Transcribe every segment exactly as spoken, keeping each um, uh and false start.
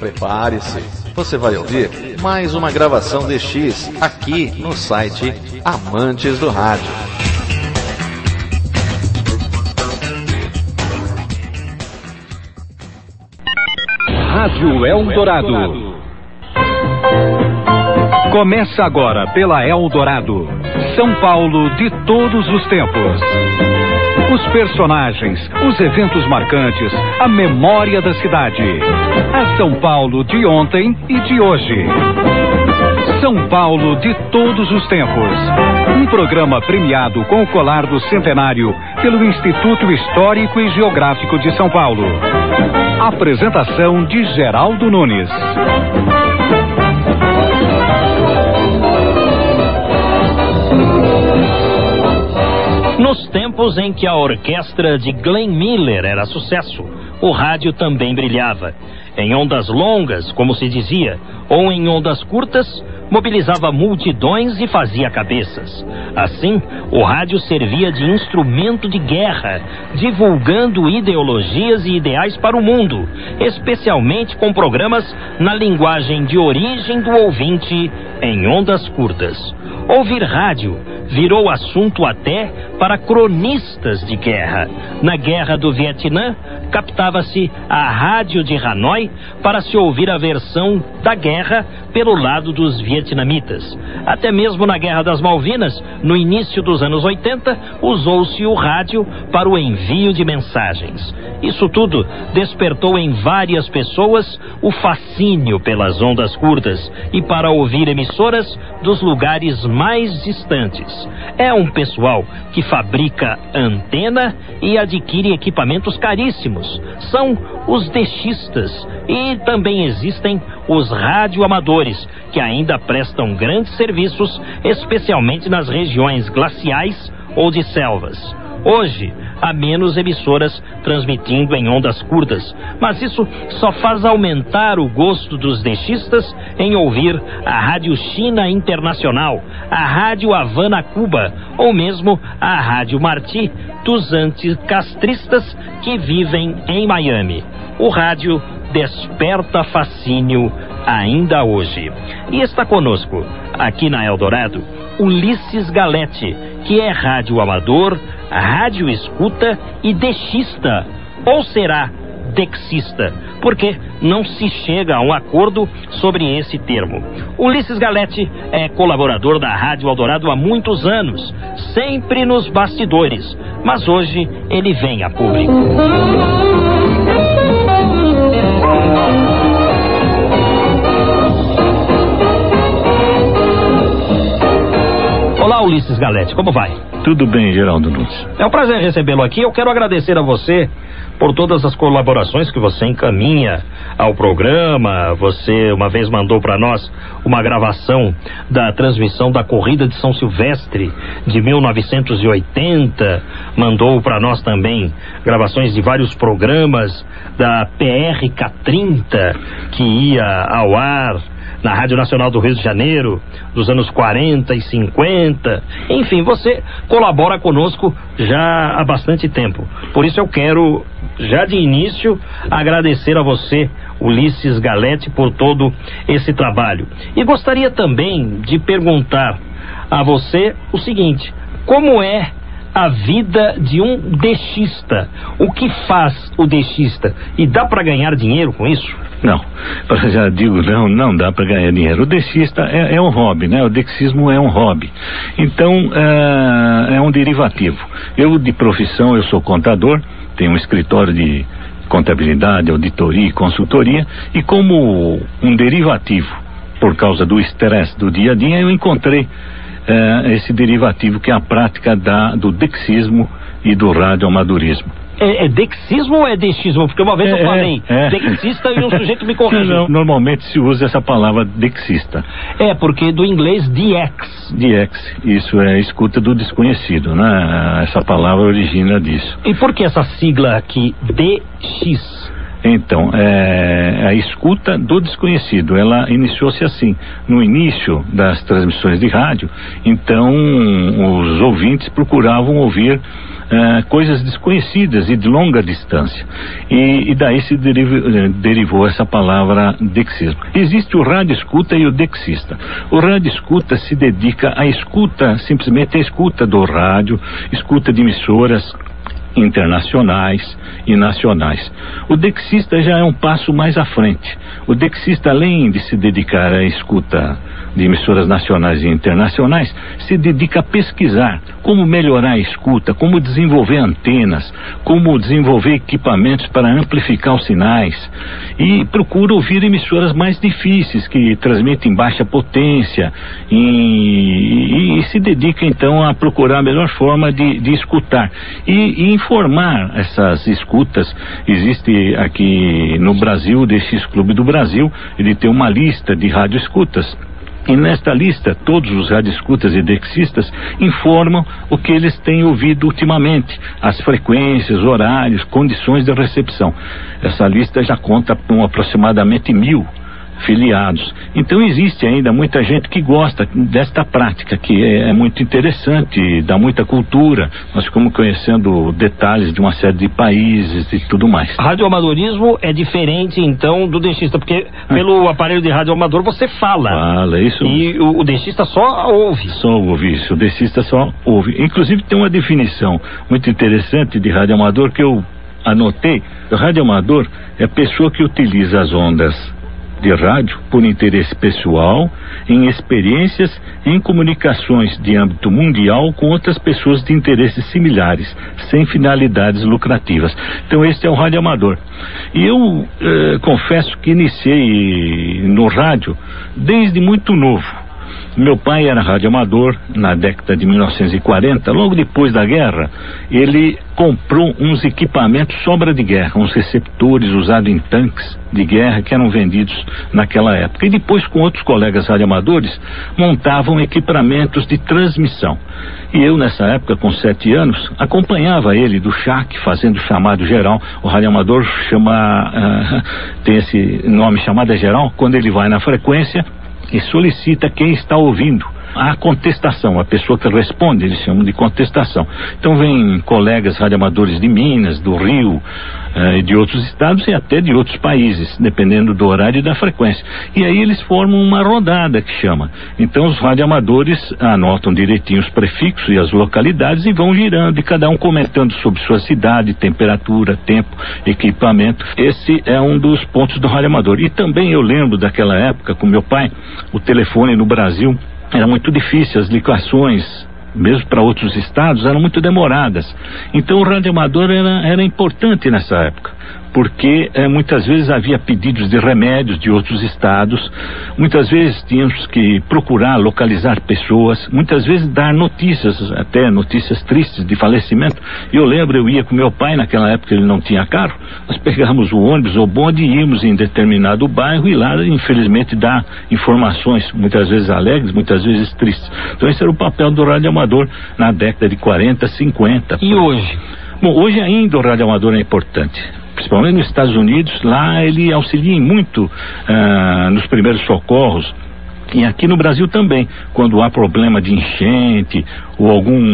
Prepare-se, você vai ouvir mais uma gravação D X aqui no site Amantes do Rádio. Rádio Eldorado. Começa agora pela Eldorado, São Paulo de todos os tempos. Os personagens, os eventos marcantes, a memória da cidade. A São Paulo de ontem e de hoje. São Paulo de todos os tempos. Um programa premiado com o colar do centenário pelo Instituto Histórico e Geográfico de São Paulo. Apresentação de Geraldo Nunes. Nos tempos em que a orquestra de Glenn Miller era sucesso, o rádio também brilhava. Em ondas longas, como se dizia, ou em ondas curtas, mobilizava multidões e fazia cabeças. Assim, o rádio servia de instrumento de guerra, divulgando ideologias e ideais para o mundo, especialmente com programas na linguagem de origem do ouvinte em ondas curtas. Ouvir rádio virou assunto até para cronistas de guerra. Na Guerra do Vietnã, captava-se a rádio de Hanoi para se ouvir a versão da guerra pelo lado dos vietnamitas. Até mesmo na Guerra das Malvinas, no início dos anos oitenta, usou-se o rádio para o envio de mensagens. Isso tudo despertou em várias pessoas o fascínio pelas ondas curtas e para ouvir emissoras dos lugares mais distantes. É um pessoal que fabrica antena e adquire equipamentos caríssimos. São os DXistas e também existem os radioamadores, que ainda prestam grandes serviços, especialmente nas regiões glaciais ou de selvas. Hoje, há menos emissoras transmitindo em ondas curtas, mas isso só faz aumentar o gosto dos DXistas em ouvir a Rádio China Internacional, a Rádio Havana Cuba, ou mesmo a Rádio Martí dos anticastristas que vivem em Miami. O rádio desperta fascínio ainda hoje. E está conosco, aqui na Eldorado, Ulisses Galete, que é rádio amador, rádio escuta e DXista, ou será dexista, porque não se chega a um acordo sobre esse termo. Ulisses Galete é colaborador da Rádio Eldorado há muitos anos, sempre nos bastidores, mas hoje ele vem a público. Olá, Ulisses Galete, como vai? Tudo bem, Geraldo Nunes. É um prazer recebê-lo aqui. Eu quero agradecer a você por todas as colaborações que você encaminha ao programa. Você uma vez mandou para nós uma gravação da transmissão da Corrida de São Silvestre de mil novecentos e oitenta. Mandou para nós também gravações de vários programas da P R K trinta que ia ao ar na Rádio Nacional do Rio de Janeiro, dos anos quarenta e cinquenta. Enfim, você colabora conosco já há bastante tempo. Por isso eu quero, já de início, agradecer a você, Ulisses Galete, por todo esse trabalho. E gostaria também de perguntar a você o seguinte: como é a vida de um DXista? O que faz o DXista? E dá para ganhar dinheiro com isso? Não, já digo, não, não dá para ganhar dinheiro. O DXista é, é um hobby, né? O dexismo é um hobby. Então, é, é um derivativo. Eu, de profissão, eu sou contador, tenho um escritório de contabilidade, auditoria e consultoria, e como um derivativo, por causa do estresse do dia a dia, eu encontrei é, esse derivativo que é a prática da, do dexismo e do radioamadorismo. É, é dexismo ou é dexismo? Porque uma vez é, eu falei é, é. dexista e um sujeito me corrigiu. Normalmente se usa essa palavra dexista. É, porque do inglês D X. D X, isso é escuta do desconhecido, né? Essa palavra origina disso. E por que essa sigla aqui, D X? Então, é, a escuta do desconhecido, ela iniciou-se assim, no início das transmissões de rádio. Então os ouvintes procuravam ouvir é, coisas desconhecidas e de longa distância, e, e daí se deriv, derivou essa palavra dexismo. Existe o rádio escuta e o dexista. O rádio escuta se dedica à escuta, simplesmente à escuta do rádio, escuta de emissoras internacionais e nacionais. O dexista já é um passo mais à frente. O dexista, além de se dedicar à escuta de emissoras nacionais e internacionais, se dedica a pesquisar como melhorar a escuta, como desenvolver antenas, como desenvolver equipamentos para amplificar os sinais, e procura ouvir emissoras mais difíceis, que transmitem baixa potência, e, e, e se dedica então a procurar a melhor forma de, de escutar e, e informar essas escutas. Existe aqui no Brasil o D X Clube do Brasil, ele tem uma lista de radioescutas. E nesta lista, todos os radioescutas e dexistas informam o que eles têm ouvido ultimamente, as frequências, horários, condições de recepção. Essa lista já conta com aproximadamente mil filiados. Então existe ainda muita gente que gosta desta prática, que é, é muito interessante, dá muita cultura. Nós ficamos conhecendo detalhes de uma série de países e tudo mais. Radioamadorismo é diferente então do dexista, porque ah. pelo aparelho de radioamador você fala. Fala, isso. E o, o dexista só ouve. Só ouve isso, o dexista só ouve. Inclusive tem uma definição muito interessante de radioamador que eu anotei. O radioamador é a pessoa que utiliza as ondas de rádio por interesse pessoal, em experiências, em comunicações de âmbito mundial com outras pessoas de interesses similares, sem finalidades lucrativas. Então este é o radioamador. E eu eh, confesso que iniciei no rádio desde muito novo. Meu pai era radioamador na década de mil novecentos e quarenta, logo depois da guerra. Ele comprou uns equipamentos sobra de guerra, uns receptores usados em tanques de guerra que eram vendidos naquela época. E depois, com outros colegas radioamadores, montavam equipamentos de transmissão. E eu, nessa época, com sete anos, acompanhava ele do C H A C, fazendo chamado geral. O radioamador chama, uh, tem esse nome, chamada geral, quando ele vai na frequência e solicita quem está ouvindo. A contestação, a pessoa que responde, eles chamam de contestação. Então vem colegas radioamadores de Minas, do Rio, eh, de outros estados e até de outros países, dependendo do horário e da frequência. E aí eles formam uma rodada, que chama. Então os radioamadores anotam direitinho os prefixos e as localidades e vão girando, e cada um comentando sobre sua cidade, temperatura, tempo, equipamento. Esse é um dos pontos do radioamador. E também eu lembro daquela época, com meu pai, o telefone no Brasil era muito difícil, as ligações, mesmo para outros estados, eram muito demoradas. Então o radioamador era, era importante nessa época, porque eh, muitas vezes havia pedidos de remédios de outros estados, muitas vezes tínhamos que procurar localizar pessoas, muitas vezes dar notícias, até notícias tristes de falecimento. E eu lembro, eu ia com meu pai, naquela época ele não tinha carro, nós pegávamos o ônibus ou bonde e íamos em determinado bairro e lá, infelizmente, dar informações, muitas vezes alegres, muitas vezes tristes. Então esse era o papel do radioamador na década de quarenta, cinquenta. E hoje? Bom, hoje ainda o radioamador é importante. Principalmente nos Estados Unidos, lá ele auxilia muito ah, nos primeiros socorros, e aqui no Brasil também, quando há problema de enchente ou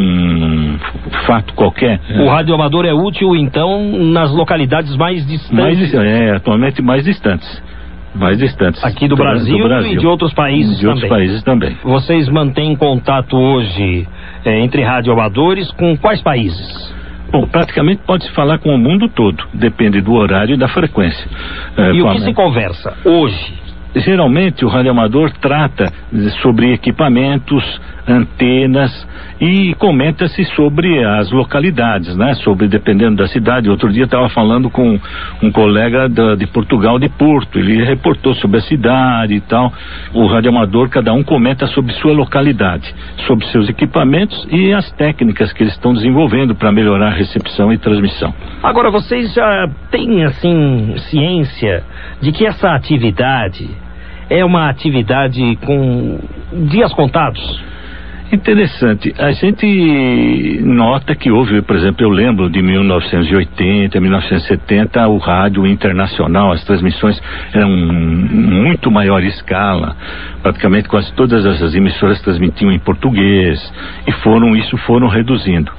algum fato qualquer. O radioamador é útil então nas localidades mais distantes? Mais, é, atualmente mais distantes. Mais distantes. Aqui do, do, Brasil, do Brasil e de outros países de também. De outros países também. Vocês mantêm contato hoje é, entre radioamadores com quais países? Bom, praticamente pode-se falar com o mundo todo, depende do horário e da frequência. É, e o que a... se conversa hoje? Geralmente o radioamador trata sobre equipamentos, antenas, e comenta-se sobre as localidades, né? Sobre, dependendo da cidade. Outro dia estava falando com um colega da, de Portugal, de Porto, ele reportou sobre a cidade e tal. O radioamador, cada um comenta sobre sua localidade, sobre seus equipamentos e as técnicas que eles estão desenvolvendo para melhorar a recepção e transmissão. Agora, vocês já têm, assim, ciência de que essa atividade é uma atividade com dias contados? Interessante. A gente nota que houve, por exemplo, eu lembro de mil novecentos e oitenta, mil novecentos e setenta, o rádio internacional, as transmissões eram muito maior escala. Praticamente quase todas as emissoras transmitiam em português e foram, isso foram reduzindo.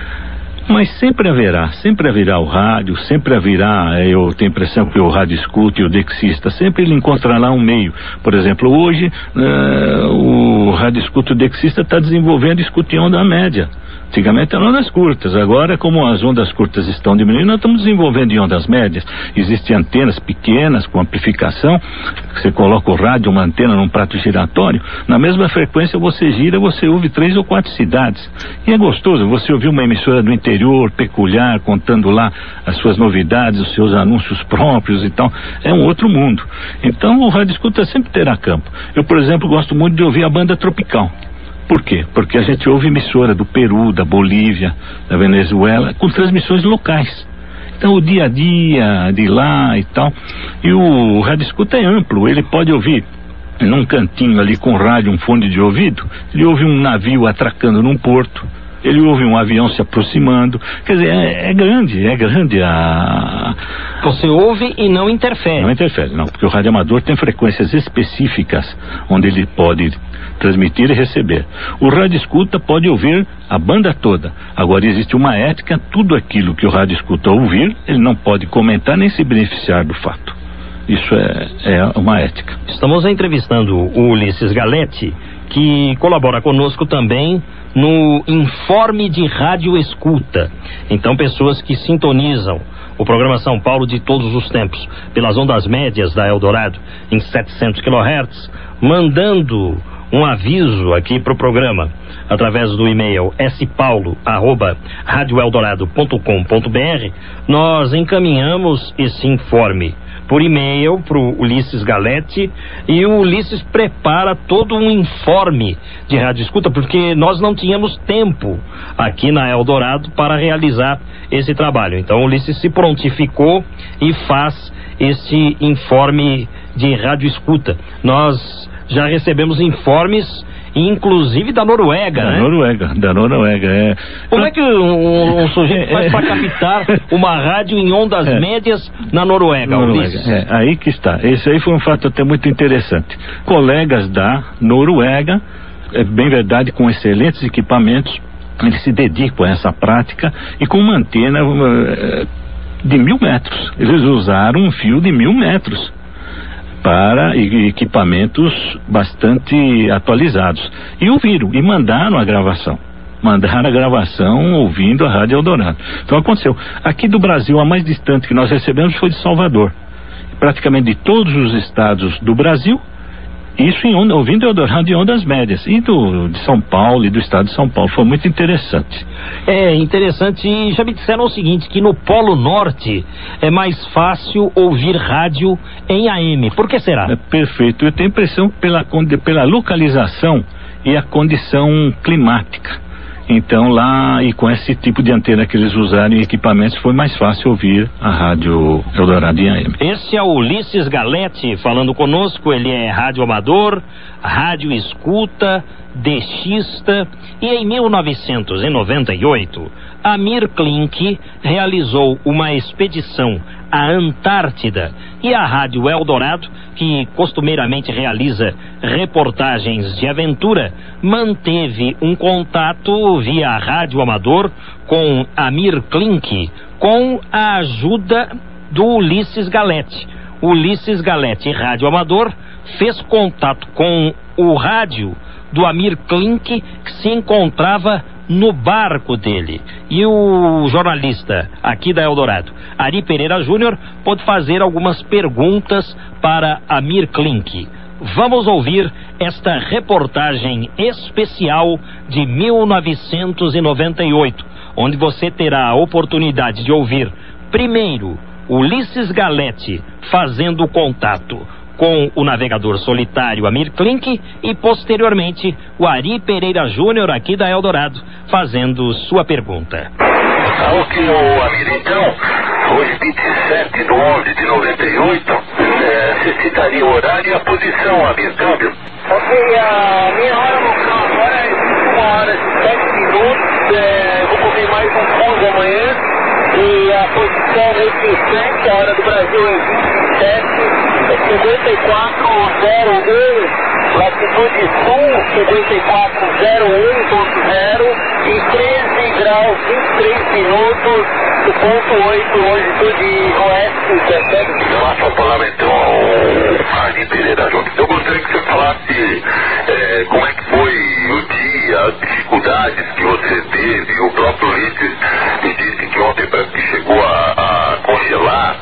Mas sempre haverá, sempre haverá o rádio, sempre haverá, eu tenho a impressão que o rádio escuta e o dexista, sempre ele encontrará um meio. Por exemplo, hoje uh, o rádio escuta e o dexista está desenvolvendo escuta em onda média. Antigamente eram ondas curtas, agora como as ondas curtas estão diminuindo, nós estamos desenvolvendo em ondas médias. Existem antenas pequenas com amplificação, você coloca o rádio, uma antena num prato giratório, na mesma frequência você gira, você ouve três ou quatro cidades. E é gostoso, você ouvir uma emissora do interior, peculiar, contando lá as suas novidades, os seus anúncios próprios e tal, é um outro mundo. Então o rádio escuta sempre terá campo. Eu, por exemplo, gosto muito de ouvir a banda tropical. Por quê? Porque a gente ouve emissora do Peru, da Bolívia, da Venezuela, com transmissões locais. Então o dia a dia de lá e tal. E o rádio escuta é amplo, ele pode ouvir num cantinho ali com rádio, um fone de ouvido, ele ouve um navio atracando num porto, ele ouve um avião se aproximando. Quer dizer, é, é grande, é grande a... Você ouve e não interfere. Não interfere, não, porque o rádio amador tem frequências específicas onde ele pode transmitir e receber. O rádio escuta pode ouvir a banda toda. Agora existe uma ética, tudo aquilo que o rádio escuta ouvir, ele não pode comentar nem se beneficiar do fato. Isso é, é uma ética. Estamos entrevistando o Ulisses Galletti, que colabora conosco também no Informe de Rádio Escuta. Então, pessoas que sintonizam o programa São Paulo de todos os tempos pelas ondas médias da Eldorado em setecentos quilohertz, mandando um aviso aqui para o programa através do e-mail s paulo arroba rádio eldorado ponto com ponto b r, nós encaminhamos esse informe por e-mail para o Ulisses Galletti, e o Ulisses prepara todo um informe de rádio escuta, porque nós não tínhamos tempo aqui na Eldorado para realizar esse trabalho. Então o Ulisses se prontificou e faz esse informe de rádio escuta. Nós já recebemos informes, inclusive da Noruega, da né? Noruega, da Noruega, é. Como é que um, um sujeito faz para captar uma rádio em ondas é. médias na Noruega? Noruega. É, aí que está. Esse aí foi um fato até muito interessante. Colegas da Noruega, é bem verdade, com excelentes equipamentos, eles se dedicam a essa prática e com uma antena uh, de mil metros. Eles usaram um fio de mil metros para equipamentos bastante atualizados. E ouviram, e mandaram a gravação. Mandaram a gravação ouvindo a Rádio Eldorado. Então aconteceu. Aqui do Brasil, a mais distante que nós recebemos foi de Salvador. Praticamente de todos os estados do Brasil, isso em onda, ouvindo Eldorado em ondas médias. E do, de São Paulo e do estado de São Paulo. Foi muito interessante. É interessante, e já me disseram o seguinte, que no Polo Norte é mais fácil ouvir rádio em A M. Por que será? É perfeito. Eu tenho a impressão pela, pela localização e a condição climática. Então lá, e com esse tipo de antena que eles usaram em equipamentos, foi mais fácil ouvir a Rádio Eldorado em A M. Esse é o Ulisses Galletti falando conosco. Ele é rádio amador, rádio escuta, dexista, e em mil novecentos e noventa e oito, Amir Klink realizou uma expedição à Antártida, e a Rádio Eldorado, que costumeiramente realiza reportagens de aventura, manteve um contato via rádio amador com Amir Klink, com a ajuda do Ulisses Galletti. Ulisses Galletti, rádio amador, fez contato com o rádio do Amir Klink, que se encontrava no barco dele. E o jornalista aqui da Eldorado, Ari Pereira Júnior, pode fazer algumas perguntas para Amir Klink. Vamos ouvir esta reportagem especial de mil novecentos e noventa e oito, onde você terá a oportunidade de ouvir primeiro Ulisses Galletti fazendo contato com o navegador solitário Amir Klink, e posteriormente o Ari Pereira Júnior aqui da Eldorado fazendo sua pergunta. Ok, o Amir, então, hoje vinte e sete de onze de noventa e oito, é, você citaria o horário e a posição, Amir, câmbio? Ok, a minha hora local agora é uma hora e sete minutos, é, vou comer mais um pão amanhã, e a posição nesse instante, a hora do Brasil é vinte e sete, é cinquenta e quatro zero um, latitude sul, cinquenta e quatro zero um ponto zero, e treze graus, vinte e três minutos, do ponto oito, longitude oeste, dezessete. Eu passo a palavra então ao Arli Pereira Júnior. Eu gostaria que você falasse é, como é que foi o dia, as dificuldades que você teve. O próprio Ulisses me disse que ontem parece que chegou a, a congelar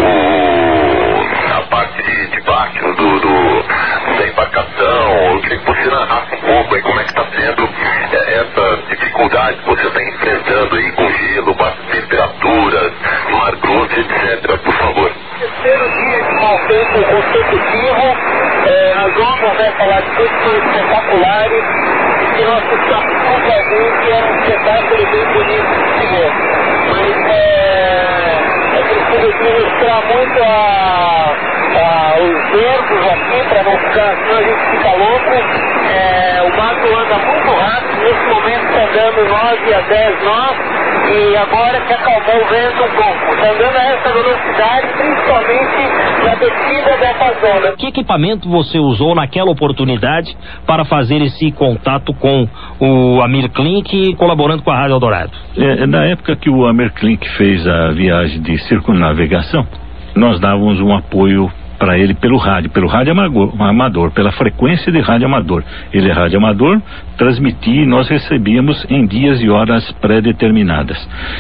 o, a parte de, de baixo do, do, da embarcação. Eu queria que você narrasse um pouco aí como é que está sendo é, essa dificuldade que você está enfrentando aí com gelo, baixas temperaturas, mar grosso, etcétera. Por favor. Terceiro dia de mau tempo consecutivo, é, as ondas dessa latitude são espetaculares, e que nós estamos completamente, é um espetáculo bem bonito de se ver. Mas é, é preciso administrar muito a, a, os verbos aqui para não ficar, senão a gente fica louco. É, o mato anda muito rápido, nesse momento está andando nove a dez nós, e agora que acalmou o vento um pouco. Está andando a essa velocidade, principalmente na descida dessa zona. Que equipamento você usou naquela oportunidade para fazer esse contato com o Amir Klink, colaborando com a Rádio Eldorado? É, na época que o Amir Klink fez a viagem de circunnavegação, nós dávamos um apoio para ele pelo rádio, pelo rádio amador, pela frequência de rádio amador. Ele é rádio amador, transmitia e nós recebíamos em dias e horas pré-determinadas.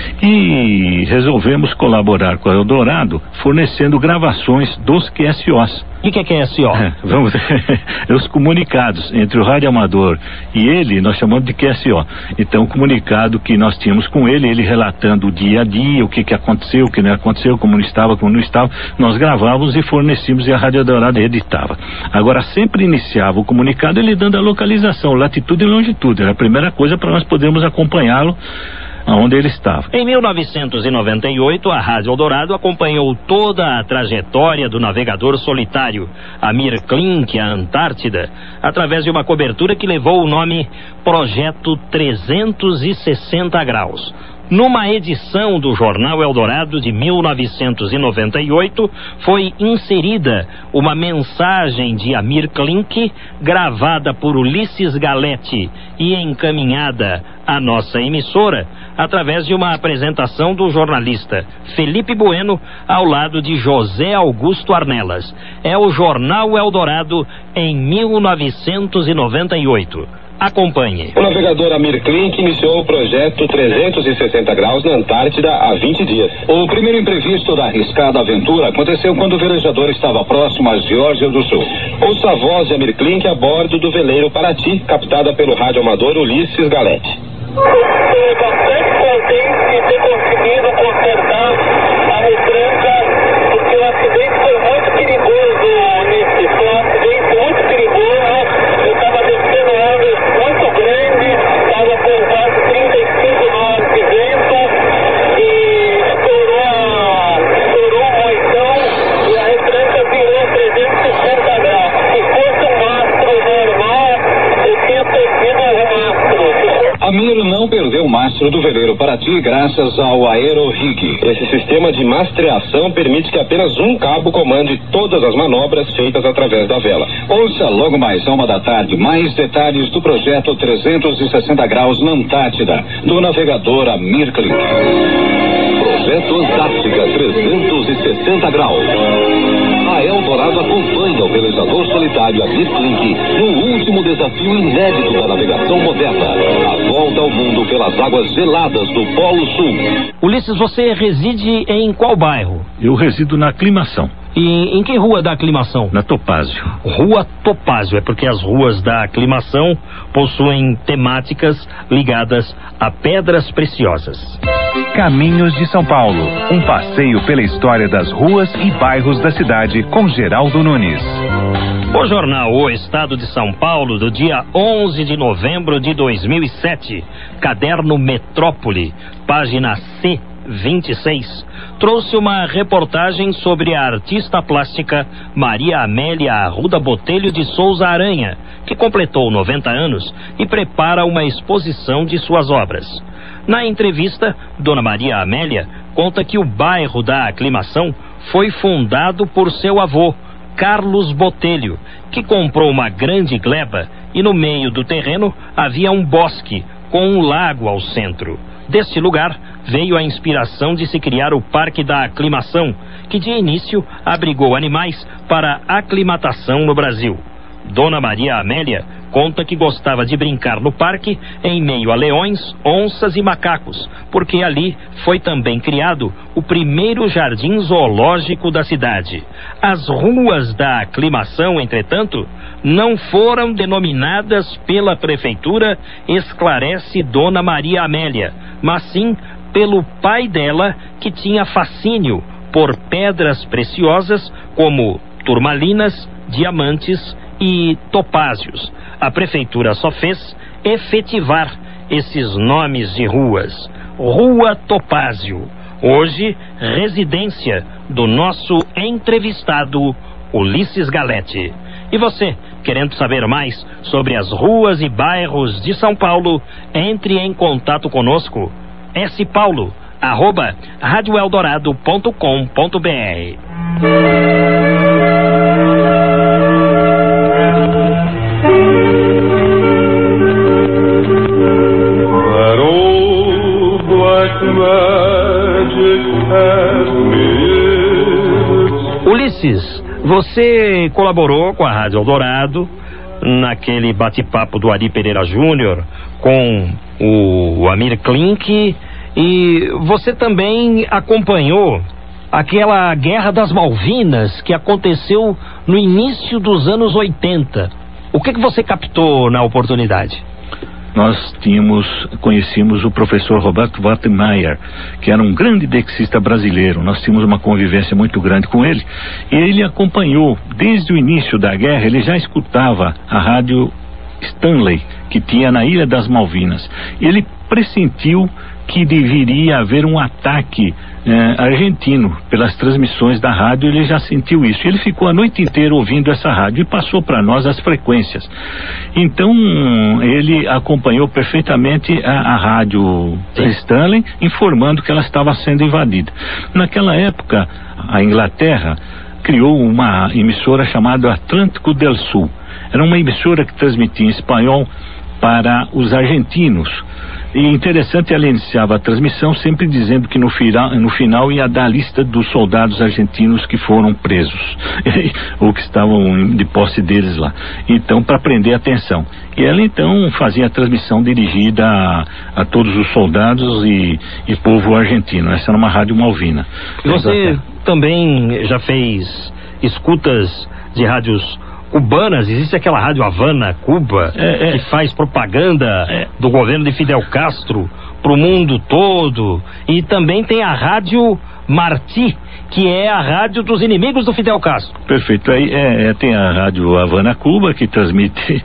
E resolvemos colaborar com a Eldorado, fornecendo gravações dos Q S Os. O que é Q S O? É, vamos os comunicados entre o rádio amador e ele, nós chamamos de Q S O. Então, o comunicado que nós tínhamos com ele, ele relatando o dia a dia, o que, que aconteceu, o que não aconteceu, como não estava, como não estava, nós gravávamos e fornecíamos e a Rádio Eldorado editava. Agora, sempre iniciava o comunicado ele dando a localização, latitude e longitude. Era a primeira coisa para nós podermos acompanhá-lo aonde ele estava. Em mil novecentos e noventa e oito, a Rádio Eldorado acompanhou toda a trajetória do navegador solitário Amir Klink à Antártida, através de uma cobertura que levou o nome Projeto trezentos e sessenta graus. Numa edição do Jornal Eldorado de mil novecentos e noventa e oito, foi inserida uma mensagem de Amir Klink, gravada por Ulisses Galete e encaminhada à nossa emissora, através de uma apresentação do jornalista Felipe Bueno, ao lado de José Augusto Arnelas. É o Jornal Eldorado em mil novecentos e noventa e oito. Acompanhe. O navegador Amir Klink iniciou o projeto trezentos e sessenta graus na Antártida há vinte dias. O primeiro imprevisto da arriscada aventura aconteceu quando o velejador estava próximo à Geórgia do Sul. Ouça a voz de Amir Klink a bordo do veleiro Paraty, captada pelo radioamador Ulisses Galete. Estou bastante contente de ter conseguido consertar a retranca, porque o acidente foi muito perigoso, Ulisses. Foi um acidente muito perigoso. Eu estava descendo ondas muito grandes, estava com quase trinta e cinco nós de vento, e estourou, estourou um moitão e a retranca virou trezentos e sessenta graus. Se fosse um mastro normal, eu tinha perdido o mastro. Amir não perdeu o mastro do veleiro Paraty graças ao aero-rig. Esse sistema de mastreação permite que apenas um cabo comande todas as manobras feitas através da vela. Ouça logo mais a uma da tarde mais detalhes do projeto trezentos e sessenta graus na Antártida, do navegador Amir Klink. Projeto Antártica trezentos e sessenta graus. A Eldorado acompanha o velejador solitário Amir Klink no último desafio inédito da navegação moderna, a volta ao mundo pelas águas geladas do Polo Sul. Ulisses, você reside em qual bairro? Eu resido na Aclimação. E em que rua da Aclimação? Na Topázio. Rua Topázio, é porque as ruas da Aclimação possuem temáticas ligadas a pedras preciosas. Caminhos de São Paulo, um passeio pela história das ruas e bairros da cidade com Geraldo Nunes. O jornal O Estado de São Paulo, do dia onze de novembro de dois mil e sete, caderno Metrópole, página C vinte e seis, trouxe uma reportagem sobre a artista plástica Maria Amélia Arruda Botelho de Souza Aranha, que completou noventa anos e prepara uma exposição de suas obras. Na entrevista, Dona Maria Amélia conta que o bairro da Aclimação foi fundado por seu avô, Carlos Botelho, que comprou uma grande gleba e no meio do terreno havia um bosque com um lago ao centro. Deste lugar veio a inspiração de se criar o Parque da Aclimação, que de início abrigou animais para aclimatação no Brasil. Dona Maria Amélia conta que gostava de brincar no parque em meio a leões, onças e macacos, porque ali foi também criado o primeiro jardim zoológico da cidade. As ruas da Aclimação, entretanto, não foram denominadas pela prefeitura, esclarece Dona Maria Amélia, mas sim pelo pai dela, que tinha fascínio por pedras preciosas como turmalinas, diamantes e topázios. A prefeitura só fez efetivar esses nomes de ruas. Rua Topázio, hoje residência do nosso entrevistado Ulisses Galete. E você, querendo saber mais sobre as ruas e bairros de São Paulo, entre em contato conosco. spaulo arroba rádio eldorado ponto com ponto br. Ulisses, você colaborou com a Rádio Eldorado naquele bate-papo do Ari Pereira Júnior com o Amir Klink, e você também acompanhou aquela Guerra das Malvinas que aconteceu no início dos anos oitenta. O que que você captou na oportunidade? Nós tínhamos, conhecíamos o professor Roberto Wattenmeyer, que era um grande dexista brasileiro. Nós tínhamos uma convivência muito grande com ele, e ele acompanhou, desde o início da guerra, ele já escutava a rádio Stanley, que tinha na Ilha das Malvinas. Ele pressentiu que deveria haver um ataque eh, argentino pelas transmissões da rádio. Ele já sentiu isso. Ele ficou a noite inteira ouvindo essa rádio e passou para nós as frequências. Então ele acompanhou perfeitamente a, a rádio Stanley, informando que ela estava sendo invadida. Naquela época, a Inglaterra criou uma emissora chamada Atlântico del Sul. Era uma emissora que transmitia em espanhol para os argentinos. E interessante, ela iniciava a transmissão sempre dizendo que no final, no final ia dar a lista dos soldados argentinos que foram presos ou que estavam de posse deles lá, então, para prender a atenção. E ela então fazia a transmissão dirigida a, a todos os soldados e, e povo argentino. Essa era uma rádio malvina. E você também já fez escutas de rádios cubanas? Existe aquela rádio Havana, Cuba, é, é, que faz propaganda é, do governo de Fidel Castro para o mundo todo. E também tem a rádio Martí, que é a rádio dos inimigos do Fidel Castro. Perfeito. Aí é, é, tem a rádio Havana, Cuba, que transmite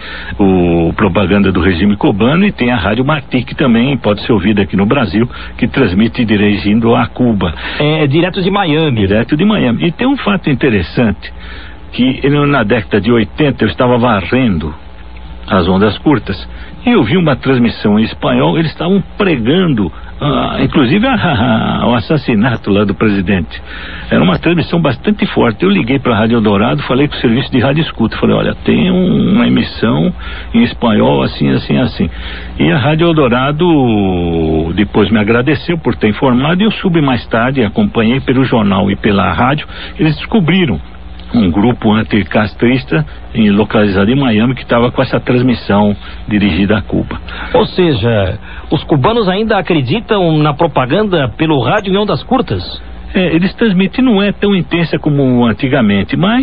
o propaganda do regime cubano, e tem a rádio Martí, que também pode ser ouvida aqui no Brasil, que transmite dirigindo a Cuba. É, é direto de Miami. Direto de Miami. E tem um fato interessante, que na década de oitenta eu estava varrendo as ondas curtas e eu vi uma transmissão em espanhol. Eles estavam pregando ah, inclusive a, a, o assassinato lá do presidente. Era uma transmissão bastante forte. Eu liguei para a Rádio Eldorado, falei com o serviço de rádio escuta, falei, olha, tem um, uma emissão em espanhol assim, assim, assim. E a Rádio Eldorado depois me agradeceu por ter informado, e eu soube mais tarde, acompanhei pelo jornal e pela rádio. Eles descobriram um grupo anticastrista localizado em Miami que estava com essa transmissão dirigida a Cuba. Ou seja, os cubanos ainda acreditam na propaganda pelo rádio em ondas curtas? É, eles transmitem, não é tão intensa como antigamente, mas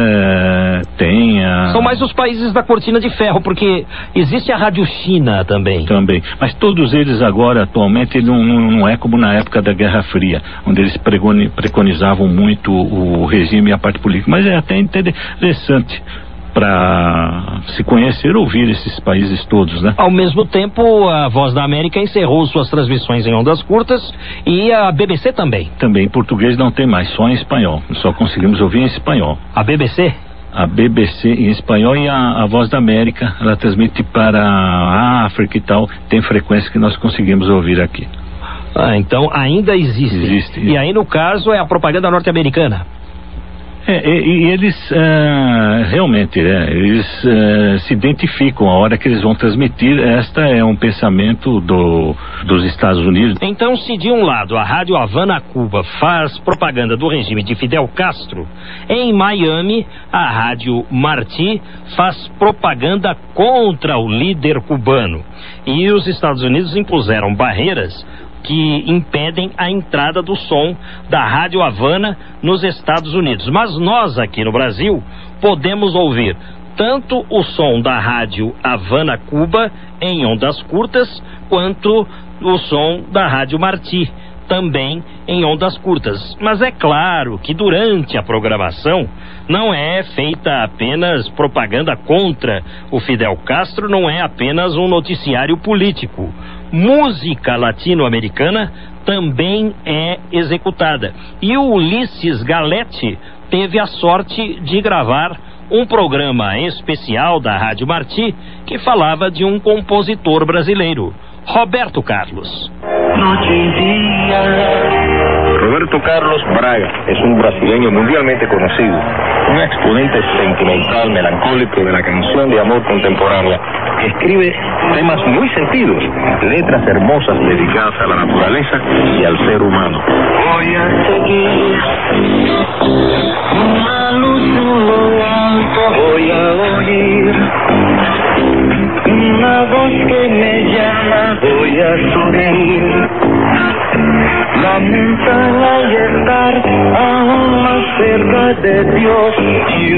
uh, tem a... São mais os países da cortina de ferro, porque existe a Rádio China também. Também, mas todos eles agora, atualmente, não, não é como na época da Guerra Fria, onde eles preconizavam muito o regime e a parte política, mas é até interessante. para se conhecer, ouvir esses países todos, né? Ao mesmo tempo, a Voz da América encerrou suas transmissões em ondas curtas e a B B C também. Também em português não tem mais, só em espanhol. Só conseguimos ouvir em espanhol. A B B C? A B B C em espanhol e a, a Voz da América, ela transmite para a África e tal, tem frequência que nós conseguimos ouvir aqui. Ah, então ainda existe. Existe. E aí, no caso, é a propaganda norte-americana. É, e, e eles uh, realmente, é, eles uh, se identificam a hora que eles vão transmitir. Esta é um pensamento do, dos Estados Unidos. Então, se de um lado a Rádio Havana Cuba faz propaganda do regime de Fidel Castro, em Miami a Rádio Martí faz propaganda contra o líder cubano. E os Estados Unidos impuseram barreiras que impedem a entrada do som da Rádio Havana nos Estados Unidos. Mas nós aqui no Brasil podemos ouvir tanto o som da Rádio Havana Cuba em ondas curtas, quanto o som da Rádio Martí também em ondas curtas. Mas é claro que durante a programação não é feita apenas propaganda contra o Fidel Castro, não é apenas um noticiário político. Música latino-americana também é executada. E o Ulisses Galete teve a sorte de gravar um programa especial da Rádio Martí que falava de um compositor brasileiro, Roberto Carlos. Roberto Carlos Braga es un brasileño mundialmente conocido, un exponente sentimental, melancólico de la canción de amor contemporánea, que escribe temas muy sentidos, letras hermosas dedicadas a la naturaleza y al ser humano. Voy a seguir una luz en lo alto, voy a oír una voz que me llama, voy a sonreír, lamentar y estar aún más cerca de Dios y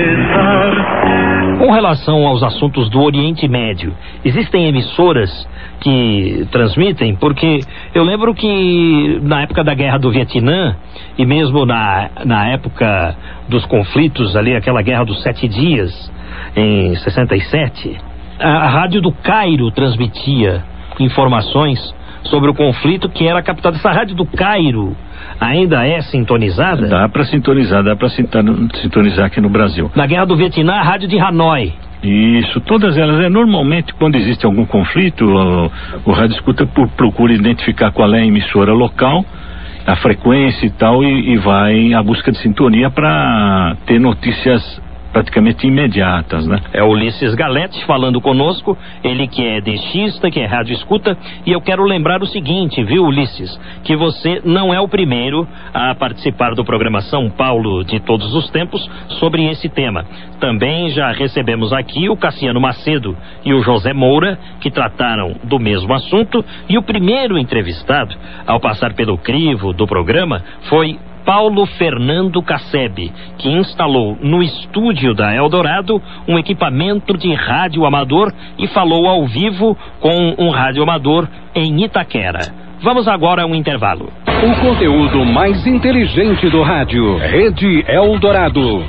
rezar. Com relação aos assuntos do Oriente Médio, existem emissoras que transmitem, porque eu lembro que na época da Guerra do Vietnã e mesmo na, na época dos conflitos ali, aquela Guerra dos Sete Dias em sessenta e sete, a, a rádio do Cairo transmitia informações sobre o conflito que era captado. Essa rádio do Cairo ainda é sintonizada? Dá para sintonizar, dá para sintonizar aqui no Brasil. Na Guerra do Vietnã, a rádio de Hanoi. Isso, todas elas, é, normalmente quando existe algum conflito, o, o rádio escuta por, procura identificar qual é a emissora local, a frequência e tal, e, e vai à busca de sintonia para ter notícias praticamente imediatas, né? É o Ulisses Galete falando conosco, ele que é dexista, que é rádio escuta, e eu quero lembrar o seguinte, viu, Ulisses, que você não é o primeiro a participar do programa São Paulo de Todos os Tempos sobre esse tema. Também já recebemos aqui o Cassiano Macedo e o José Moura, que trataram do mesmo assunto, e o primeiro entrevistado, ao passar pelo crivo do programa, foi Paulo Fernando Casseb, que instalou no estúdio da Eldorado um equipamento de rádio amador e falou ao vivo com um rádio amador em Itaquera. Vamos agora a um intervalo. O conteúdo mais inteligente do rádio, Rede Eldorado.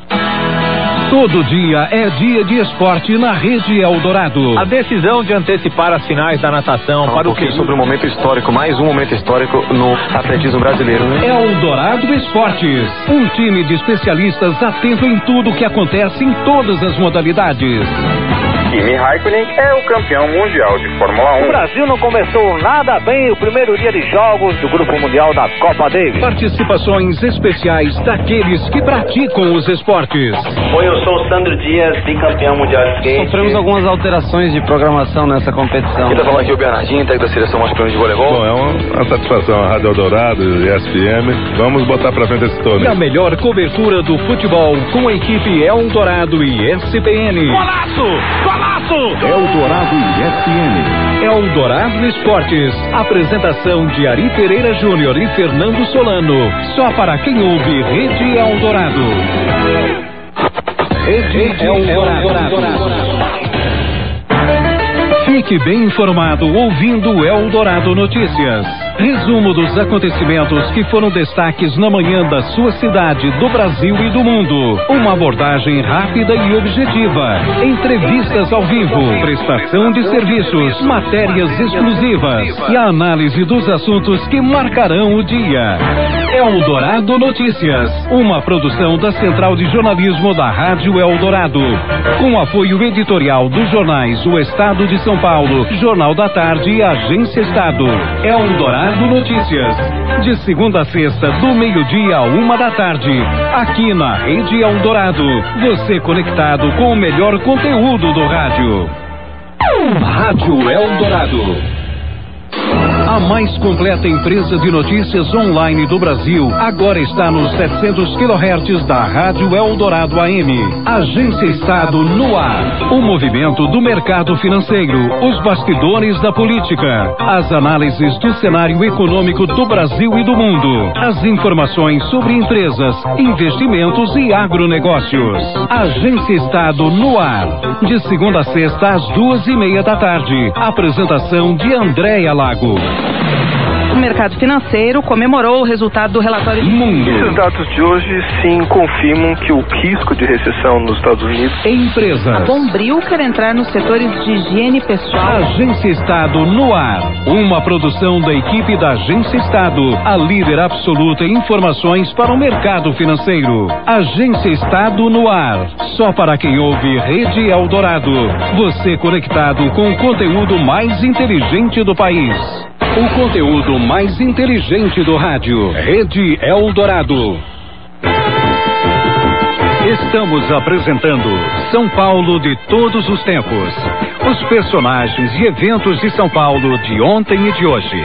Todo dia é dia de esporte na Rede Eldorado. A decisão de antecipar as finais da natação Fala para um o pouquinho sobre um momento histórico, mais um momento histórico no atletismo brasileiro. Eldorado Esportes, um time de especialistas atento em tudo que acontece em todas as modalidades. Kimi Raikkonen é o campeão mundial de Fórmula um. O Brasil não começou nada bem o primeiro dia de jogos do Grupo Mundial da Copa Davis. Participações especiais daqueles que praticam os esportes. Oi, eu sou o Sandro Dias, bicampeão mundial de skate. Sofremos algumas alterações de programação nessa competição. Quem tá falando aqui é o Bernardinho, técnico da seleção masculina de voleibol. Bom, é uma, uma satisfação a Rádio Eldorado e S P M. Vamos botar pra frente esse torneio. E a melhor cobertura do futebol com a equipe Eldorado e S P N. Golaço! Golaço! Eldorado e S P N. Eldorado Esportes. Apresentação de Ari Pereira Júnior e Fernando Solano. Só para quem ouve Rede Eldorado. Rede Eldorado. Fique bem informado ouvindo Eldorado Notícias. Resumo dos acontecimentos que foram destaques na manhã da sua cidade, do Brasil e do mundo. Uma abordagem rápida e objetiva. Entrevistas ao vivo, prestação de serviços, matérias exclusivas e a análise dos assuntos que marcarão o dia. Eldorado Notícias, uma produção da Central de Jornalismo da Rádio Eldorado, com apoio editorial dos jornais O Estado de São Paulo, Jornal da Tarde e Agência Estado. Eldorado Notícias, de segunda a sexta, do meio-dia a uma da tarde, aqui na Rede Eldorado. Você conectado com o melhor conteúdo do rádio. Rádio Eldorado. A mais completa empresa de notícias online do Brasil agora está nos setecentos quilohertz da Rádio Eldorado A M. Agência Estado no ar. O movimento do mercado financeiro, os bastidores da política, as análises do cenário econômico do Brasil e do mundo, as informações sobre empresas, investimentos e agronegócios. Agência Estado no ar. De segunda a sexta às duas e meia da tarde. Apresentação de Andréia Lago. O mercado financeiro comemorou o resultado do relatório Mundo. Esses dados de hoje sim confirmam que o risco de recessão nos Estados Unidos. Empresas. A Bombril quer entrar nos setores de higiene pessoal. Agência Estado no ar. Uma produção da equipe da Agência Estado, a líder absoluta em informações para o mercado financeiro. Agência Estado no ar. Só para quem ouve Rede Eldorado. Você conectado com o conteúdo mais inteligente do país. O conteúdo mais inteligente do rádio. Rede Eldorado. Estamos apresentando São Paulo de todos os tempos. Os personagens e eventos de São Paulo de ontem e de hoje.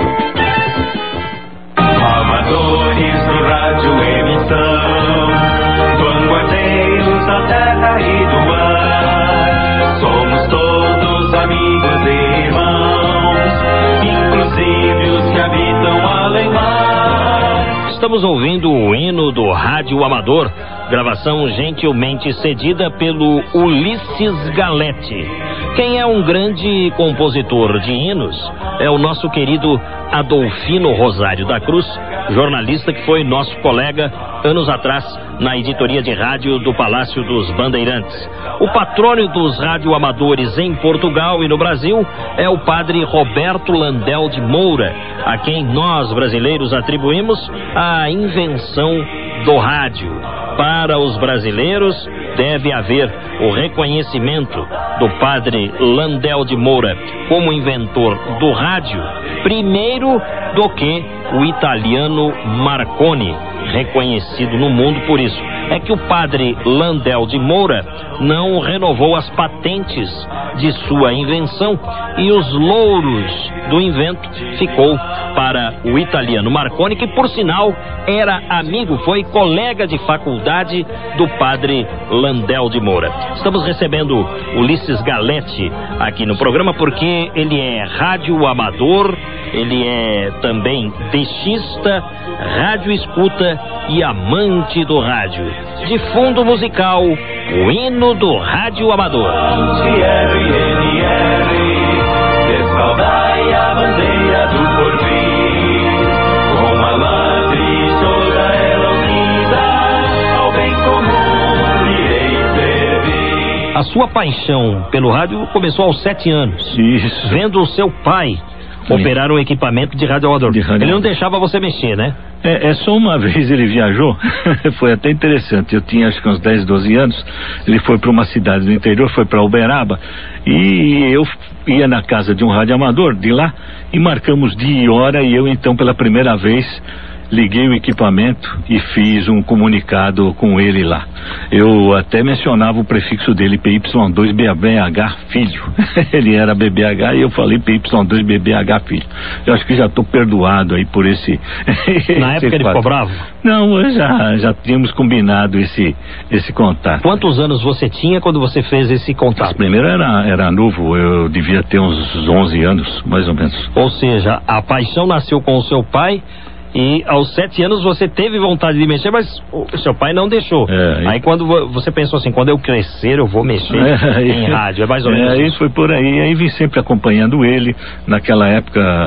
Amadores do rádio emissão, vanguardeiros da terra e do ar. Somos todos amigos e irmãos, inclusive os que habitam além mar. Estamos ouvindo o hino do Rádio Amador, gravação gentilmente cedida pelo Ulisses Galete. Quem é um grande compositor de hinos é o nosso querido Adolfino Rosário da Cruz, jornalista que foi nosso colega anos atrás na editoria de rádio do Palácio dos Bandeirantes. O patrônio dos radioamadores em Portugal e no Brasil é o padre Roberto Landel de Moura, a quem nós brasileiros atribuímos a invenção do rádio. Para os brasileiros, deve haver o reconhecimento do padre Landel de Moura como inventor do rádio, primeiro do que o italiano Marconi, reconhecido no mundo por isso. É que o padre Landel de Moura não renovou as patentes de sua invenção e os louros do invento ficou para o italiano Marconi, que por sinal era amigo, foi colega de faculdade do padre Landel de Moura. Estamos recebendo Ulisses Galete aqui no programa porque ele é radioamador, ele é também deixista, rádio escuta e amante do rádio. De fundo musical, o hino do rádio amador. Descaldai a bandeira do porvir, com a ladre toda ela unida, ao bem comum irei servir. A sua paixão pelo rádio começou aos sete anos. Isso. Vendo o seu pai operar um equipamento de radioamador. De radio... Ele não deixava você mexer, né? É, é só uma vez ele viajou, foi até interessante. Eu tinha acho que uns dez, doze anos. Ele foi para uma cidade do interior, foi para Uberaba, e eu ia na casa de um radioamador de lá e marcamos dia e hora, e eu então pela primeira vez liguei o equipamento e fiz um comunicado com ele lá. Eu até mencionava o prefixo dele, P Y dois B B H filho. Ele era B B H e eu falei P Y dois B B H filho. Eu acho que já estou perdoado aí por esse... Na época ele ficou bravo? Não, já, já tínhamos combinado esse, esse contato. Quantos anos você tinha quando você fez esse contato? Primeiro era, era novo, eu devia ter uns onze anos, mais ou menos. Ou seja, a paixão nasceu com o seu pai... E aos sete anos você teve vontade de mexer, mas o seu pai não deixou. É, aí quando você pensou assim, quando eu crescer eu vou mexer é, em rádio, é mais ou menos é, isso. Isso foi por aí, aí vim sempre acompanhando ele. Naquela época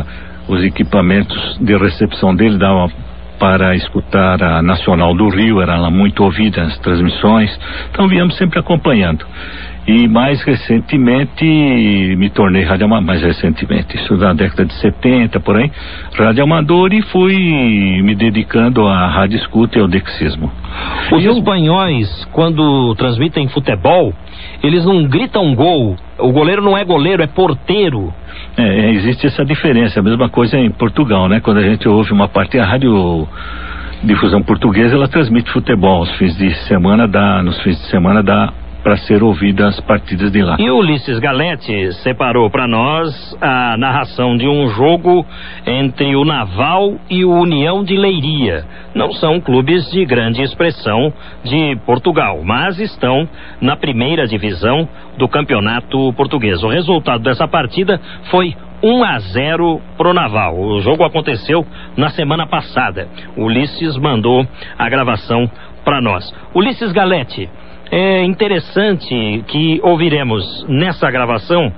os equipamentos de recepção dele davam para escutar a Nacional do Rio, era lá muito ouvida as transmissões, então viemos sempre acompanhando. E mais recentemente me tornei radioamador, mais recentemente, isso na década de setenta, por aí, radioamador, e fui me dedicando à rádio escuta e ao dexismo. Os eu... espanhóis, quando transmitem futebol, eles não gritam gol, o goleiro não é goleiro, é porteiro. É, existe essa diferença, a mesma coisa em Portugal, né? Quando a gente ouve uma parte, a rádio difusão portuguesa, ela transmite futebol, os fins de semana dá, nos fins de semana dá para ser ouvidas as partidas de lá. E o Ulisses Galete separou para nós a narração de um jogo entre o Naval e o União de Leiria. Não são clubes de grande expressão de Portugal, mas estão na primeira divisão do campeonato português. O resultado dessa partida foi um a zero pro Naval. O jogo aconteceu na semana passada. O Ulisses mandou a gravação para nós. Ulisses Galete, é interessante que ouviremos nessa gravação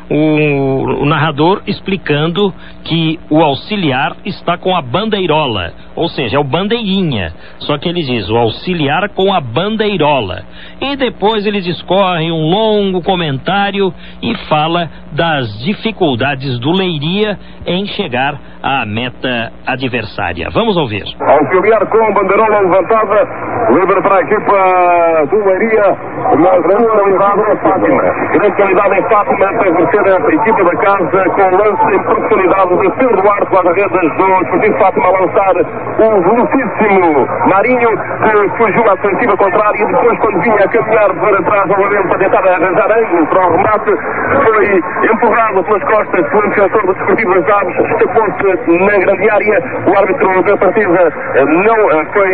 o, o narrador explicando que o auxiliar está com a bandeirola, ou seja, é o bandeirinha, só que ele diz o auxiliar com a bandeirola, e depois ele discorre um longo comentário e fala das dificuldades do Leiria em chegar à meta adversária. Vamos ouvir. Auxiliar com bandeirola levantada, livre para a equipa do Leiria. Na grande qualidade em Fátima. Grande qualidade em Fátima para vencer a equipa da casa com o lance em profundidade de Pedro Duarte, guarda-redes do Esportivo Fátima, a lançar o velocíssimo Marinho, que fugiu à defensiva contrária e depois, quando vinha a caminhar para trás novamente para tentar arranjar ângulo para o remate, foi empurrado pelas costas pelo defensor do Esportivo das Aves, destacou-se na grande área. O árbitro da partida não foi,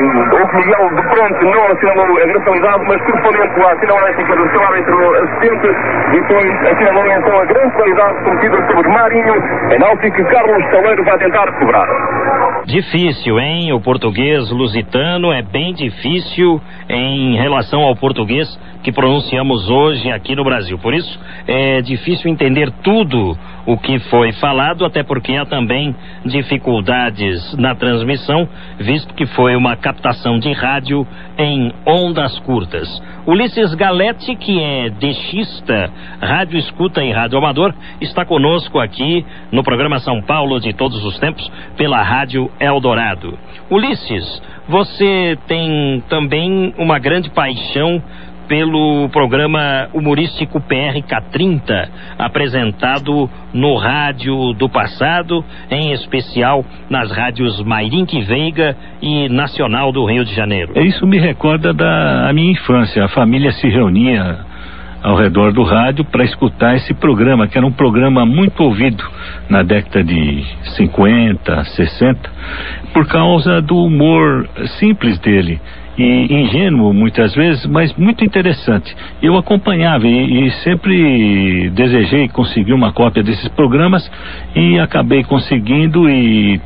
o Miguel de pronto não assinalou a grande qualidade, mas correspondente à sinalética do seu árbitro assistente, e depois assinalou então a grande qualidade cometida sobre Marinho, penalti que Carlos Saleiro vai tentar cobrar. Difícil, hein? O português lusitano é bem difícil em relação ao português que pronunciamos hoje aqui no Brasil. Por isso é difícil entender tudo o que foi falado, até porque há também dificuldades na transmissão, visto que foi uma captação de rádio em ondas curtas. Ulisses Galete, que é dexista, rádio escuta e rádio amador, está conosco aqui no programa São Paulo de Todos os Tempos pela Rádio Eldorado. Ulisses, você tem também uma grande paixão pelo programa humorístico P R K trinta, apresentado no rádio do passado, em especial nas rádios Mairinque Veiga e Nacional do Rio de Janeiro. Isso me recorda da a minha infância. A família se reunia ao redor do rádio para escutar esse programa, que era um programa muito ouvido na década de cinquenta, sessenta, por causa do humor simples dele. E ingênuo muitas vezes, mas muito interessante. Eu acompanhava e, e sempre desejei conseguir uma cópia desses programas, e acabei conseguindo, e,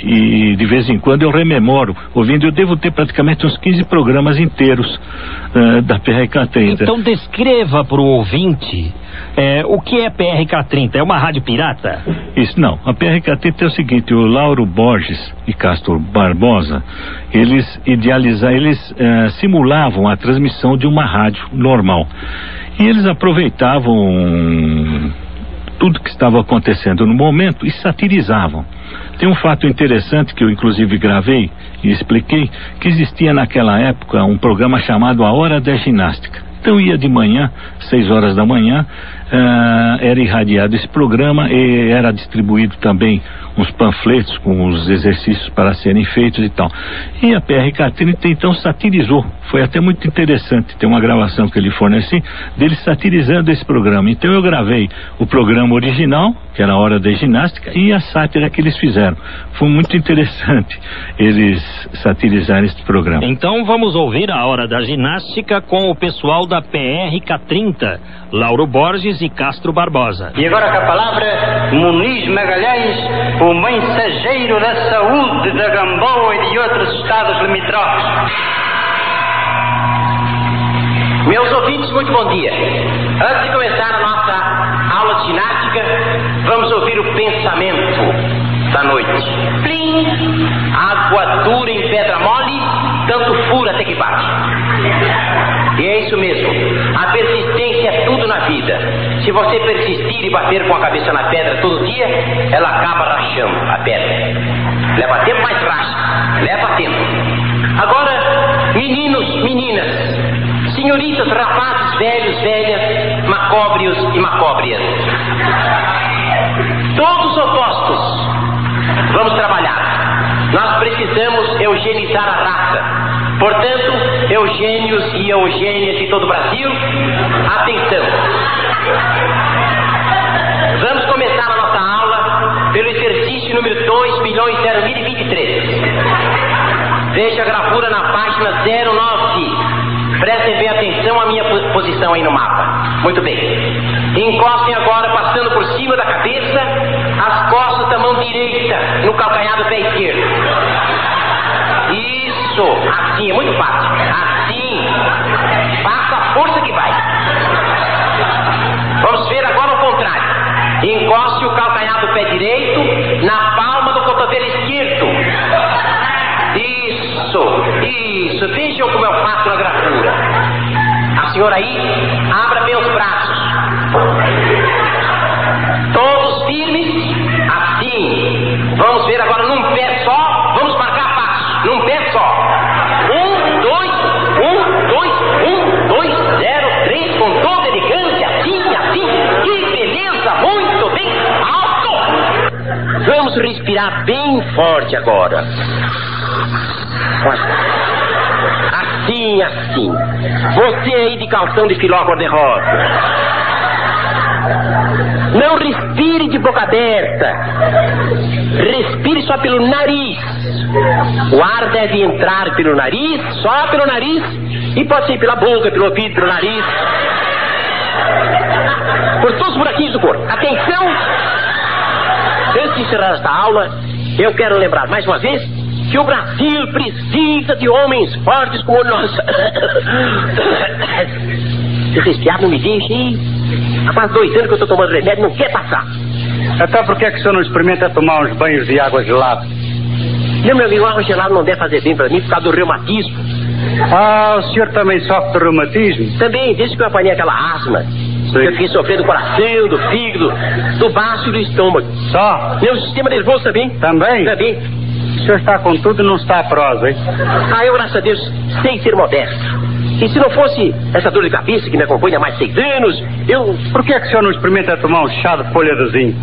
e de vez em quando eu rememoro ouvindo. Eu devo ter praticamente uns quinze programas inteiros uh, da P R K trinta. Então descreva para o ouvinte é, o que é P R K trinta. É uma rádio pirata? Isso não, a P R K trinta é o seguinte: o Lauro Borges e Castro Barbosa, eles idealizaram, eles uh, simulavam a transmissão de uma rádio normal, e eles aproveitavam tudo que estava acontecendo no momento e satirizavam. Tem um fato interessante que eu inclusive gravei e expliquei, que existia naquela época um programa chamado A Hora da Ginástica. Então ia de manhã, seis horas da manhã, uh, era irradiado esse programa, e era distribuído também uns panfletos com os exercícios para serem feitos e tal. E a P R K trinta então satirizou. Foi até muito interessante, tem uma gravação que ele fornece dele satirizando esse programa. Então eu gravei o programa original, que era A Hora da Ginástica, e a sátira que eles fizeram. Foi muito interessante eles satirizarem esse programa. Então vamos ouvir A Hora da Ginástica com o pessoal da P R K trinta, Lauro Borges e Castro Barbosa. E agora com a palavra, Muniz Magalhães, o mensageiro da saúde da Gamboa e de outros estados limítrofes. Meus ouvintes, muito bom dia. Antes de começar a nossa aula de ginástica, vamos ouvir o pensamento. da noite. Plim! Água dura em pedra mole, tanto fura até que bate. E é isso mesmo. A persistência é tudo na vida. Se você persistir e bater com a cabeça na pedra todo dia, ela acaba rachando a pedra. Leva tempo, mas racha. Leva tempo. Agora, meninos, meninas, senhoritas, rapazes, velhos, velhas, macóbrios e macóbrias, todos opostos, vamos trabalhar. Nós precisamos eugenizar a raça. Portanto, Eugênios e Eugênias de todo o Brasil, atenção. Vamos começar a nossa aula pelo exercício número dois milhões zero mil e vinte e três. Veja a gravura na página zero nove. Prestem bem atenção à minha posição aí no mapa. Muito bem. Encostem agora, passando por cima da cabeça, as costas da mão direita no calcanhar do pé esquerdo. Isso, assim, é muito fácil. Assim. Faça a força que vai. Vamos ver agora o contrário. Encoste o calcanhar do pé direito na palma do cotovelo esquerdo. Isso, isso. Vejam como eu faço na gravura. A senhora aí, abra bem os braços. Todos firmes. Assim. Vamos ver agora num pé só. Vamos marcar passos. Num pé só. Um, dois, um, dois, um, dois, zero, três, com toda elegância. Assim, assim. Que beleza. Muito bem. Alto. Vamos respirar bem forte agora. Assim, assim. Você aí de calção de filó cor-de-rosa, não respire de boca aberta. Respire só pelo nariz. O ar deve entrar pelo nariz, só pelo nariz. E pode ser pela boca, pelo ouvido, pelo nariz, por todos os buraquinhos do corpo. Atenção! Antes de encerrar esta aula, eu quero lembrar mais uma vez que o Brasil precisa de homens fortes como nós. Se respirar, não me deixe, hein? Há quase dois anos que eu estou tomando remédio, não quer passar. Até por que é que o senhor não experimenta tomar uns banhos de água gelada? Não, meu amigo, água gelada não deve fazer bem para mim por causa do reumatismo. Ah, o senhor também sofre de reumatismo? Também, desde que eu apanhei aquela asma. Sim. Eu fiquei sofrendo do coração, do fígado, do baço e do estômago. Só? Meu sistema nervoso também. Também? Também. O senhor está com tudo e não está a prosa, hein? Ah, eu, graças a Deus, sei ser modesto. E se não fosse essa dor de cabeça que me acompanha há mais de seis anos, eu... Por que é que o senhor não experimenta tomar um chá de folha de zinco?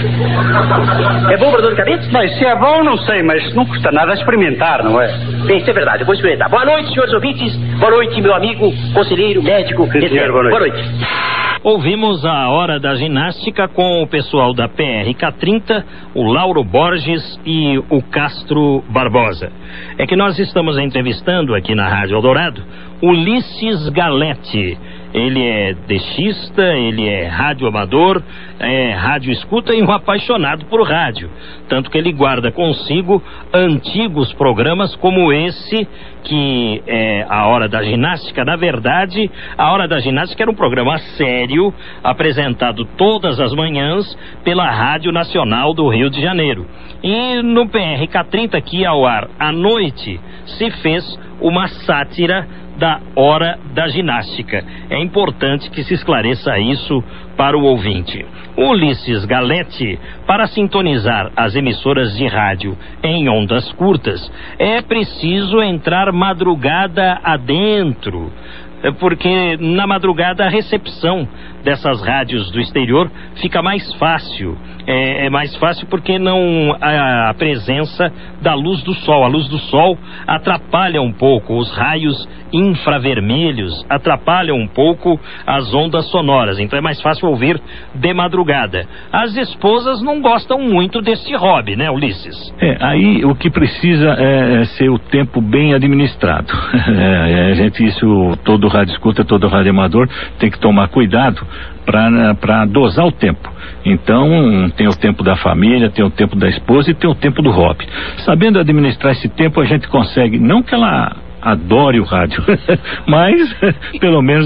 É bom para dor de cabeça? Mas se é bom, não sei, mas não custa nada experimentar, não é? Bem, isso é verdade, eu vou experimentar. Boa noite, senhores ouvintes. Boa noite, meu amigo, conselheiro, médico. Sim, senhor, boa noite. Boa noite. Ouvimos a Hora da Ginástica com o pessoal da P R K trinta, o Lauro Borges e o Castro Barbosa. É que nós estamos entrevistando aqui na Rádio Eldorado Ulisses Galete. Ele é dexista, ele é rádio amador, é rádio escuta e um apaixonado por rádio. Tanto que ele guarda consigo antigos programas como esse, que é a Hora da Ginástica. Na verdade, a Hora da Ginástica era um programa sério, apresentado todas as manhãs pela Rádio Nacional do Rio de Janeiro. E no P R K trinta, aqui ao ar à noite, se fez uma sátira da Hora da Ginástica. É importante que se esclareça isso para o ouvinte. Ulisses Galete, para sintonizar as emissoras de rádio em ondas curtas, é preciso entrar madrugada adentro, porque na madrugada a recepção dessas rádios do exterior fica mais fácil. É, é mais fácil porque não há a presença da luz do sol. A luz do sol atrapalha um pouco os raios infravermelhos, atrapalha um pouco as ondas sonoras. Então é mais fácil ouvir de madrugada. As esposas não gostam muito desse hobby, né, Ulisses? É, aí o que precisa é ser o tempo bem administrado. É, a gente, isso, todo rádio escuta, todo rádio amador tem que tomar cuidado para dosar o tempo. Então tem o tempo da família, tem o tempo da esposa e tem o tempo do hobby. Sabendo administrar esse tempo, a gente consegue, não que ela adore o rádio, mas pelo menos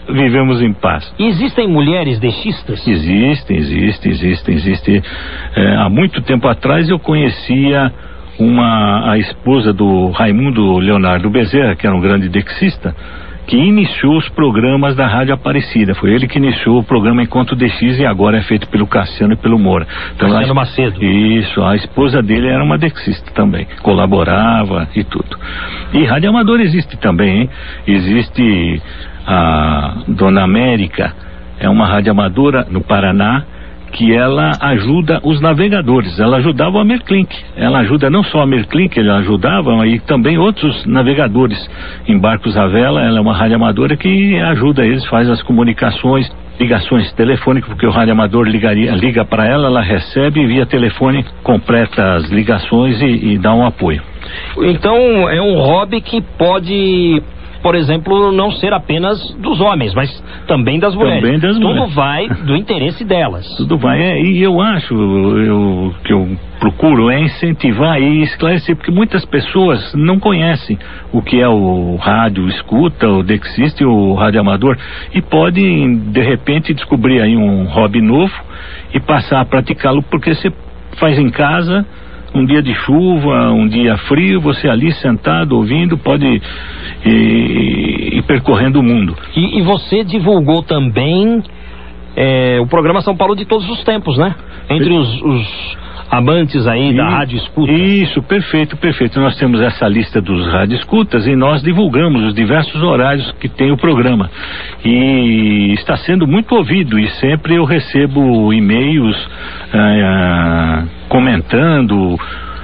vivemos em paz. E existem mulheres deixistas? Existem, existem, existem, existem. É, há muito tempo atrás eu conhecia uma, a esposa do Raimundo Leonardo Bezerra, que era um grande dexista, que iniciou os programas da Rádio Aparecida. Foi ele que iniciou o programa Encontro D X e agora é feito pelo Cassiano e pelo Moura. Então, Cassiano a, Macedo. Isso, a esposa dele era uma dexista também, colaborava e tudo. E Rádio Amador existe também, hein? Existe a Dona América, é uma rádio amadora no Paraná, que ela ajuda os navegadores. Ela ajudava a Merclink, ela ajuda não só a Merclink, ela ajudava e também outros navegadores em barcos à vela. Ela é uma rádio amadora que ajuda eles, faz as comunicações, ligações telefônicas, porque o rádio amador ligaria, liga para ela, ela recebe via telefone, completa as ligações e, e dá um apoio. Então é um hobby que pode, por exemplo, não ser apenas dos homens, mas também das mulheres. Também das Tudo mulheres. vai do interesse delas. Tudo vai, é, e eu acho, eu, que eu procuro é incentivar e esclarecer, porque muitas pessoas não conhecem o que é o rádio escuta, o dexista e o rádio amador, e podem, de repente, descobrir aí um hobby novo e passar a praticá-lo, porque você faz em casa, um dia de chuva, um dia frio, você ali sentado, ouvindo, pode ir, ir percorrendo o mundo. E, e você divulgou também é, o programa São Paulo de Todos os Tempos, né? Entre os, os amantes aí e, da rádio escuta. Isso, perfeito, perfeito. Nós temos essa lista dos rádio escutas e nós divulgamos os diversos horários que tem o programa. E está sendo muito ouvido e sempre eu recebo e-mails ah, comentando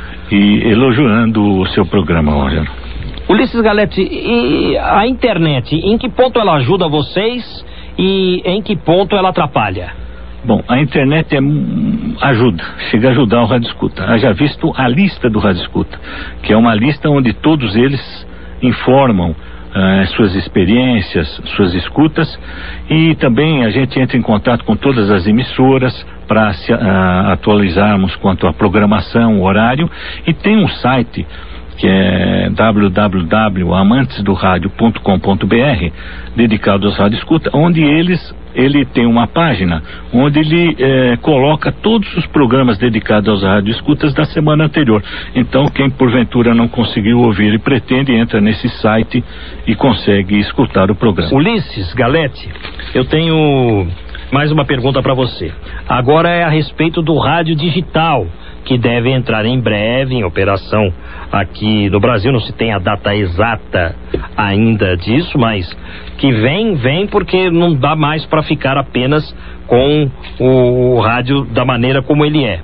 e elogiando o seu programa, Rogério. Ulisses Galletti, e a internet, em que ponto ela ajuda vocês e em que ponto ela atrapalha? Bom, a internet é, ajuda, chega a ajudar o Rádio Escuta. Haja visto a lista do Rádio Escuta, que é uma lista onde todos eles informam uh, suas experiências, suas escutas, e também a gente entra em contato com todas as emissoras para se uh, atualizarmos quanto à programação, o horário, e tem um site que é w w w ponto amantes do rádio ponto com ponto b r, dedicado aos rádio escuta, onde eles ele tem uma página onde ele eh, coloca todos os programas dedicados aos rádio escutas da semana anterior. Então quem porventura não conseguiu ouvir e pretende, entra nesse site e consegue escutar o programa. Ulisses Galletti, eu tenho mais uma pergunta para você. Agora é a respeito do rádio digital, que deve entrar em breve em operação aqui no Brasil. Não se tem a data exata ainda disso, mas que vem, vem porque não dá mais para ficar apenas com o, o rádio da maneira como ele é.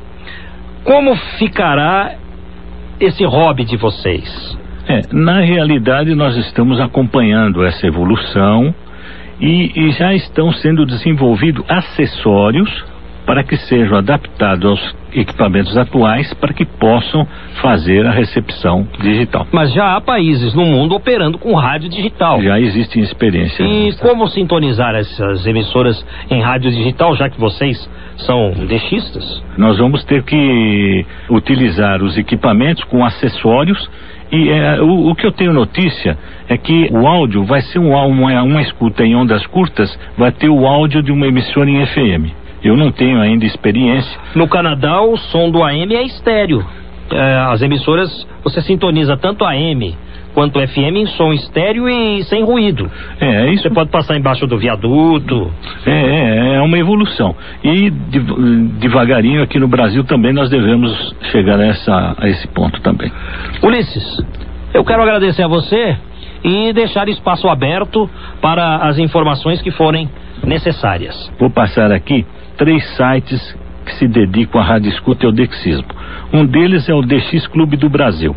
Como ficará esse hobby de vocês? É, na realidade nós estamos acompanhando essa evolução e, e já estão sendo desenvolvidos acessórios para que sejam adaptados aos equipamentos atuais para que possam fazer a recepção digital. Mas já há países no mundo operando com rádio digital. Já existem experiências. E como sintonizar essas emissoras em rádio digital, já que vocês são dexistas? Nós vamos ter que utilizar os equipamentos com acessórios. E é, o, o que eu tenho notícia é que o áudio vai ser um, uma, uma escuta em ondas curtas, vai ter o áudio de uma emissora em F M. Eu não tenho ainda experiência. No Canadá, o som do A M é estéreo. É, as emissoras, você sintoniza tanto A M quanto F M em som estéreo e sem ruído. É, isso. Você pode passar embaixo do viaduto. É, é, é uma evolução. E devagarinho aqui no Brasil também nós devemos chegar a, essa, a esse ponto também. Ulisses, eu quero agradecer a você e deixar espaço aberto para as informações que forem necessárias. Vou passar aqui três sites que se dedicam à rádio escuta e ao dexismo. Um deles é o D X Clube do Brasil,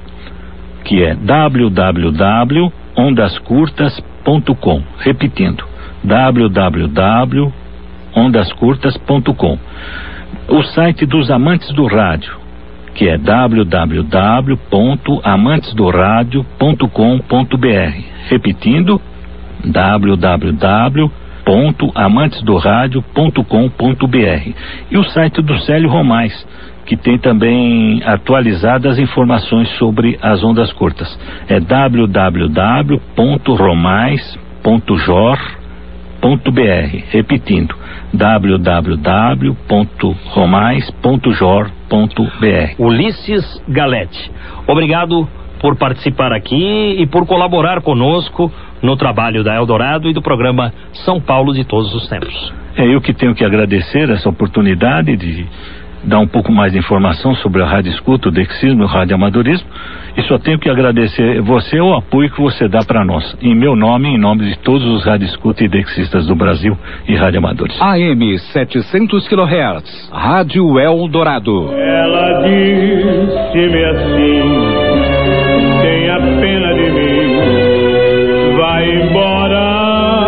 que é w w w ponto ondas curtas ponto com. Repetindo, w w w ponto ondas curtas ponto com. O site dos Amantes do Rádio, que é w w w ponto amantes do rádio ponto com ponto b r. Repetindo, w w w ponto amantes do rádio ponto com ponto b r. E o site do Célio Romais, que tem também atualizadas informações sobre as ondas curtas. É w w w ponto romais ponto jor ponto b r. Repetindo, w w w ponto romais ponto jor ponto b r. Ulisses Galete, obrigado por participar aqui e por colaborar conosco no trabalho da Eldorado e do programa São Paulo de Todos os Tempos. É eu que tenho que agradecer essa oportunidade de dar um pouco mais de informação sobre a rádio escuta, o dexismo e o rádio amadorismo, e só tenho que agradecer você o apoio que você dá para nós, em meu nome e em nome de todos os rádio escuta e dexistas do Brasil e rádio amadores. A M setecentos quilohertz, Rádio Eldorado. Ela disse-me assim: tenha pena de mim, vai embora.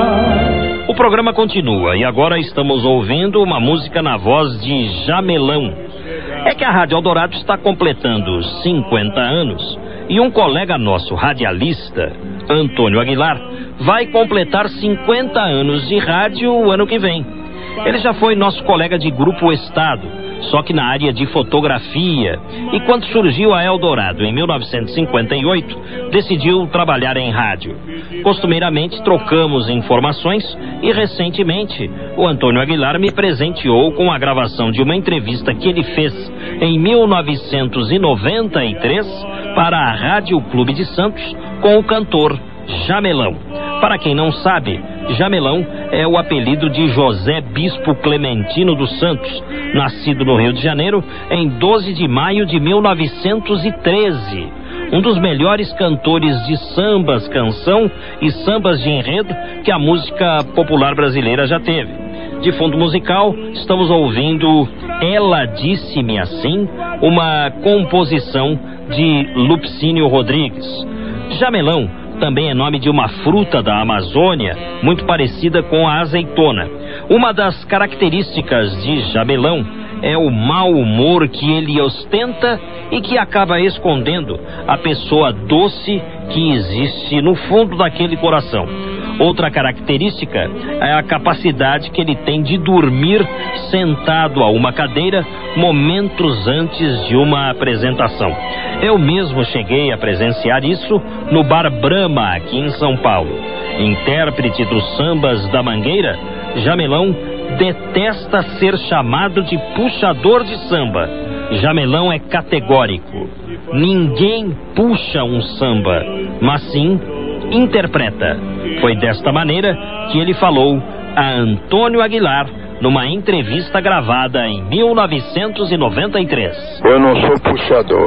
O programa continua e agora estamos ouvindo uma música na voz de Jamelão. É que a Rádio Eldorado está completando cinquenta anos e um colega nosso, radialista, Antônio Aguilar, vai completar cinquenta anos de rádio o ano que vem. Ele já foi nosso colega de Grupo Estado, só que na área de fotografia, e quando surgiu a Eldorado em mil novecentos e cinquenta e oito, decidiu trabalhar em rádio. Costumeiramente trocamos informações e recentemente o Antônio Aguilar me presenteou com a gravação de uma entrevista que ele fez em mil novecentos e noventa e três para a Rádio Clube de Santos com o cantor Jamelão. Para quem não sabe, Jamelão é o apelido de José Bispo Clementino dos Santos, nascido no Rio de Janeiro em doze de maio de mil novecentos e treze. Um dos melhores cantores de sambas, canção e sambas de enredo que a música popular brasileira já teve. De fundo musical, estamos ouvindo Ela Disse-me Assim, uma composição de Lupicínio Rodrigues. Jamelão também é nome de uma fruta da Amazônia, muito parecida com a azeitona. Uma das características de Jamelão é o mau humor que ele ostenta e que acaba escondendo a pessoa doce que existe no fundo daquele coração. Outra característica é a capacidade que ele tem de dormir sentado a uma cadeira momentos antes de uma apresentação. Eu mesmo cheguei a presenciar isso no Bar Brahma, aqui em São Paulo. Intérprete dos sambas da Mangueira, Jamelão detesta ser chamado de puxador de samba. Jamelão é categórico. Ninguém puxa um samba, mas sim interpreta. Foi desta maneira que ele falou a Antônio Aguilar numa entrevista gravada em mil novecentos e noventa e três. Eu não sou puxador.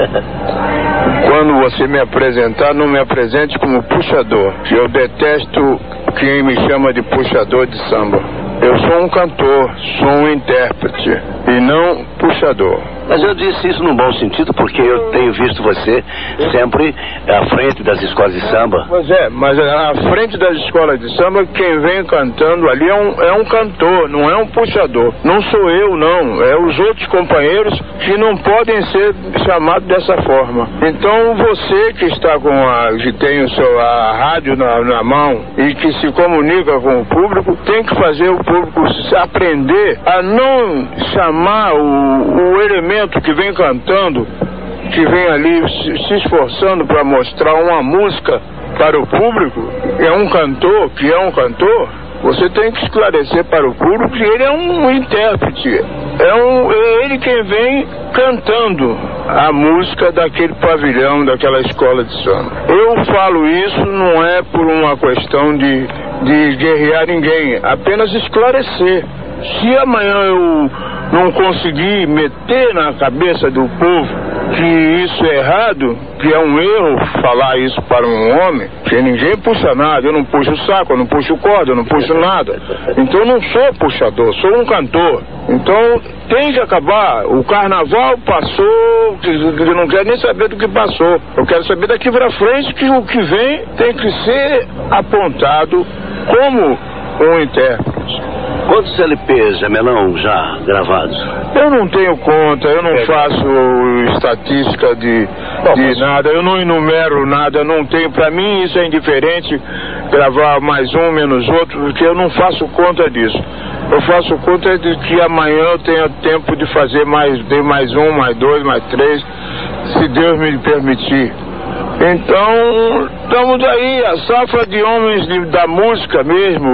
Quando você me apresentar, não me apresente como puxador. Eu detesto quem me chama de puxador de samba. Eu sou um cantor, sou um intérprete e não puxador. Mas eu disse isso num bom sentido, porque eu tenho visto você sempre à frente das escolas de samba. Pois é, mas à frente das escolas de samba, quem vem cantando ali é um, é um cantor, não é um puxador. Não sou eu, não. É os outros companheiros que não podem ser chamados dessa forma. Então você que está com a, que tem o seu, a rádio na, na mão e que se comunica com o público, tem que fazer o público aprender a não chamar o, o elemento que vem cantando, que vem ali se, se esforçando para mostrar uma música para o público, é um cantor, que é um cantor. Você tem que esclarecer para o público que ele é um intérprete, é, um, é ele quem vem cantando a música daquele pavilhão, daquela escola de samba. Eu falo isso não é por uma questão de, de guerrear ninguém, apenas esclarecer. Se amanhã eu não conseguir meter na cabeça do povo que isso é errado, que é um erro falar isso para um homem, que ninguém puxa nada, eu não puxo o saco, eu não puxo corda, eu não puxo nada. Então eu não sou puxador, sou um cantor. Então tem que acabar. O carnaval passou, eu não quero nem saber do que passou. Eu quero saber daqui para frente que o que vem tem que ser apontado como um intérprete. Quantos L Ps, Jamelão, já gravados? Eu não tenho conta, eu não é. faço estatística de, de nada, eu não enumero nada, não tenho, pra mim isso é indiferente, gravar mais um, menos outro, porque eu não faço conta disso. Eu faço conta de que amanhã eu tenha tempo de fazer mais, de mais um, mais dois, mais três, se Deus me permitir. Então, estamos aí, a safra de homens de, da música mesmo,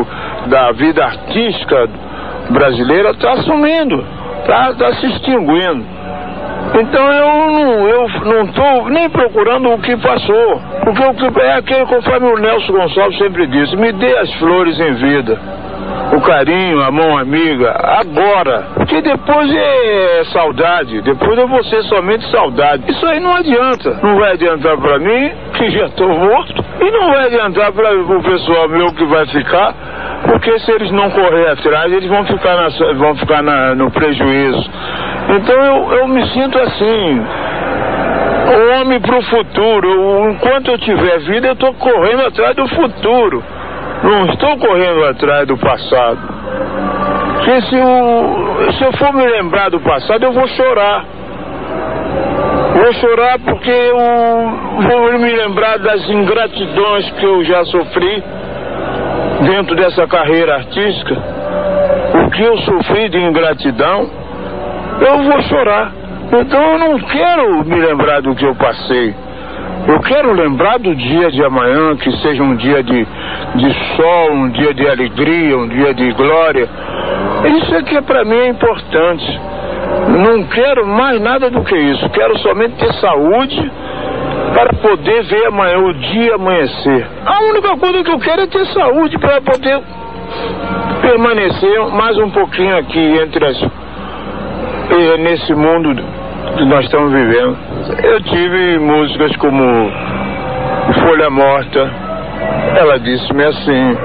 da vida artística brasileira está sumindo, está tá se extinguindo. Então eu não eu não estou nem procurando o que passou, porque o que é aquele, conforme o Nelson Gonçalves sempre disse, me dê as flores em vida, o carinho, a mão amiga, agora, porque depois é saudade, depois eu vou ser somente saudade. Isso aí não adianta, não vai adiantar para mim, que já estou morto, e não vai adiantar para o pessoal meu que vai ficar, porque se eles não correr atrás, eles vão ficar, na, vão ficar na, no prejuízo. Então eu, eu me sinto assim, um homem para o futuro. Eu, enquanto eu tiver vida, eu estou correndo atrás do futuro, não estou correndo atrás do passado. Porque se eu, se eu for me lembrar do passado, eu vou chorar. Vou chorar porque eu vou me lembrar das ingratidões que eu já sofri dentro dessa carreira artística. O que eu sofri de ingratidão, eu vou chorar. Então eu não quero me lembrar do que eu passei. Eu quero lembrar do dia de amanhã, que seja um dia de, de sol, um dia de alegria, um dia de glória. Isso aqui para mim é importante. Não quero mais nada do que isso. Quero somente ter saúde para poder ver amanhã, o dia amanhecer. A única coisa que eu quero é ter saúde para poder permanecer mais um pouquinho aqui entre as, nesse mundo que nós estamos vivendo. Eu tive músicas como Folha Morta, ela disse-me assim,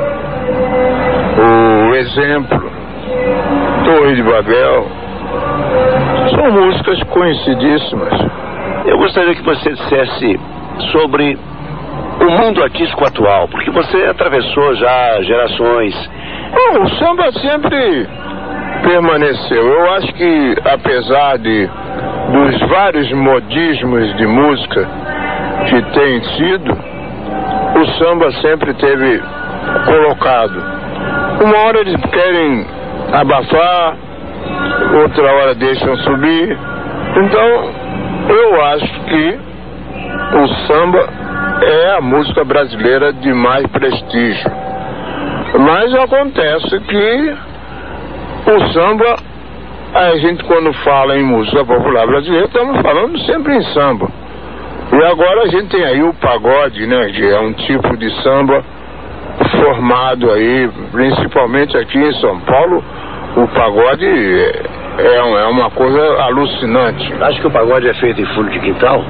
o Exemplo, Torre de Babel, são músicas conhecidíssimas. Eu gostaria que você dissesse sobre o mundo artístico atual, porque você atravessou já gerações. Bom, o samba sempre permaneceu. Eu acho que, apesar de dos vários modismos de música que tem sido, o samba sempre teve colocado. Uma hora eles querem abafar, outra hora deixam subir. Então eu acho que o samba é a música brasileira de mais prestígio. Mas acontece que o samba, a gente quando fala em música popular brasileira, estamos falando sempre em samba. E agora a gente tem aí o pagode, né, que é um tipo de samba formado aí, principalmente aqui em São Paulo. O pagode é, é uma coisa alucinante. Acho que o pagode é feito em fundo de quintal?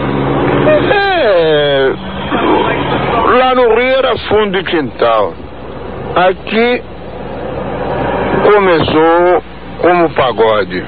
É, lá no Rio era fundo de quintal. Aqui começou como pagode.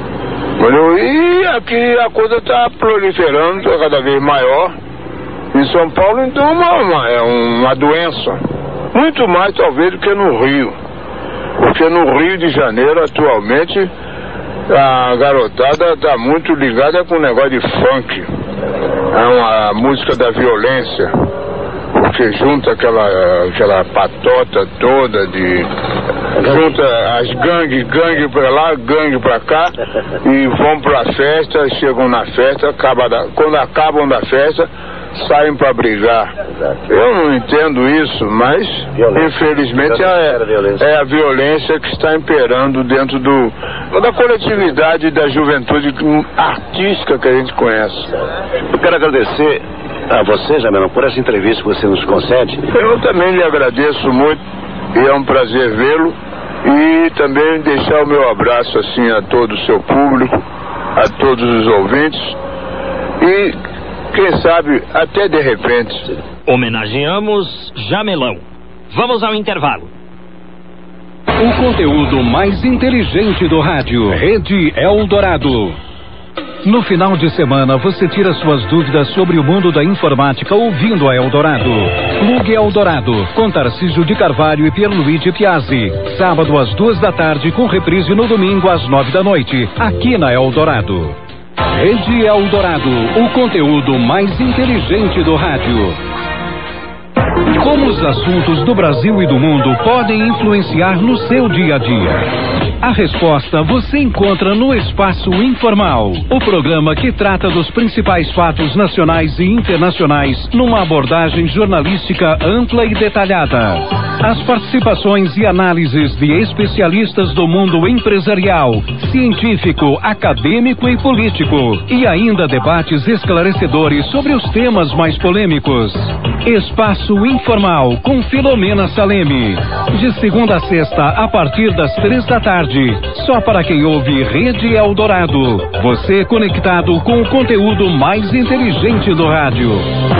E aqui a coisa está proliferando, está cada vez maior. Em São Paulo, então, é uma, é uma doença. Muito mais, talvez, do que no Rio. Porque no Rio de Janeiro, atualmente, a garotada está muito ligada com o negócio de funk. É uma música da violência. Porque junta aquela, aquela patota toda de... junta as gangues, gangue pra lá, gangue pra cá, e vão pra festa, chegam na festa, acaba da, quando acabam da festa, saem pra brigar. Eu não entendo isso, mas violência. Infelizmente é, é a violência que está imperando dentro do, da coletividade e da juventude artística que a gente conhece. Eu quero agradecer a você, Jamelão, por essa entrevista que você nos concede. Eu também lhe agradeço muito e é um prazer vê-lo, e também deixar o meu abraço assim a todo o seu público, a todos os ouvintes, e quem sabe até de repente. Homenageamos Jamelão. Vamos ao intervalo. O conteúdo mais inteligente do rádio, Rede Eldorado. No final de semana, você tira suas dúvidas sobre o mundo da informática ouvindo a Eldorado. Plugue Eldorado, com Tarcísio de Carvalho e Pierluigi Piazzi. Sábado às duas da tarde, com reprise no domingo às nove da noite, aqui na Eldorado. Rede Eldorado, o conteúdo mais inteligente do rádio. Como os assuntos do Brasil e do mundo podem influenciar no seu dia a dia? A resposta você encontra no Espaço Informal, o programa que trata dos principais fatos nacionais e internacionais numa abordagem jornalística ampla e detalhada. As participações e análises de especialistas do mundo empresarial, científico, acadêmico e político, e ainda debates esclarecedores sobre os temas mais polêmicos. Espaço Informal com Filomena Salemi, de segunda a sexta a partir das três da tarde, só para quem ouve Rede Eldorado. Você conectado com o conteúdo mais inteligente do rádio.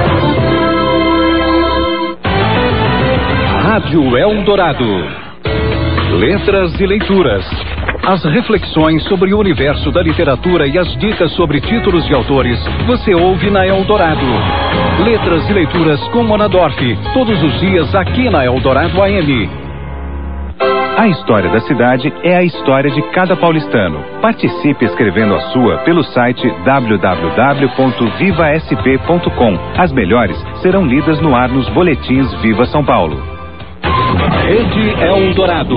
Rádio Eldorado. Letras e leituras. As reflexões sobre o universo da literatura e as dicas sobre títulos de autores você ouve na Eldorado. Letras e leituras com Mona Dorf, todos os dias aqui na Eldorado A M. A história da cidade é a história de cada paulistano. Participe escrevendo a sua pelo site w w w ponto viva s p ponto com. As melhores serão lidas no ar nos boletins Viva São Paulo. Rede Eldorado.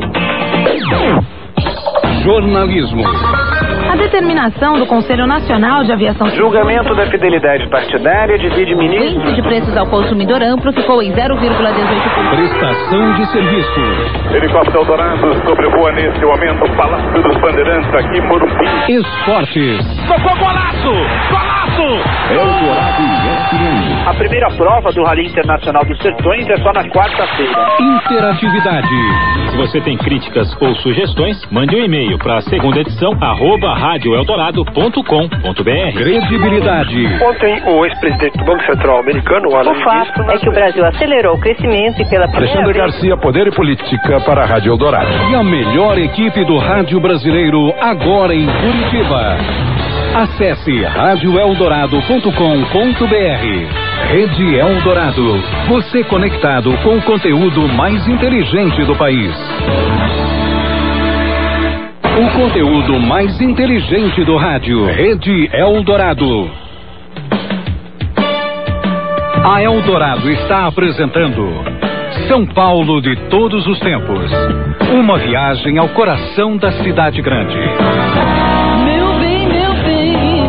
Jornalismo. A determinação do Conselho Nacional de Aviação Civil. Julgamento da fidelidade partidária divide ministros. O índice de preços ao consumidor amplo ficou em zero vírgula dezoito por cento. Prestação de serviço. Helicóptero Eldorado sobrevoa nesse momento o Palácio dos Bandeirantes aqui em Morumbi. Esportes. Tocou golaço! Golaço! Eldorado e S M. A primeira prova do Rally Internacional dos Sertões é só na quarta-feira. Interatividade. Se você tem críticas ou sugestões, mande um e-mail para a segunda edição, arroba rádio eldorado ponto com ponto b r. Credibilidade. Ontem, o ex-presidente do Banco Central americano, o Alan O fato é que o Brasil acelerou o crescimento e pela primeira Alexandre vez... Garcia, Poder e Política para a Rádio Eldorado. E a melhor equipe do rádio brasileiro agora em Curitiba. Acesse rádio eldorado ponto com ponto b r. Rede Eldorado. Você conectado com o conteúdo mais inteligente do país. O conteúdo mais inteligente do rádio. Rede Eldorado. A Eldorado está apresentando São Paulo de todos os tempos. Uma viagem ao coração da cidade grande. Meu bem, meu bem,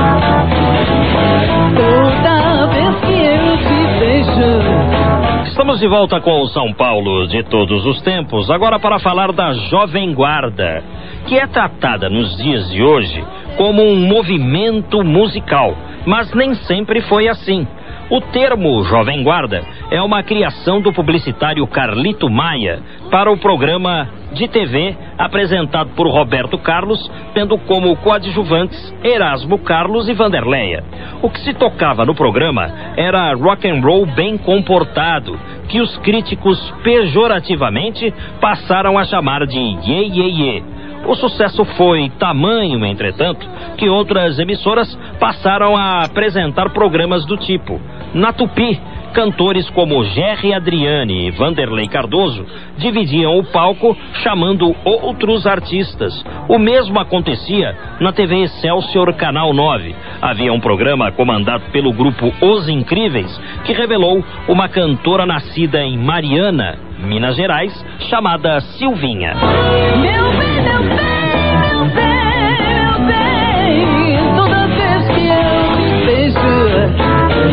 toda vez que eu te vejo. Estamos de volta com o São Paulo de todos os tempos, agora para falar da Jovem Guarda, que é tratada nos dias de hoje como um movimento musical, mas nem sempre foi assim. O termo Jovem Guarda é uma criação do publicitário Carlito Maia para o programa de T V apresentado por Roberto Carlos, tendo como coadjuvantes Erasmo Carlos e Vanderleia. O que se tocava no programa era rock and roll bem comportado, que os críticos pejorativamente passaram a chamar de Iê Iê Iê. O sucesso foi tamanho, entretanto, que outras emissoras passaram a apresentar programas do tipo. Na Tupi, cantores como Gerry Adriane e Vanderlei Cardoso dividiam o palco chamando outros artistas. O mesmo acontecia na T V Excelsior Canal nove. Havia um programa comandado pelo grupo Os Incríveis que revelou uma cantora nascida em Mariana, Minas Gerais, chamada Silvinha. Meu bem, meu bem, meu bem, meu bem, toda vez que eu te vejo.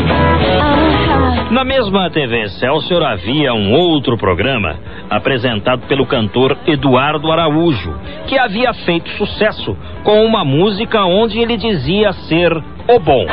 Na mesma T V Excelsior havia um outro programa apresentado pelo cantor Eduardo Araújo, que havia feito sucesso com uma música onde ele dizia ser o bom.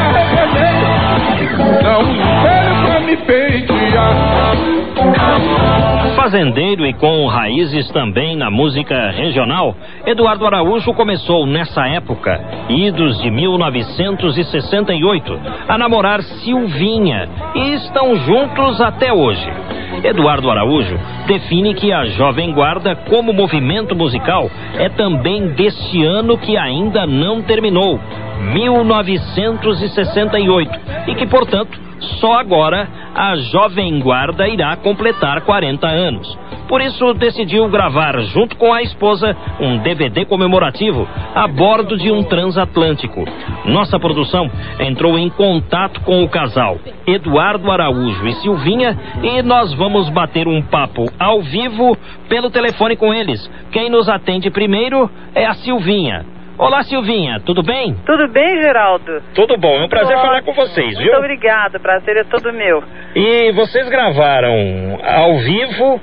Não espere pra me pentear. Fazendeiro e com raízes também na música regional, Eduardo Araújo começou nessa época, idos de mil novecentos e sessenta e oito, a namorar Silvinha e estão juntos até hoje. Eduardo Araújo define que a Jovem Guarda, como movimento musical, é também deste ano que ainda não terminou, mil novecentos e sessenta e oito, e que, portanto, só agora a Jovem Guarda irá completar quarenta anos. Por isso decidiu gravar junto com a esposa um D V D comemorativo a bordo de um transatlântico. Nossa produção entrou em contato com o casal Eduardo Araújo e Silvinha e nós vamos bater um papo ao vivo pelo telefone com eles. Quem nos atende primeiro é a Silvinha. Olá, Silvinha, tudo bem? Tudo bem, Geraldo? Tudo bom, é um prazer Olá. falar com vocês, viu? Muito obrigada, o prazer é todo meu. E vocês gravaram ao vivo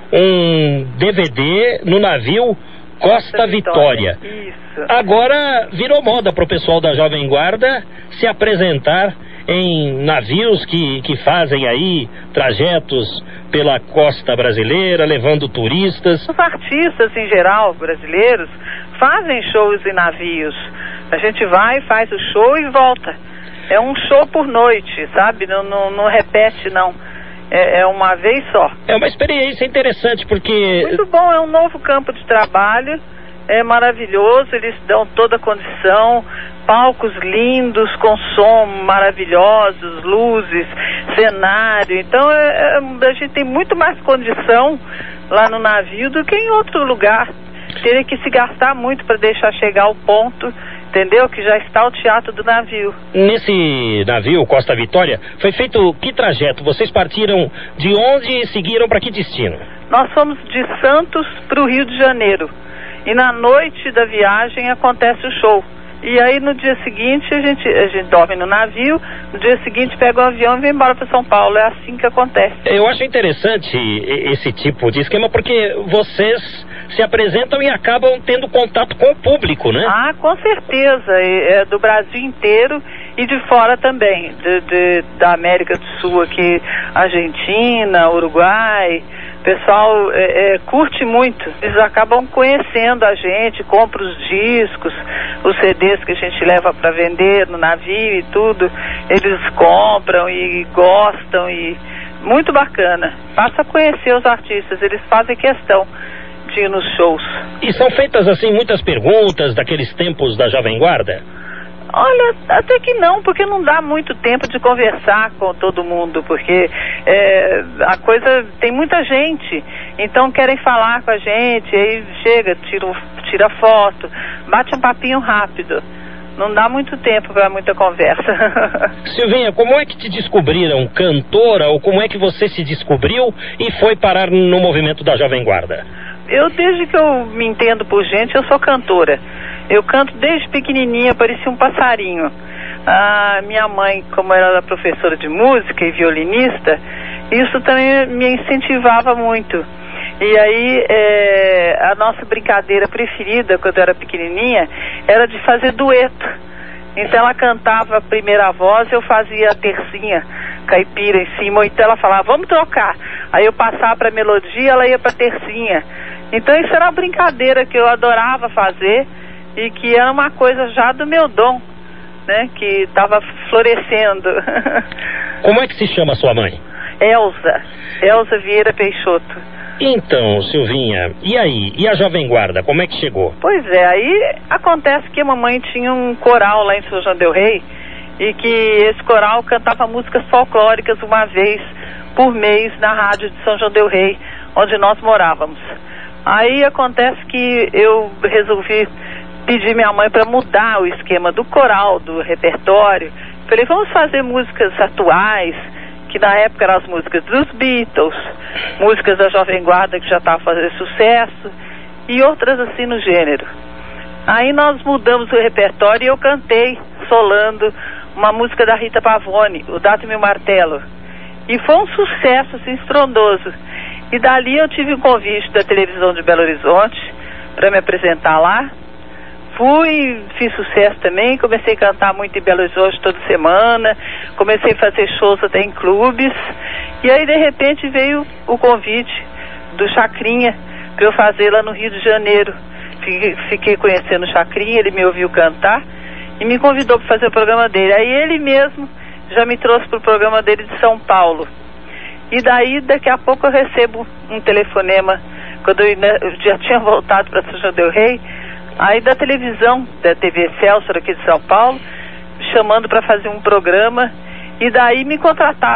um D V D no navio Costa Vitória. Isso. Agora virou moda para o pessoal da Jovem Guarda se apresentar em navios que, que fazem aí trajetos pela costa brasileira, levando turistas. Os artistas em geral, brasileiros, fazem shows em navios. A gente vai, faz o show e volta. É um show por noite, sabe? Não, não, não repete, não. É, é uma vez só. É uma experiência interessante, porque... Muito bom, é um novo campo de trabalho. É maravilhoso, eles dão toda a condição, palcos lindos, com som maravilhosos, luzes, cenário. Então é, é, a gente tem muito mais condição lá no navio do que em outro lugar. Teria que se gastar muito para deixar chegar ao ponto, entendeu? Que já está o teatro do navio. Nesse navio, Costa Vitória, foi feito que trajeto? Vocês partiram de onde e seguiram para que destino? Nós fomos de Santos para o Rio de Janeiro. E na noite da viagem acontece o show. E aí no dia seguinte a gente, a gente dorme no navio, no dia seguinte pega o avião e vem embora para São Paulo. É assim que acontece. Eu acho interessante esse tipo de esquema porque vocês se apresentam e acabam tendo contato com o público, né? Ah, com certeza. É do Brasil inteiro e de fora também. De, de, da América do Sul aqui, Argentina, Uruguai. O pessoal é, é, curte muito, eles acabam conhecendo a gente, compram os discos, os C Ds que a gente leva para vender no navio e tudo, eles compram e gostam e muito bacana. Passa a conhecer os artistas, eles fazem questão de ir nos shows. E são feitas assim muitas perguntas daqueles tempos da Jovem Guarda? Olha, até que não, porque não dá muito tempo de conversar com todo mundo, porque é, a coisa, tem muita gente, então querem falar com a gente, aí chega, tira, tira foto, bate um papinho rápido, não dá muito tempo para muita conversa. Silvinha, como é que te descobriram cantora, ou como é que você se descobriu e foi parar no movimento da Jovem Guarda? Eu, desde que eu me entendo por gente, eu sou cantora. Eu canto desde pequenininha, parecia um passarinho. Ah, minha mãe, como ela era professora de música e violinista, isso também me incentivava muito. E aí, é, a nossa brincadeira preferida, quando eu era pequenininha, era de fazer dueto. Então ela cantava a primeira voz, eu fazia a tercinha, caipira em cima, ou então ela falava, vamos trocar. Aí eu passava para a melodia, ela ia para a tercinha. Então isso era uma brincadeira que eu adorava fazer, e que era uma coisa já do meu dom, né, que estava florescendo. Como é que se chama sua mãe? Elza, Elza Vieira Peixoto. Então, Silvinha, e aí? E a Jovem Guarda, como é que chegou? Pois é, aí acontece que a mamãe tinha um coral lá em São João del Rei, e que esse coral cantava músicas folclóricas uma vez por mês na rádio de São João del Rei, onde nós morávamos. Aí acontece que eu resolvi pedi minha mãe para mudar o esquema do coral, do repertório. Falei, vamos fazer músicas atuais, que na época eram as músicas dos Beatles, músicas da Jovem Guarda que já estavam fazendo sucesso, e outras assim no gênero. Aí nós mudamos o repertório e eu cantei, solando, uma música da Rita Pavone, o Date-me o Martelo. E foi um sucesso assim, estrondoso. E dali eu tive um convite da televisão de Belo Horizonte para me apresentar lá. Fui, fiz sucesso também, comecei a cantar muito em Belo Horizonte toda semana, comecei a fazer shows até em clubes, e aí de repente veio o convite do Chacrinha para eu fazer lá no Rio de Janeiro. Fiquei, fiquei conhecendo o Chacrinha, ele me ouviu cantar e me convidou para fazer o programa dele. Aí ele mesmo já me trouxe para o programa dele de São Paulo. E daí daqui a pouco eu recebo um telefonema, quando eu, eu já tinha voltado para São João del Rei, aí da televisão, da T V Celso aqui de São Paulo, chamando para fazer um programa, e daí me contrataram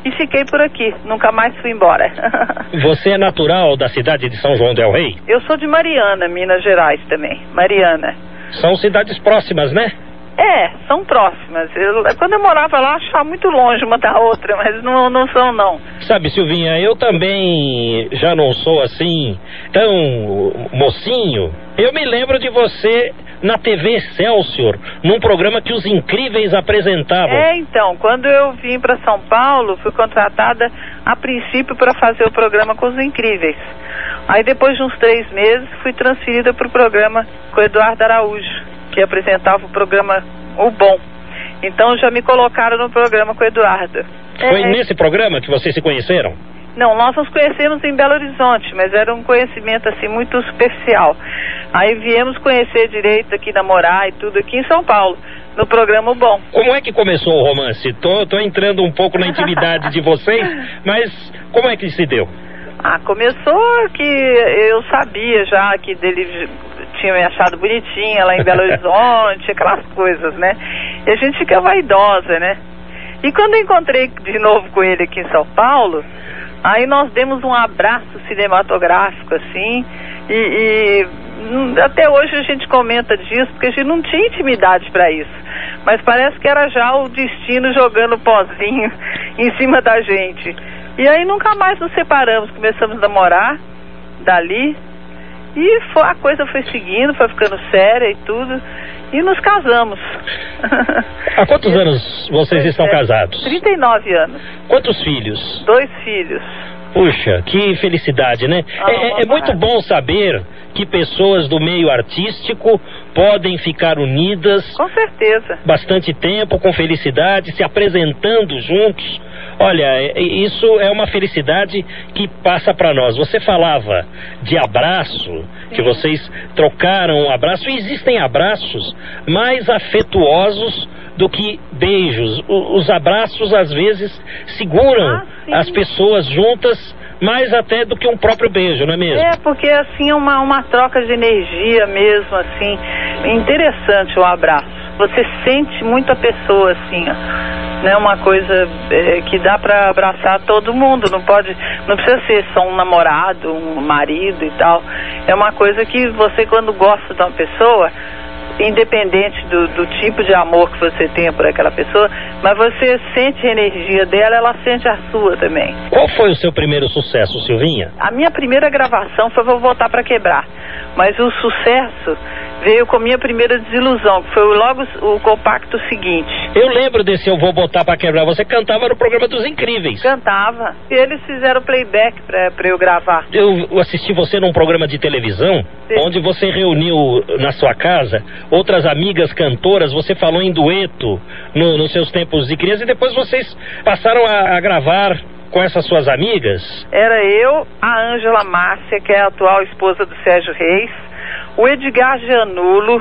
e fiquei por aqui, nunca mais fui embora. Você é natural da cidade de São João del Rei? Eu sou de Mariana, Minas Gerais também, Mariana. São cidades próximas, né? É, são próximas. Eu, quando eu morava lá, achava muito longe uma da outra, mas não, não são, não. Sabe, Silvinha, eu também já não sou assim tão mocinho. Eu me lembro de você na T V Excelsior, num programa que os Incríveis apresentavam. É, então, quando eu vim para São Paulo, fui contratada a princípio para fazer o programa com os Incríveis. Aí depois de uns três meses, fui transferida para o programa com o Eduardo Araújo, que apresentava o programa O Bom. Então já me colocaram no programa com o Eduardo. Foi é... nesse programa que vocês se conheceram? Não, nós nos conhecemos em Belo Horizonte, mas era um conhecimento assim muito superficial. Aí viemos conhecer direito aqui, namorar e tudo aqui em São Paulo, no programa O Bom. Como é que começou o romance? Tô, tô entrando um pouco na intimidade de vocês, mas como é que se deu? Ah, começou que eu sabia já que dele tinha me achado bonitinha lá em Belo Horizonte, aquelas coisas, né? E a gente fica vaidosa, né? E quando eu encontrei de novo com ele aqui em São Paulo, aí nós demos um abraço cinematográfico, assim, e, e até hoje a gente comenta disso, porque a gente não tinha intimidade para isso. Mas parece que era já o destino jogando pozinho em cima da gente. E aí nunca mais nos separamos, começamos a namorar dali, e foi, a coisa foi seguindo, foi ficando séria e tudo, e nos casamos. Há quantos anos vocês estão casados? trinta e nove anos. Quantos filhos? Dois filhos. Puxa, que felicidade, né? Ah, é, é muito bom saber que pessoas do meio artístico podem ficar unidas. Com certeza. Bastante tempo, com felicidade, se apresentando juntos. Olha, isso é uma felicidade que passa para nós. Você falava de abraço, que vocês trocaram um abraço, e existem abraços mais afetuosos do que beijos. O, os abraços às vezes seguram ah, as pessoas juntas mais até do que um próprio beijo, não é mesmo? É, porque assim é uma, uma troca de energia mesmo, assim, interessante o abraço. Você sente muito a pessoa, assim, ó, né? Uma coisa é, que dá pra abraçar todo mundo, não pode, não precisa ser só um namorado, um marido e tal. É uma coisa que você, quando gosta de uma pessoa, independente do, do tipo de amor que você tenha por aquela pessoa, mas você sente a energia dela, ela sente a sua também. Qual foi o seu primeiro sucesso, Silvinha? A minha primeira gravação foi Vou Voltar Pra Quebrar, mas o sucesso veio com a minha primeira desilusão, que foi logo o compacto seguinte. Eu lembro desse Eu Vou Botar Pra Quebrar. Você cantava no programa dos Incríveis. Cantava. E eles fizeram playback pra, pra eu gravar. Eu assisti você num programa de televisão, sim, onde você reuniu na sua casa outras amigas cantoras. Você falou em dueto no, nos seus tempos de criança, e depois vocês passaram a, a gravar com essas suas amigas? Era eu, a Ângela Márcia, que é a atual esposa do Sérgio Reis, o Edgar Gianulo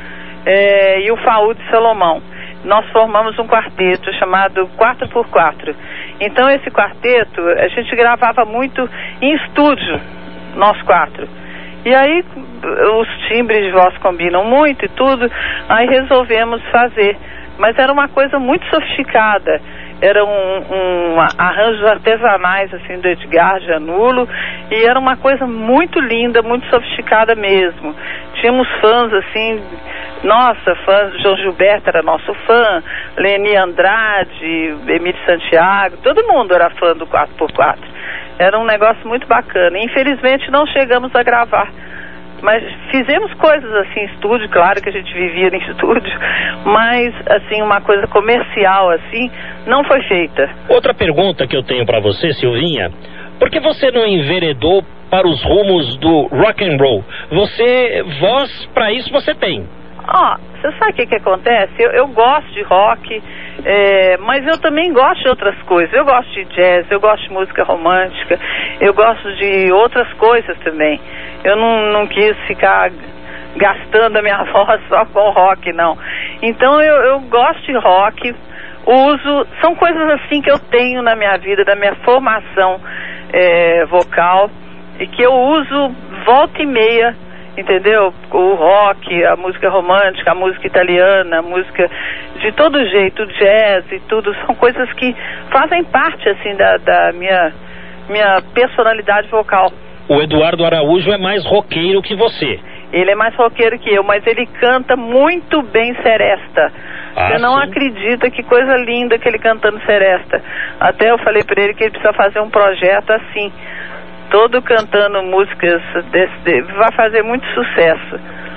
é, e o Faúd Salomão. Nós formamos um quarteto chamado quatro por quatro. Então esse quarteto a gente gravava muito em estúdio, nós quatro. E aí os timbres de voz combinam muito e tudo, aí resolvemos fazer. Mas era uma coisa muito sofisticada. Eram um, um, arranjos artesanais, assim, do Edgar Gianulo, e era uma coisa muito linda, muito sofisticada mesmo. Tínhamos fãs, assim, nossa, fãs, João Gilberto era nosso fã, Leni Andrade, Emílio Santiago, todo mundo era fã do quatro por quatro. Era um negócio muito bacana. Infelizmente não chegamos a gravar, mas fizemos coisas assim em estúdio, claro que a gente vivia em estúdio, mas assim, uma coisa comercial assim, não foi feita. Outra pergunta que eu tenho para você, Silvinha, por que você não enveredou para os rumos do rock and roll? Você, voz para isso você tem. Ó, oh, você sabe o que que acontece? Eu, eu gosto de rock, é, mas eu também gosto de outras coisas. Eu gosto de jazz, eu gosto de música romântica, eu gosto de outras coisas também. Eu não, não quis ficar gastando a minha voz só com rock, não. Então eu, eu gosto de rock, uso, são coisas assim que eu tenho na minha vida, da minha formação é, vocal, e que eu uso volta e meia, entendeu? O rock, a música romântica, a música italiana, a música de todo jeito, jazz e tudo, são coisas que fazem parte, assim, da, da minha, minha personalidade vocal. O Eduardo Araújo é mais roqueiro que você. Ele é mais roqueiro que eu, mas ele canta muito bem seresta. Ah, Você não sim. acredita que coisa linda que ele cantando seresta. Até eu falei pra ele que ele precisa fazer um projeto assim, todo cantando músicas desse, de, vai fazer muito sucesso.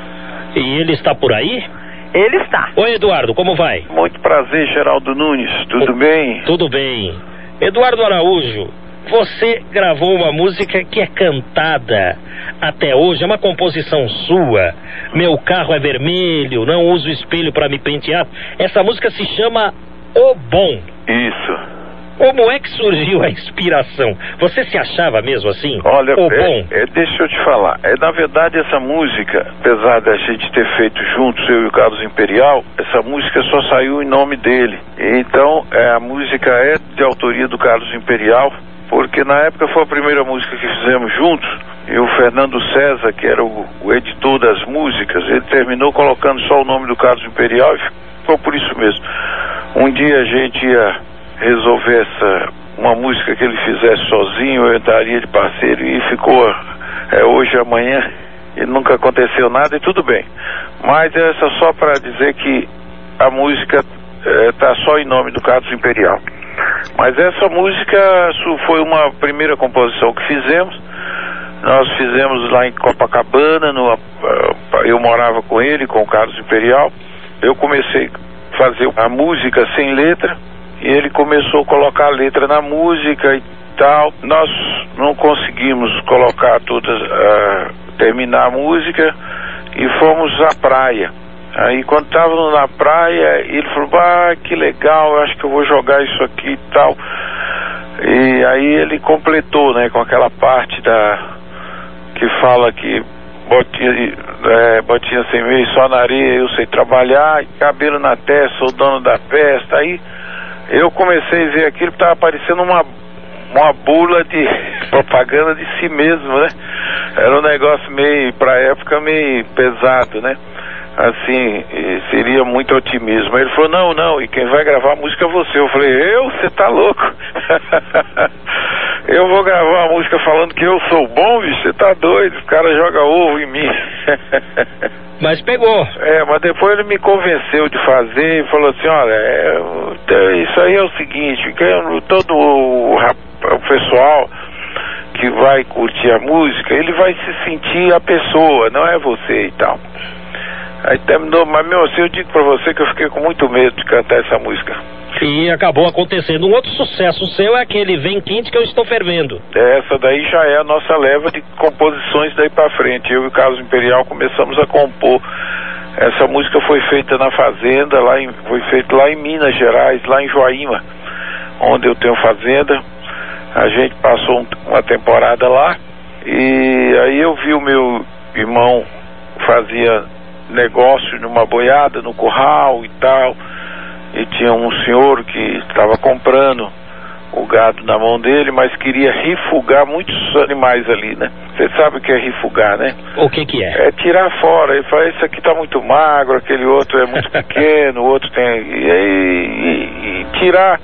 E ele está por aí? Ele está. Oi, Eduardo, como vai? Muito prazer, Geraldo Nunes. Tudo o... bem? Tudo bem. Eduardo Araújo, você gravou uma música que é cantada até hoje, é uma composição sua. Meu carro é vermelho, não uso espelho para me pentear. Essa música se chama O Bom. Isso. Como é que surgiu a inspiração? Você se achava mesmo assim? Olha, O é, Bom. É, deixa eu te falar. É, na verdade, essa música, apesar da gente ter feito juntos, eu e o Carlos Imperial, essa música só saiu em nome dele. Então, é, a música é de autoria do Carlos Imperial, porque na época foi a primeira música que fizemos juntos, e o Fernando César, que era o, o editor das músicas, ele terminou colocando só o nome do Carlos Imperial e ficou por isso mesmo. Um dia a gente ia resolver essa, uma música que ele fizesse sozinho, eu entraria de parceiro, e ficou é, hoje, amanhã, e nunca aconteceu nada, e tudo bem. Mas essa só para dizer que a música está é, só em nome do Carlos Imperial. Mas essa música foi uma primeira composição que fizemos. Nós fizemos lá em Copacabana, no, eu morava com ele, com o Carlos Imperial. Eu comecei a fazer a música sem letra, e ele começou a colocar a letra na música e tal. Nós não conseguimos colocar todas, uh, terminar a música, e fomos à praia. Aí quando estávamos na praia, ele falou, ah, que legal, eu acho que eu vou jogar isso aqui e tal. E aí ele completou, né, com aquela parte da que fala que botinha, é, botinha sem meio, só na areia eu sei trabalhar, cabelo na testa, sou dono da festa. Aí eu comecei a ver aquilo, estava parecendo uma, uma bula de propaganda de si mesmo, né? Era um negócio meio, pra época, meio pesado, né? Assim, seria muito otimismo. Ele falou, não, não, e quem vai gravar a música é você. Eu falei, eu? Você tá louco? Eu vou gravar a música falando que eu sou bom, bicho? Você tá doido? O cara joga ovo em mim. Mas pegou. É, mas depois ele me convenceu de fazer e falou assim, olha, é, isso aí é o seguinte, que todo o, o pessoal que vai curtir a música, ele vai se sentir a pessoa, não é você e tal. Aí terminou, mas meu, assim, eu digo pra você que eu fiquei com muito medo de cantar essa música. E acabou acontecendo. Um outro sucesso seu é aquele Vem Quente que eu estou fervendo. Essa daí já é a nossa leva de composições daí pra frente. Eu e o Carlos Imperial começamos a compor. Essa música foi feita na fazenda, lá em, foi feita lá em Minas Gerais, lá em Joaíma, onde eu tenho fazenda. A gente passou um, uma temporada lá, e aí eu vi o meu irmão fazia negócio numa boiada no curral e tal, e tinha um senhor que estava comprando o gado na mão dele, mas queria refugar muitos animais ali, né? Você sabe o que é refugar, né? O que que é? É tirar fora. Ele fala, esse aqui tá muito magro, aquele outro é muito pequeno, o outro tem... E, e, e tirar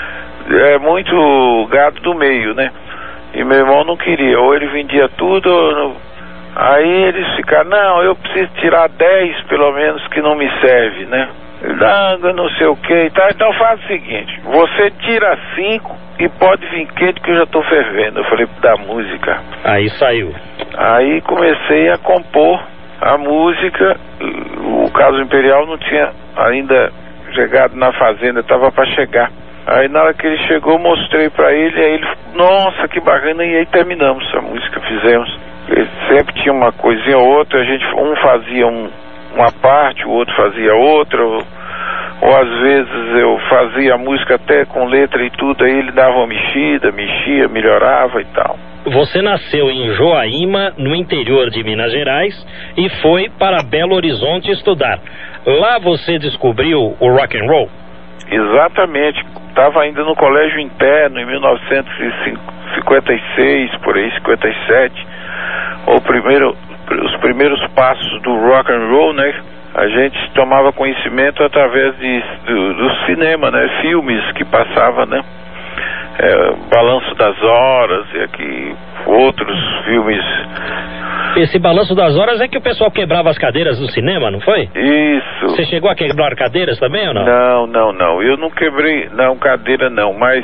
é, muito gado do meio, né? E meu irmão não queria, ou ele vendia tudo, ou não... Aí eles ficaram, não, eu preciso tirar dez pelo menos que não me serve, né? Não, não sei o que, tá? Então faz o seguinte, você tira cinco e pode vir quente que eu já tô fervendo. Eu falei, da música. Aí saiu. Aí comecei a compor a música. O Carlos Imperial não tinha ainda chegado na fazenda, tava para chegar. Aí na hora que ele chegou, mostrei pra ele, aí ele, nossa, que bacana, e aí terminamos a música, fizemos. Ele sempre tinha uma coisinha ou outra, a gente, um fazia um, uma parte, o outro fazia outra, ou, ou às vezes eu fazia a música até com letra e tudo, aí ele dava uma mexida, mexia, melhorava e tal. Você nasceu em Joaíma, no interior de Minas Gerais, e foi para Belo Horizonte estudar. Lá você descobriu o rock and roll? Exatamente, estava ainda no colégio interno em mil novecentos e cinquenta e seis, por aí, cinquenta e sete. O primeiro, os primeiros passos do rock and roll, né? a gente tomava conhecimento através de, do, do cinema, né? Filmes que passavam, né? É, Balanço das Horas e aqui outros filmes. Esse Balanço das Horas é que o pessoal quebrava as cadeiras do cinema, não foi? Isso. Você chegou a quebrar cadeiras também ou não? Não, não, não. Eu não quebrei, não, cadeira não, mas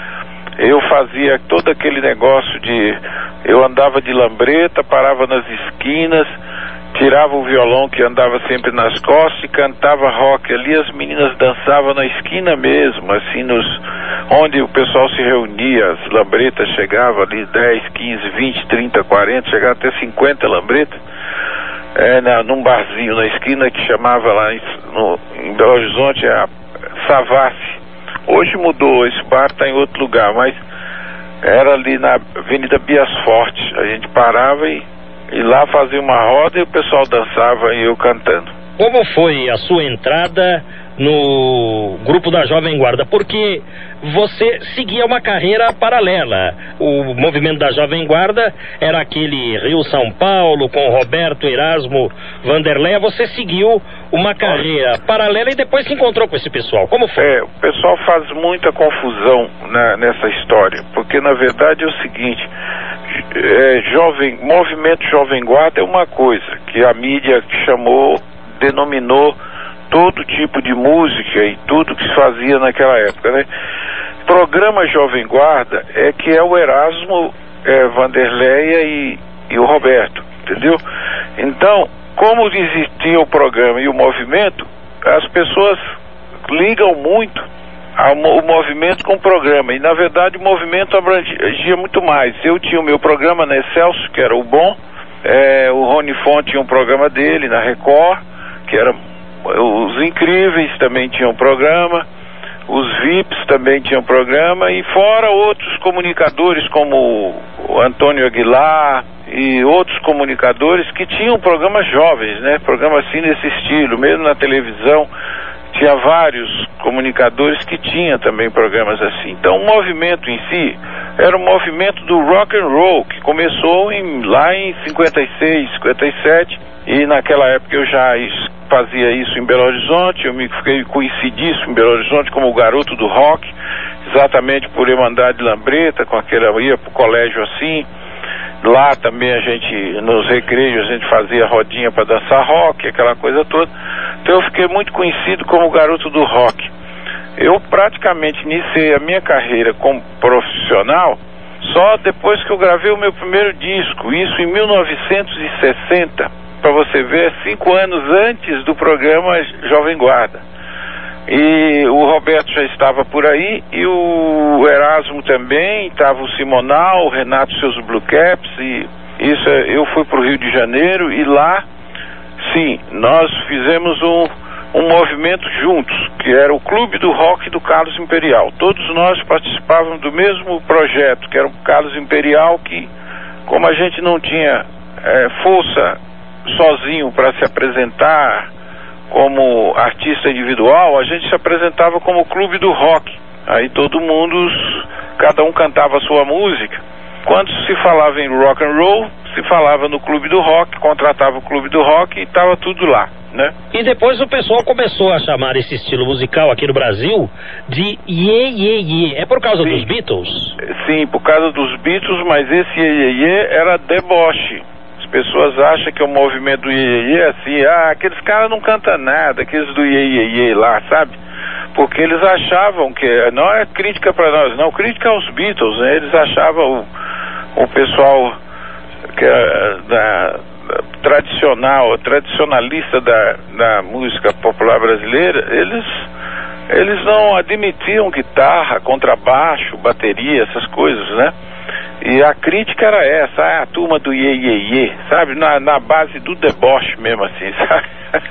eu fazia todo aquele negócio de... Eu andava de lambreta, parava nas esquinas, tirava o violão que andava sempre nas costas e cantava rock ali, as meninas dançavam na esquina mesmo, assim, nos, onde o pessoal se reunia, as lambretas chegavam ali, dez, quinze, vinte, trinta, quarenta, chegava até cinquenta lambretas, é, na, num barzinho na esquina que chamava lá em, no, em Belo Horizonte a Savassi. Hoje mudou, esse bar está em outro lugar, mas era ali na Avenida Bias Forte, a gente parava e E lá fazia uma roda e o pessoal dançava e eu cantando. Como foi a sua entrada no grupo da Jovem Guarda? Porque você seguia uma carreira paralela. O movimento da Jovem Guarda era aquele Rio-São Paulo com Roberto Erasmo Vanderleia. Você seguiu uma carreira paralela e depois se encontrou com esse pessoal. Como foi? É, o pessoal faz muita confusão na, nessa história, porque na verdade é o seguinte... É, jovem, movimento Jovem Guarda é uma coisa que a mídia chamou, denominou todo tipo de música e tudo que se fazia naquela época, né? Programa Jovem Guarda é que é o Erasmo, é, Vanderleia e, e o Roberto, entendeu? Então, como existia o programa e o movimento, as pessoas ligam muito o movimento com o programa, e na verdade o movimento abrangia muito mais. Eu tinha o meu programa na Excelsior, que era o bom, é, o Rony Fon tinha um programa dele na Record, que era os Incríveis, também tinham um programa, os V I Ps também tinham um programa, e fora outros comunicadores como o Antônio Aguilar e outros comunicadores que tinham programas jovens, né, programas assim desse estilo, mesmo na televisão. Tinha vários comunicadores que tinham também programas assim. Então o movimento em si era um movimento do rock and roll, que começou em, lá em cinquenta e seis, cinquenta e sete, e naquela época eu já fazia isso em Belo Horizonte. Eu me fiquei conhecidíssimo em Belo Horizonte como o garoto do rock, exatamente por eu andar de lambreta, com aquela, eu ia pro colégio assim. Lá também a gente, nos recreios, a gente fazia rodinha para dançar rock, aquela coisa toda. Então eu fiquei muito conhecido como o garoto do rock. Eu praticamente iniciei a minha carreira como profissional só depois que eu gravei o meu primeiro disco, isso em mil novecentos e sessenta, para você ver, cinco anos antes do programa Jovem Guarda. E o Roberto já estava por aí, e o Erasmo também, estava o Simonal, o Renato seus Blue Caps, e isso, eu fui para o Rio de Janeiro, e lá, sim, nós fizemos um, um movimento juntos, que era o Clube do Rock do Carlos Imperial. Todos nós participávamos do mesmo projeto, que era o Carlos Imperial, que, como a gente não tinha é, força sozinho para se apresentar como artista individual, a gente se apresentava como Clube do Rock. Aí todo mundo, cada um cantava a sua música. Quando se falava em rock and roll, se falava no Clube do Rock, contratava o Clube do Rock e estava tudo lá, né? E depois o pessoal começou a chamar esse estilo musical aqui no Brasil de Iê, Iê, Iê. É por causa Sim. dos Beatles? Sim, por causa dos Beatles, mas esse Iê, Iê, Iê era deboche. Pessoas acham que o movimento do Iê, Iê, Iê é assim, ah, aqueles caras não cantam nada, aqueles do Iê, Iê, Iê lá, sabe? Porque eles achavam que, não é crítica para nós, não, crítica aos Beatles, né? Eles achavam o, o pessoal que é da, da tradicional, tradicionalista da, da música popular brasileira, eles, eles não admitiam guitarra, contrabaixo, bateria, essas coisas, né? E a crítica era essa, ah, a turma do Iê, Iê, Iê, sabe? Na, na base do deboche mesmo, assim, sabe?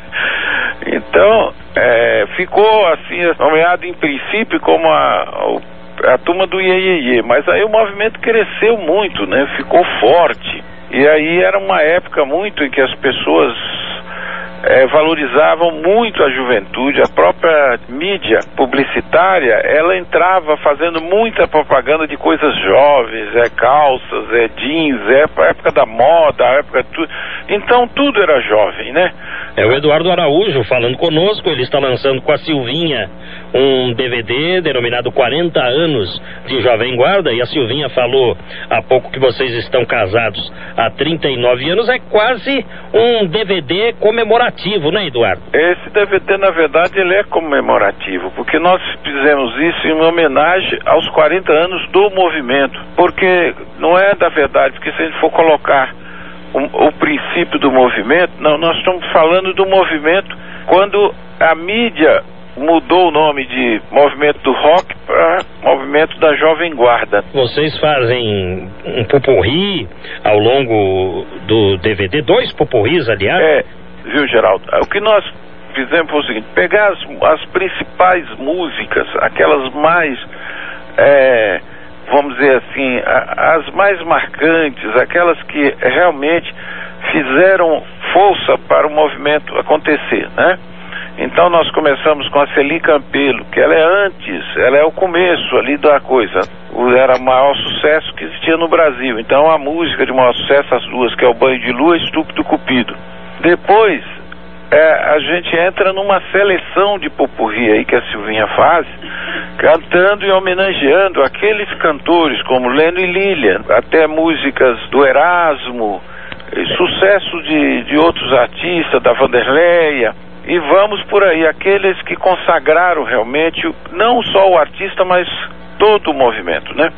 Então, é, ficou assim, nomeado em princípio como a, a turma do Iê, Iê, Iê, mas aí o movimento cresceu muito, né? Ficou forte. E aí era uma época muito em que as pessoas É, valorizavam muito a juventude. A própria mídia publicitária, ela entrava fazendo muita propaganda de coisas jovens, é calças, é jeans, é a época da moda, a época tudo. Então tudo era jovem, né? É o Eduardo Araújo falando conosco. Ele está lançando com a Silvinha um D V D denominado quarenta anos de Jovem Guarda. E a Silvinha falou há pouco que vocês estão casados há trinta e nove anos. É quase um D V D comemorativo, né, Eduardo? Esse D V D, na verdade, ele é comemorativo, porque nós fizemos isso em homenagem aos quarenta anos do movimento. Porque não é da verdade, porque se a gente for colocar o, o princípio do movimento, não, nós estamos falando do movimento quando a mídia mudou o nome de movimento do rock para movimento da Jovem Guarda. Vocês fazem um pupurri ao longo do D V D, dois pupurris, aliás? É, viu, Geraldo? O que nós fizemos foi o seguinte: pegar as, as principais músicas, aquelas mais, é, vamos dizer assim, a, as mais marcantes, aquelas que realmente fizeram força para o movimento acontecer, né? Então nós começamos com a Celi Campelo, que ela é antes, ela é o começo ali da coisa. Era o maior sucesso que existia no Brasil. Então a música de maior sucesso, as duas, que é o Banho de Lua e Estúpido Cupido. Depois é, a gente entra numa seleção de popurri aí que a Silvinha faz, cantando e homenageando aqueles cantores como Leno e Lilian, até músicas do Erasmo, sucesso de, de outros artistas, da Vanderleia. E vamos por aí, aqueles que consagraram realmente, não só o artista, mas todo o movimento, né?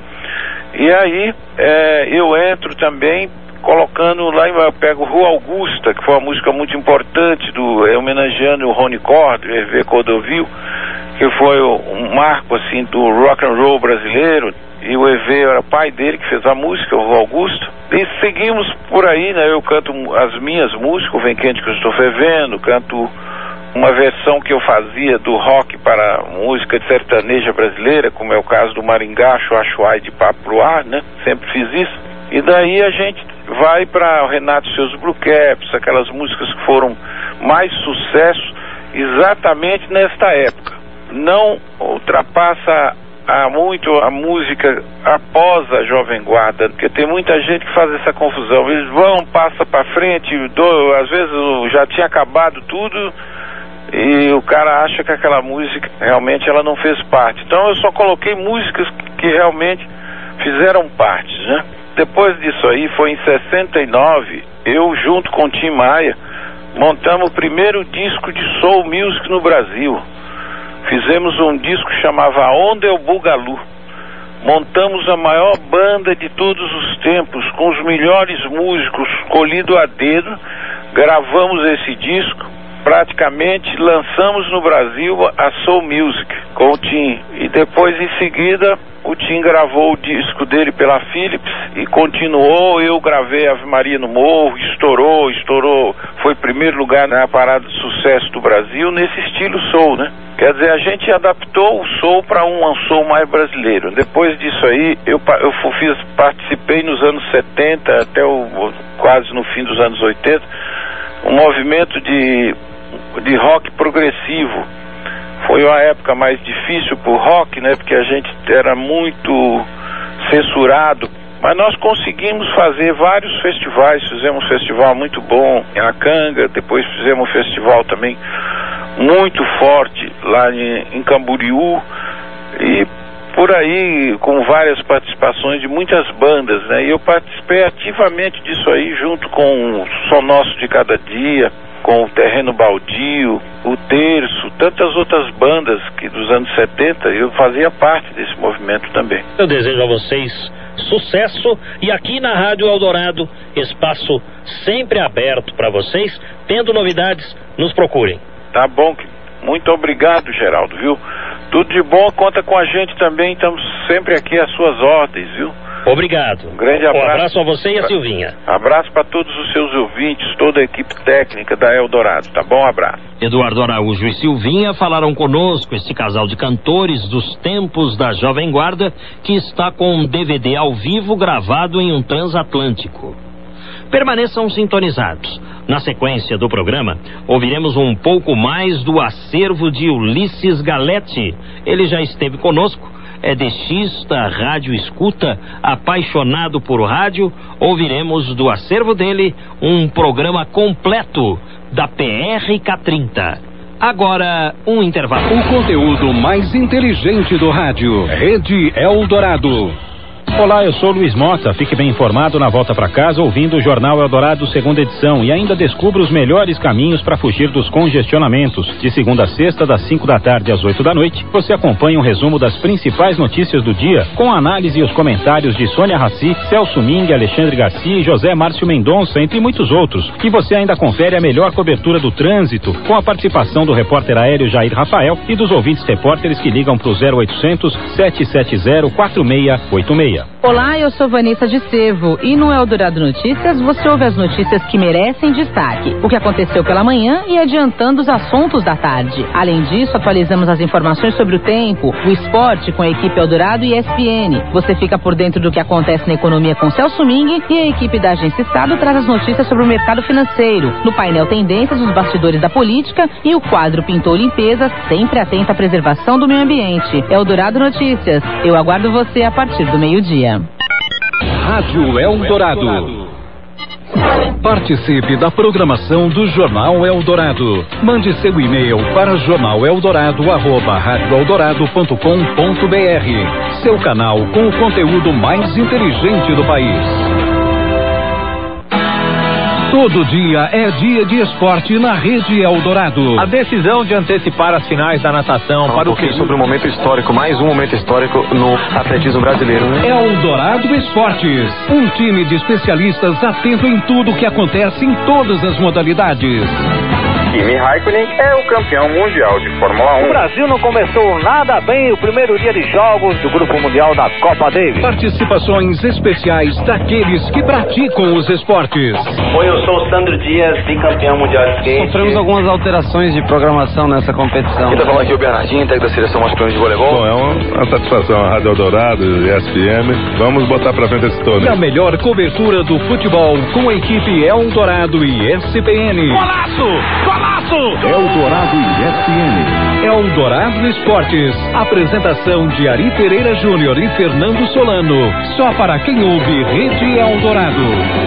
E aí é, eu entro também colocando lá, eu pego Rua Augusta, que foi uma música muito importante, do, é, homenageando o Rony Cord, o Hervé Cordovil, que foi um marco assim do rock and roll brasileiro, e o Hervé era pai dele que fez a música, o Rua Augusta. E seguimos por aí, né? Eu canto as minhas músicas, Vem Quente Que Eu Estou Fervendo, canto uma versão que eu fazia do rock para música de sertaneja brasileira, como é o caso do Maringá, Chuachuai de Papo pro Ar, né? Sempre fiz isso. E daí a gente vai para o Renato e Seus Blue Caps, aquelas músicas que foram mais sucesso exatamente nesta época. Não ultrapassa há muito a música após a Jovem Guarda, porque tem muita gente que faz essa confusão. Eles vão, passa para frente, do, às vezes já tinha acabado tudo, e o cara acha que aquela música realmente ela não fez parte. Então eu só coloquei músicas que realmente fizeram parte, né? Depois disso aí, foi em sessenta e nove, eu junto com o Tim Maia montamos o primeiro disco de soul music no Brasil. Fizemos um disco que chamava A Onda é o Bugalu. Montamos a maior banda de todos os tempos, com os melhores músicos escolhidos a dedo. Gravamos esse disco, praticamente lançamos no Brasil a Soul Music com o Tim. E depois, em seguida, o Tim gravou o disco dele pela Philips e continuou. Eu gravei Ave Maria no Morro, estourou, estourou, foi primeiro lugar na parada de sucesso do Brasil nesse estilo soul, né? Quer dizer, a gente adaptou o soul para um soul mais brasileiro. Depois disso aí, eu, eu fiz, participei nos anos setenta até o, quase no fim dos anos oitenta, um movimento de, de rock progressivo. Foi uma época mais difícil pro rock, né? Porque a gente era muito censurado. Mas nós conseguimos fazer vários festivais. Fizemos um festival muito bom em Acanga. Depois fizemos um festival também muito forte lá em, em Camboriú. E por aí, com várias participações de muitas bandas, né? E eu participei ativamente disso aí, junto com o Só Nosso de Cada Dia, com o Terreno Baldio, o Terço, tantas outras bandas que dos anos setenta, eu fazia parte desse movimento também. Eu desejo a vocês sucesso, e aqui na Rádio Eldorado, espaço sempre aberto para vocês. Tendo novidades, nos procurem. Tá bom, muito obrigado, Geraldo, viu? Tudo de bom, conta com a gente também, estamos sempre aqui às suas ordens, viu? Obrigado. Um grande abraço. Um abraço a você e a Silvinha. Abraço para todos os seus ouvintes, toda a equipe técnica da Eldorado, tá bom? Abraço. Eduardo Araújo e Silvinha falaram conosco, esse casal de cantores dos tempos da Jovem Guarda, que está com um D V D ao vivo gravado em um transatlântico. Permaneçam sintonizados. Na sequência do programa, ouviremos um pouco mais do acervo de Ulisses Galetti. Ele já esteve conosco é dexista, rádio escuta, apaixonado por rádio, ouviremos do acervo dele um programa completo da P R K trinta. Agora, um intervalo. O conteúdo mais inteligente do rádio. Rede Eldorado. Olá, eu sou o Luiz Mota. Fique bem informado na volta para casa ouvindo o Jornal Eldorado segunda edição e ainda descubra os melhores caminhos para fugir dos congestionamentos. De segunda a sexta, das cinco da tarde às oito da noite, você acompanha um resumo das principais notícias do dia, com a análise e os comentários de Sônia Raci, Celso Ming, Alexandre Garcia e José Márcio Mendonça, entre muitos outros. E você ainda confere a melhor cobertura do trânsito, com a participação do repórter aéreo Jair Rafael e dos ouvintes repórteres que ligam para o zero oitocentos, sete sete zero, quatro seis oito seis. Olá, eu sou Vanessa de Cervo e no Eldorado Notícias você ouve as notícias que merecem destaque, o que aconteceu pela manhã e adiantando os assuntos da tarde. Além disso, atualizamos as informações sobre o tempo, o esporte com a equipe Eldorado e E S P N. Você fica por dentro do que acontece na economia com Celso Ming e a equipe da Agência Estado traz as notícias sobre o mercado financeiro. No painel Tendências, os bastidores da política e o quadro Pintou Limpeza, sempre atento à preservação do meio ambiente. Eldorado Notícias. Eu aguardo você a partir do meio-dia. Rádio Eldorado. Participe da programação do Jornal Eldorado. Mande seu e-mail para jornal eldorado arroba rádio eldorado ponto com ponto br. Seu canal com o conteúdo mais inteligente do país. Todo dia é dia de esporte na Rede Eldorado. A decisão de antecipar as finais da natação Fala para um o que sobre um momento histórico, mais um momento histórico no atletismo brasileiro. Eldorado Esportes, um time de especialistas atento em tudo que acontece em todas as modalidades. Kimi Raikkonen é o campeão mundial de Fórmula um. O Brasil não começou nada bem o primeiro dia de jogos do Grupo Mundial da Copa Davis. Participações especiais daqueles que praticam os esportes. Oi, eu sou o Sandro Dias, bicampeão mundial de skate. Sofremos algumas alterações de programação nessa competição. Quem tá falando aqui é o Bernardinho, técnico da seleção masculina de voleibol. Bom, é uma, uma satisfação a Rádio Eldorado e E S P M. Vamos botar pra frente esse torneio. E a melhor cobertura do futebol com a equipe Eldorado e E S P N. Golaço! Golaço! Eldorado e E S P N. Eldorado Esportes. Apresentação de Ari Pereira Júnior e Fernando Solano. Só para quem ouve Rede Eldorado.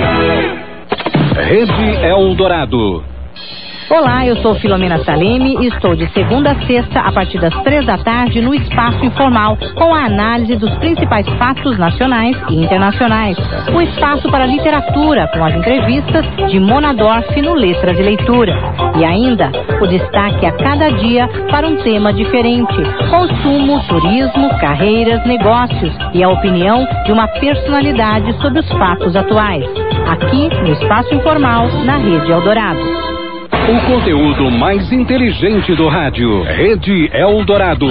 Rede Eldorado. Olá, eu sou Filomena Saleme e estou de segunda a sexta, a partir das três da tarde, no Espaço Informal, com a análise dos principais fatos nacionais e internacionais. Um espaço para literatura, com as entrevistas de Mona Dorf no Letras e Leitura. E ainda, o destaque a cada dia para um tema diferente: consumo, turismo, carreiras, negócios e a opinião de uma personalidade sobre os fatos atuais. Aqui, no Espaço Informal, na Rede Eldorado. O conteúdo mais inteligente do rádio. Rede Eldorado.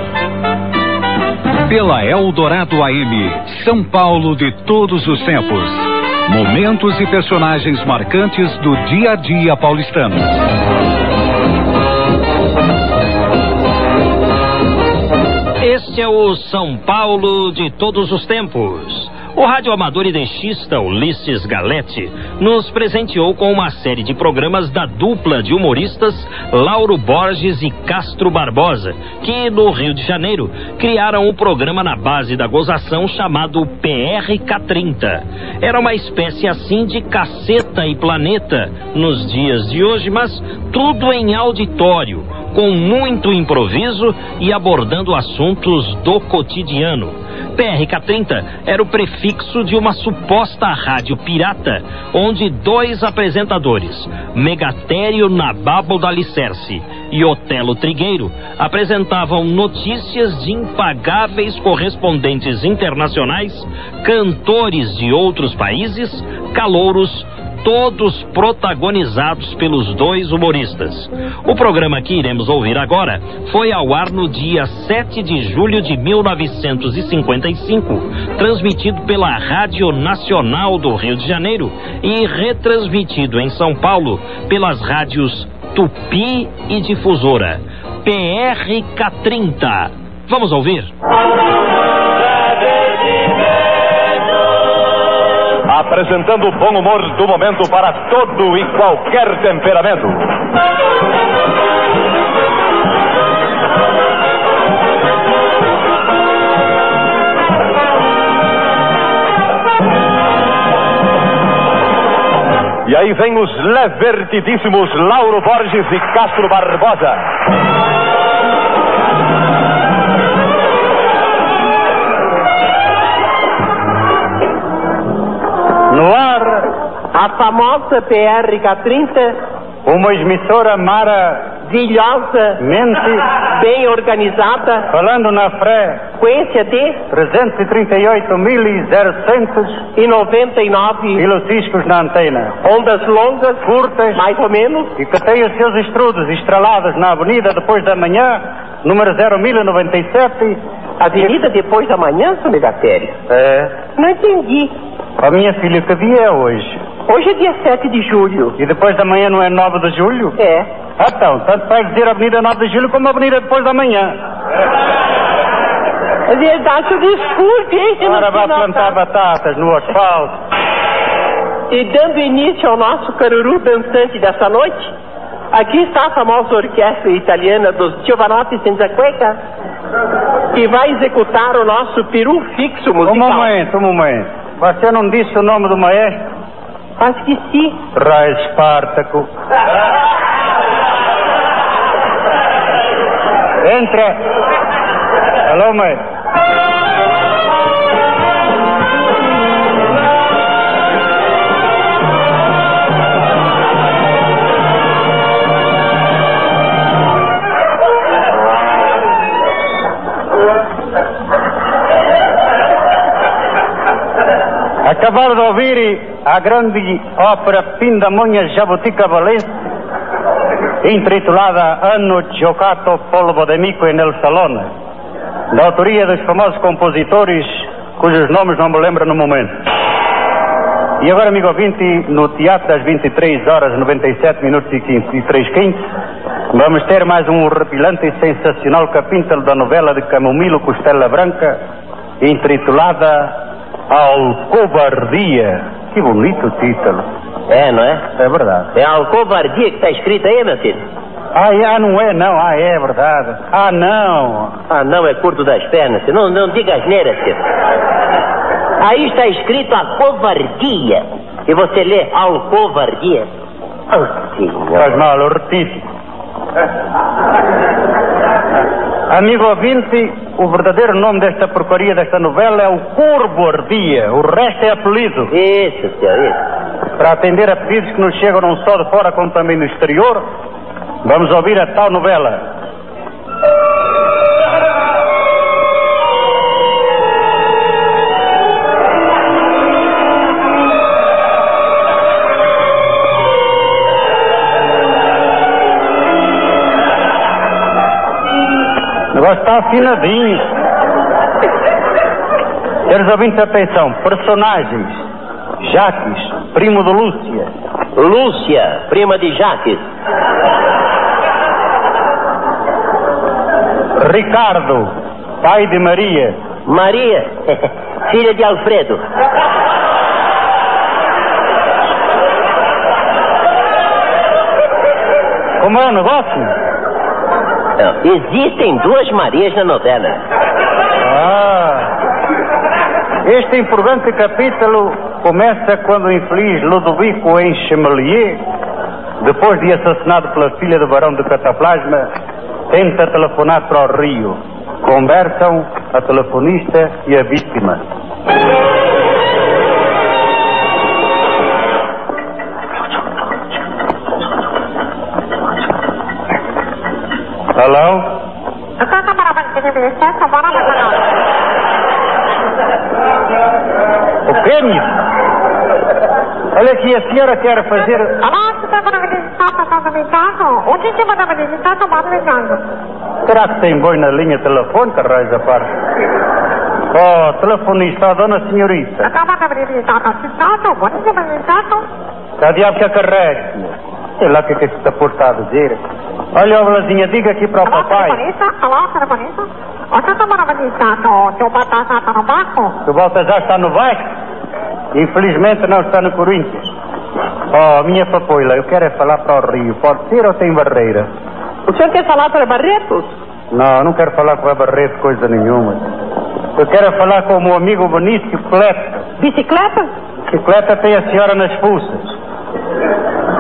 Pela Eldorado A M, São Paulo de todos os tempos. Momentos e personagens marcantes do dia a dia paulistano. Este é o São Paulo de todos os tempos. O radioamador e dexista Ulisses Galete nos presenteou com uma série de programas da dupla de humoristas Lauro Borges e Castro Barbosa, que no Rio de Janeiro criaram um programa na base da gozação chamado P R K trinta. Era uma espécie assim de Caceta e Planeta nos dias de hoje, mas tudo em auditório, com muito improviso e abordando assuntos do cotidiano. P R K trinta era o prefixo de uma suposta rádio pirata, onde dois apresentadores, Megatério Nababo do Alicerce e Otelo Trigueiro, apresentavam notícias de impagáveis correspondentes internacionais, cantores de outros países, calouros, todos protagonizados pelos dois humoristas. O programa que iremos ouvir agora foi ao ar no dia sete de julho de mil novecentos e cinquenta e cinco, transmitido pela Rádio Nacional do Rio de Janeiro e retransmitido em São Paulo pelas rádios Tupi e Difusora. P R K trinta. Vamos ouvir? Apresentando o bom humor do momento para todo e qualquer temperamento. E aí vem os levertidíssimos Lauro Borges e Castro Barbosa. No ar, a famosa P R K trinta, uma emissora maravilhosamente bem organizada, falando na frequência de trezentos e trinta e oito mil setecentos e noventa e nove quilociscos na antena, ondas longas, curtas, mais ou menos, e que tem os seus estrudos estrelados na avenida Depois da Manhã, número zero mil e noventa e sete. Avenida Depois da Manhã, seu Megatério? É. Não entendi. A minha filha, que dia é hoje? Hoje é dia sete de julho. E depois da manhã não é nove de julho? É. Ah, então, tanto faz dizer Avenida nove de julho como Avenida Depois da Manhã. É verdade, desculpe, hein? Agora vai plantar batatas no asfalto. E dando início ao nosso caruru dançante dessa noite, aqui está a famosa orquestra italiana dos Giovanotti Senza Cueca, que vai executar o nosso peru fixo musical. Um momento, um momento. Você não disse o nome do maestro? Acho que sim. Rai Espartaco. Entra. Alô, maestro. Acabaram de ouvir a grande ópera Pindamonha Jabutica Valense, intitulada Hanno giocato polvo de mico nel salone, da autoria dos famosos compositores cujos nomes não me lembro no momento. E agora, amigo ouvinte, no Teatro das vinte e três horas, noventa e sete minutos e quinze, e três quintos, vamos ter mais um horripilante e sensacional capítulo da novela de Camomilo Costela Branca, intitulada Alcovardia. Que bonito título. É, não é? É verdade. É Alcovardia que está escrito aí, meu filho? Ah, ah, não é não. Ah, é verdade. Ah, não. Ah, não, é curto das pernas. Não, não diga asneira, filho. Aí está escrito Alcovardia. E você lê Alcovardia. Oh, senhor. Faz mal, horrífico. Amigo ouvinte, o verdadeiro nome desta porcaria desta novela é o Corvo Ardia. O resto é apelido. Isso, senhor, isso. Para atender a pedidos que nos chegam não só de fora como também do exterior, vamos ouvir a tal novela. O negócio está afinadinho. Senhores ouvintes, atenção. Personagens: Jaques, primo de Lúcia. Lúcia, prima de Jaques. Ricardo, pai de Maria. Maria, filha de Alfredo. Como é o negócio? Não, existem duas Marias na novela. Ah, este importante capítulo começa quando o infeliz Ludovico Enchemelier, depois de assassinado pela filha do barão de Cataplasma, tenta telefonar para o Rio. Conversam a telefonista e a vítima. Alô? O que, minha? Olha aqui, a senhora quer fazer... Será que tem boi na linha telefônica, raio da parte? Oh, telefonista, a dona senhorita. Está diabo que a carrega. Sei lá o que é que está posto a dizer. Olha, ó, Vlazinha, diga aqui para o papai. Alô, telefonista? O Baltazar está no barco? Infelizmente não está no Corinthians. Oh, minha papoila, eu quero é falar para o Rio. Pode ser ou tem barreira? O senhor quer falar para Barretos? Não, não quero falar com a Barreto coisa nenhuma. Eu quero é falar com o meu amigo Benício Cleta. Bicicleta? Bicicleta tem a senhora nas pulsas.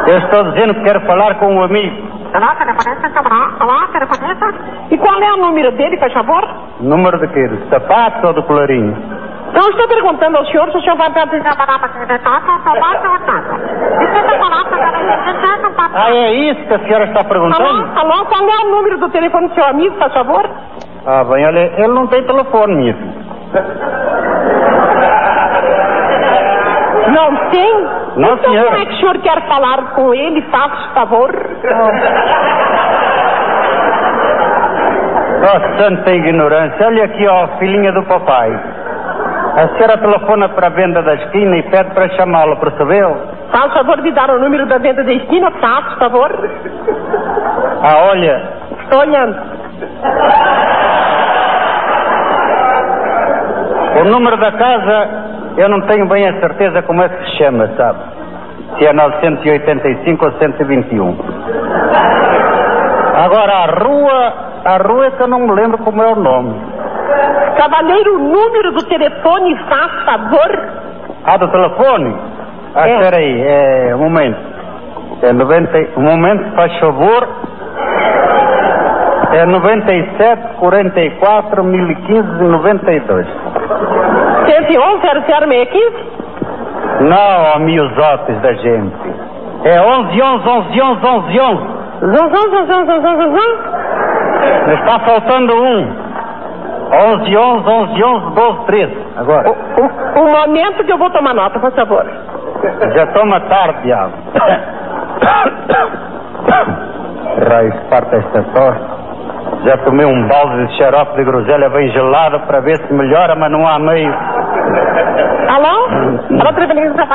Eu estou dizendo que quero falar com um amigo. Olá, telefonista, olá, telefonista. E qual é o número dele, por favor? Número de quê? Do sapato ou do colarinho? Não, estou perguntando ao senhor se o senhor vai para a Ah, é isso que a senhora está perguntando? Alô, alô, qual é o número do telefone do seu amigo, por favor? Ah, bem, olha, ele não tem telefone, minha filha. Não tem? Não, então, senhora. Como é que o senhor quer falar com ele, faça favor? Oh, santa ignorância. Olha aqui, ó, filhinha do papai. A senhora telefona para a venda da esquina e pede para chamá-lo, percebeu? Faz favor de dar o número da venda da esquina, faça favor. Ah, olha. Estou olhando. O número da casa, eu não tenho bem a certeza como é que se chama, sabe? Se é novecentos e oitenta e cinco ou cento e vinte e um. Agora, a rua, a rua é que eu não me lembro como é o nome. Cavalheiro, o número do telefone, faz favor. Ah, do telefone? Ah, é. Espera aí, é, um momento. É noventa, um momento, faz favor. É noventa e sete, quarenta e quatro, mil e quinze, noventa e dois. cento e onze, zero zero seis quinze? Não, ó, miusotes da gente. É onze, onze, onze, onze, onze, onze. Mas está faltando um. onze, onze, onze, onze, doze, treze. Agora. Um, um momento que eu vou tomar nota, por favor. Já toma tarde, diabo. Raios, parta esta tosse. Já tomei um balde de xarope de groselha bem gelado para ver se melhora, mas não há meio. Alô? Alô, telefonista?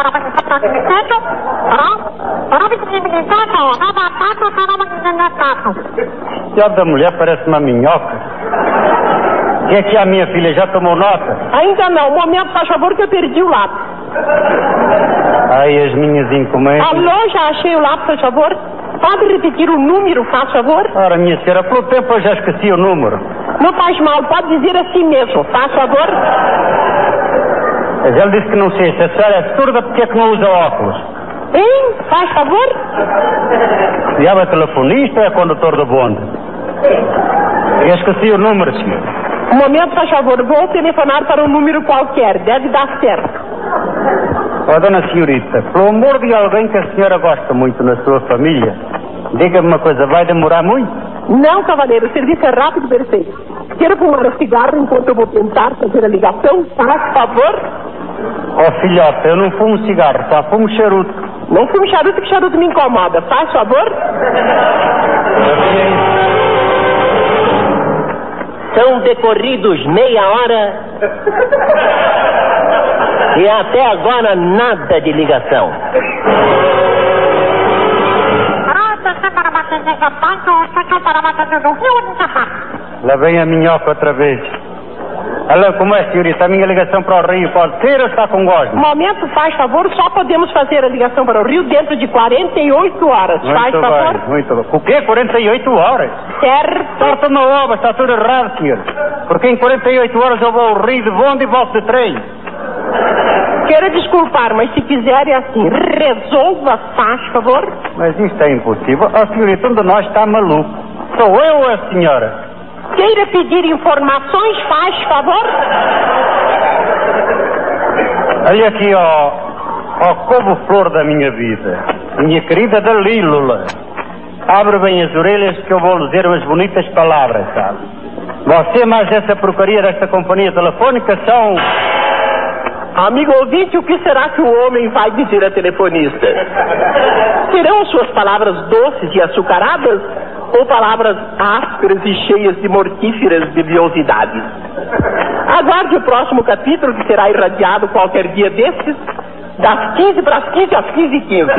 O diabo da mulher parece uma minhoca. O que é que a minha filha já tomou nota? Ainda não. Um momento, faz favor, que eu perdi o lápis. Ai, as minhas encomendas. Alô, já achei o lápis, por favor. Pode repetir o número, faz favor? Ora, minha senhora, pelo tempo eu já esqueci o número. Não faz mal, pode dizer assim mesmo, faz favor? Mas ele disse que não sei, se a senhora é surda, porque é que não usa óculos? Hein? Faz favor? Diabo é telefonista ou é condutor do bonde? Eu esqueci o número, senhor. Um momento, faz favor, vou telefonar para um número qualquer, deve dar certo. Ó, oh, dona senhorita, pelo amor de alguém que a senhora gosta muito na sua família, diga-me uma coisa, vai demorar muito? Não, cavaleiro, o serviço é rápido e perfeito. Quero fumar um cigarro enquanto eu vou tentar fazer a ligação, faz favor? Ó, oh, filhota, eu não fumo cigarro, só fumo charuto. Não fumo charuto, que charuto me incomoda, faz favor? São decorridos meia hora e até agora nada de ligação. Lá vem a minhoca outra vez. Alô, como é, senhorita? A minha ligação para o Rio pode ser ou está com gosma? Momento, faz favor, só podemos fazer a ligação para o Rio dentro de quarenta e oito horas. Muito faz bem, favor? muito bem. O quê? quarenta e oito horas? Certo. Sorte uma obra, está tudo errado, senhor. Porque em quarenta e oito horas eu vou ao Rio de bonde e volto de trem. Quero desculpar, mas se quiser é assim, resolva, faz favor. Mas isto é impossível. A senhorita, um de nós está maluco. Sou eu ou a senhora? Queira pedir informações, faz favor. Olha aqui, ó, ó, couve-flor da minha vida, minha querida Dalílula. Abre bem as orelhas que eu vou lhe dizer umas bonitas palavras, sabe? Você mais essa porcaria desta companhia telefônica são... Amigo ouvinte, o que será que o homem vai dizer a telefonista? Serão suas palavras doces e açucaradas ou palavras ásperas e cheias de mortíferas biliosidades? Aguarde o próximo capítulo, que será irradiado qualquer dia desses, das quinze para as quinze às quinze e quinze.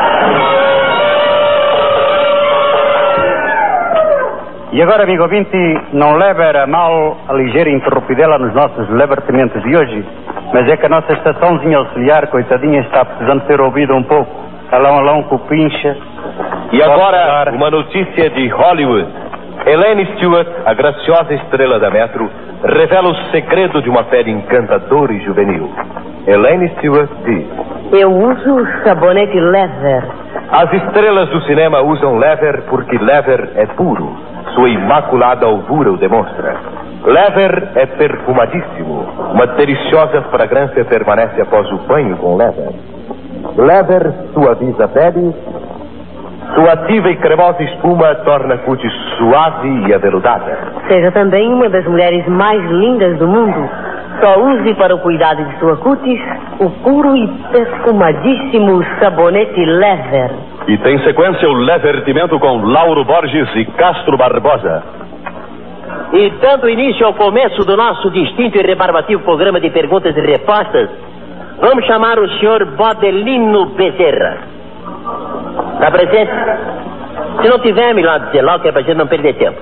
E agora, amigo ouvinte, não leve a mal a ligeira interrompidela nos nossos libertamentos de hoje, mas é que a nossa estaçãozinha auxiliar, coitadinha, está precisando ser ouvida um pouco. Alão, alão, cupincha. E agora, uma notícia de Hollywood. Elaine Stewart, a graciosa estrela da Metro, revela o segredo de uma pele encantadora e juvenil. Elaine Stewart diz: Eu uso sabonete Leather As estrelas do cinema usam lever porque lever é puro. Sua imaculada alvura o demonstra. Lever é perfumadíssimo. Uma deliciosa fragrância permanece após o banho com lever. Lever suaviza a pele. Sua ativa e cremosa espuma torna a cutis suave e aveludada. Seja também uma das mulheres mais lindas do mundo. Só use para o cuidado de sua cutis o puro e perfumadíssimo sabonete Lever. E tem sequência o Levertimento com Lauro Borges e Castro Barbosa. E dando início ao começo do nosso distinto e rebarbativo programa de perguntas e respostas, vamos chamar o senhor Bodelino Bezerra. Está presente? Se não tiver, melhor dizer logo, que é pra gente não perder tempo.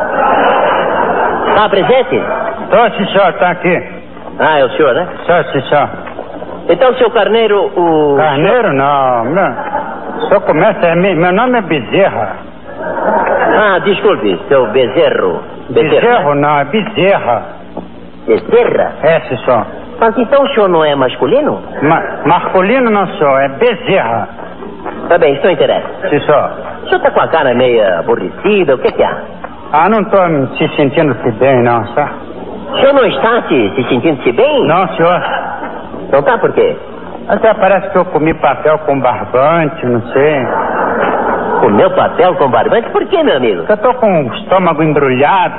Está presente? Estou, sim, senhor, está aqui. Ah, é o senhor, né? Só, sim, senhor. Então, seu Carneiro, o... Carneiro, não. Meu, o senhor começa... É, meu nome é Bezerra. Ah, desculpe, seu Bezerro. Bezerra, Bezerro, né? Não, é Bezerra. Bezerra? É, sim, senhor. Mas então o senhor não é masculino? Ma masculino não sou, é Bezerra. Tá bem, isso não interessa. Sim, senhor. O senhor tá com a cara meio aborrecida, o que que há? Ah, não tô se sentindo-se bem, não, senhor. O senhor não está se, se sentindo-se bem? Não, senhor. Então tá, por quê? Até parece que eu comi papel com barbante, não sei. Comeu papel com barbante? Por quê, meu amigo? Eu tô com o estômago embrulhado.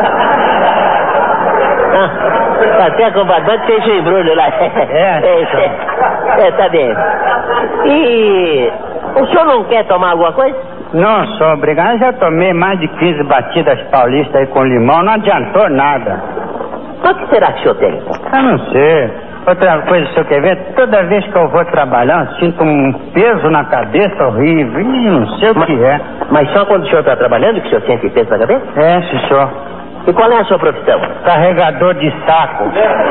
Ah, papel com barbante fez o embrulho lá. É, é, é, tá bem. E o senhor não quer tomar alguma coisa? Não, sou obrigado. Já tomei mais de quinze batidas paulistas aí com limão, não adiantou nada. Mas o que será que o senhor tem? Eu não sei. Outra coisa, o senhor quer ver? Toda vez que eu vou trabalhar, eu sinto um peso na cabeça horrível. Ih, não sei o mas, que é. Mas só quando o senhor está trabalhando que o senhor sente peso na cabeça? É, sim, senhor. E qual é a sua profissão? Carregador de saco.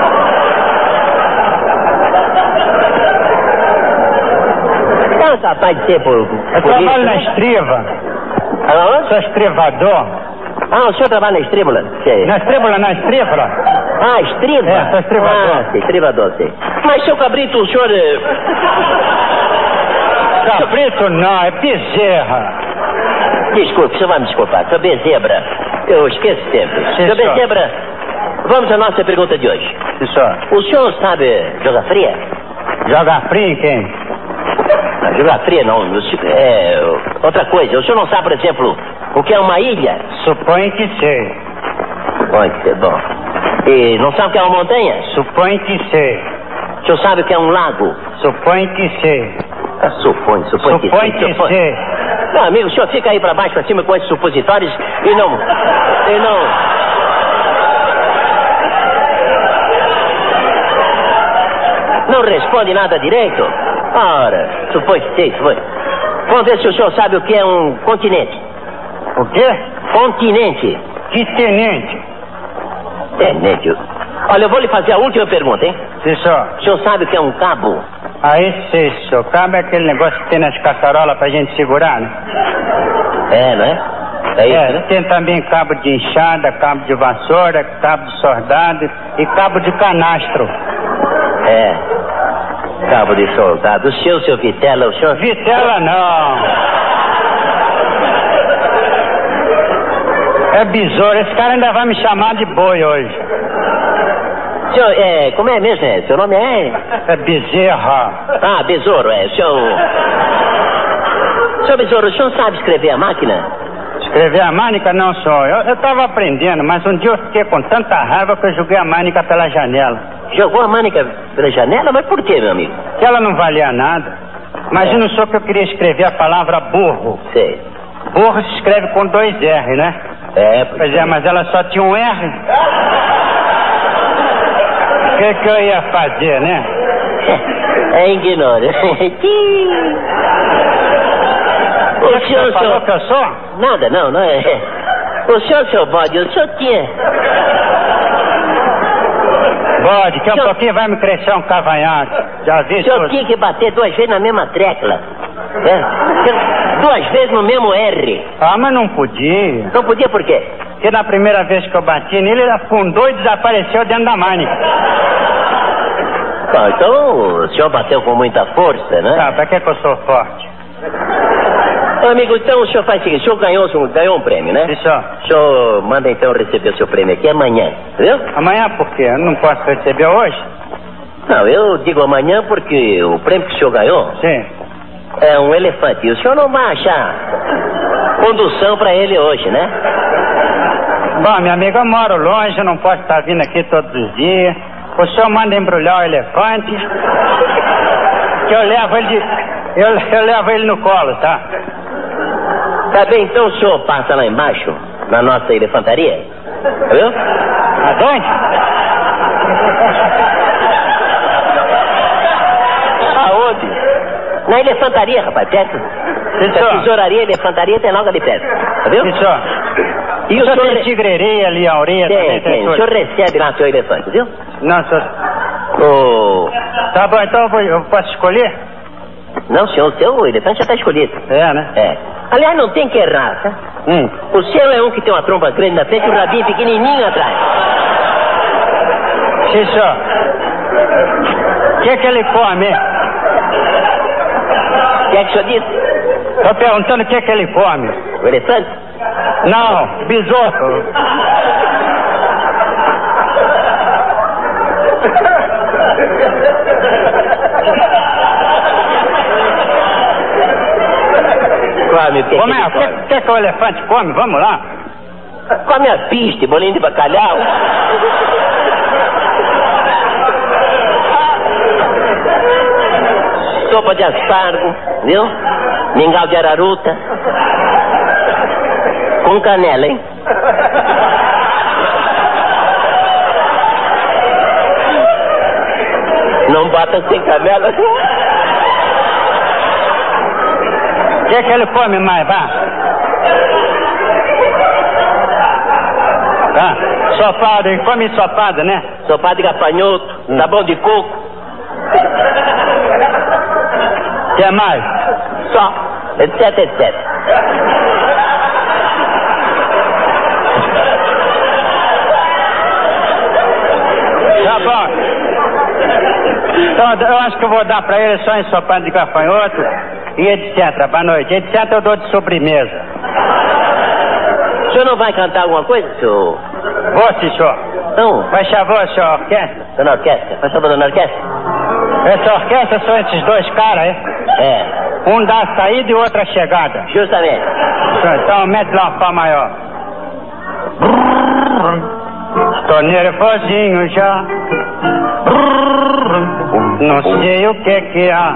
É capaz de ser por... Eu por trabalho isso, na né? estriva. Aonde? Sou estrivador. Ah, o senhor trabalha na estríbula? Sei. Na estríbula, na estriva. Ah, estriva? É, sou estrivador. Ah, sei, estrivador, sei. Mas, seu Cabrito, o senhor... Cabrito não, é Bezerra. Desculpe, o senhor vai me desculpar. Seu Bezebra, eu esqueço sempre. Sim, seu senhor. Bezebra, vamos à nossa pergunta de hoje. Sim, senhor. O senhor sabe jogar fria? Jogar fria em quem? Não, jogar fria não. É outra coisa. O senhor não sabe, por exemplo, o que é uma ilha? Suponho que sei. Suponho que sei, bom. E não sabe o que é uma montanha? Suponho que sei. O senhor sabe o que é um lago? Suponho que sei. Ah, supõe, supõe que sei. Suponho que supõe. sei. Não, amigo, o senhor fica aí pra baixo, pra cima com esses supositórios e não... E não... Não responde nada direito? Ora, supõe que sei, supõe. Vamos ver se o senhor sabe o que é um continente. O quê? Continente. Que tenente? Tenente. Olha, eu vou lhe fazer a última pergunta, hein? Sim, senhor. O senhor sabe o que é um cabo? Aí sei, senhor. Cabo é aquele negócio que tem nas caçarolas pra gente segurar, né? É, não é? É isso, é, né? tem também cabo de enxada, cabo de vassoura, cabo de soldado e cabo de canastro. É. Cabo de soldado. O senhor, seu Vitela, o senhor... Vitela não. É besouro. Esse cara ainda vai me chamar de boi hoje. Senhor, é, como é mesmo? É? Seu nome é? É Bezerra. Ah, Besouro, é. O senhor... Senhor Besouro, o senhor sabe escrever a máquina? Escrever a mânica? Não, senhor. Eu, eu tava aprendendo, mas um dia eu fiquei com tanta raiva que eu joguei a mânica pela janela. Jogou a mânica pela janela? Mas por quê, meu amigo? Que ela não valia nada. Imagina é. Só que eu queria escrever a palavra burro. Sei. Burro se escreve com dois R, né? É, pois é, mas ela só tinha um R. O que que eu ia fazer, né? É ignorante. O que senhor, você falou senhor... que eu sou? Nada, não, não é. O senhor, seu bode, o senhor tinha... Bode, que um senhor... pouquinho vai me crescer um cavanhaque. Já vi isso. O senhor tinha que bater duas vezes na mesma tecla. É? Duas vezes no mesmo R. Ah, mas não podia. Não podia por quê? Porque na primeira vez que eu bati nele, ele afundou e desapareceu dentro da mânica. Ah, então o senhor bateu com muita força, né? Tá, pra que que eu sou forte? Ô, amigo, então o senhor faz o seguinte, o senhor ganhou, ganhou um prêmio, né? Isso. O senhor manda então receber o seu prêmio aqui amanhã, entendeu? Amanhã por quê? Eu não posso receber hoje? Não, eu digo amanhã porque o prêmio que o senhor ganhou... Sim. É um elefante. E o senhor não vai achar condução pra ele hoje, né? Bom, minha amiga, eu moro longe, eu não posso estar vindo aqui todos os dias. O senhor manda embrulhar o elefante, que eu levo ele, de, eu, eu levo ele no colo, tá? Tá bem, então o senhor passa lá embaixo, na nossa elefantaria, viu? Aonde? Aonde? Na elefantaria, rapaz, perto. Isso. A tesouraria, elefantaria tem logo ali perto, tá viu? Isso. E o senhor senhor... tem tigreria ali, a orelha tem, também. Tem, tem. O senhor recebe lá seu elefante, viu? Não, senhor... O... Tá bom, então eu, vou, eu posso escolher? Não, senhor, o seu elefante já tá escolhido. É, né? É. Aliás, não tem que errar, tá? Hum. O seu é um que tem uma tromba grande na frente e um rabinho pequenininho atrás. Sim, senhor. O que é que ele come? O que é que o senhor disse? Tô perguntando o que é que ele come. O elefante? Não, besouro. Come o que, Como que é? O que, que é que o elefante come? Vamos lá. Come a piste, bolinho de bacalhau. Sopa de aspargo, viu? Mingau de araruta. Com canela, hein? Não bata sem canela. O que é que ele come mais, vá? Tá, sopado, ele come ensopado, né? Sopado de gafanhoto, hum. Sabão de coco. Quer mais? Só, etc, etc. Tá bom. Então eu acho que eu vou dar pra ele só ensopado de gafanhoto e etcétera. Boa noite. Etcétera eu dou de sobremesa. O senhor não vai cantar alguma coisa, senhor? Vou, sim, senhor. Não. Faz favor, senhor orquestra. Tô na orquestra. Faz favor, na orquestra. Essa orquestra são esses dois caras, é? É. Um dá a saída e o outro a chegada. Justamente. Então mete lá um pá maior. Estou nervosinho já. Não sei o que que há.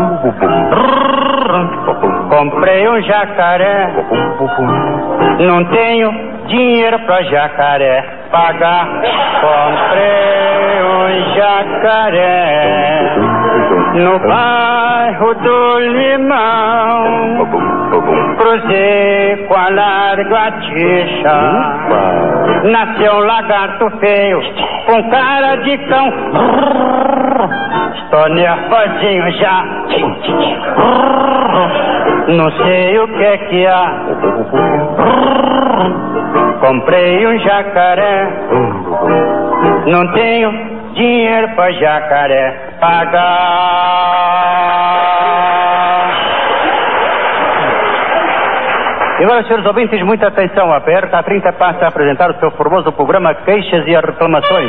Comprei um jacaré. Não tenho dinheiro pra jacaré pagar. Comprei um jacaré no bairro do Limão. Cruzei com a largatixa. Nasceu um lagarto feio com cara de cão. Estou nervosinho já. Não sei o que é que há. Comprei um jacaré. Não tenho dinheiro pra jacaré pagar. E agora, senhores ouvintes, muita atenção. A P R K trinta passa a apresentar o seu formoso programa Queixas e Reclamações.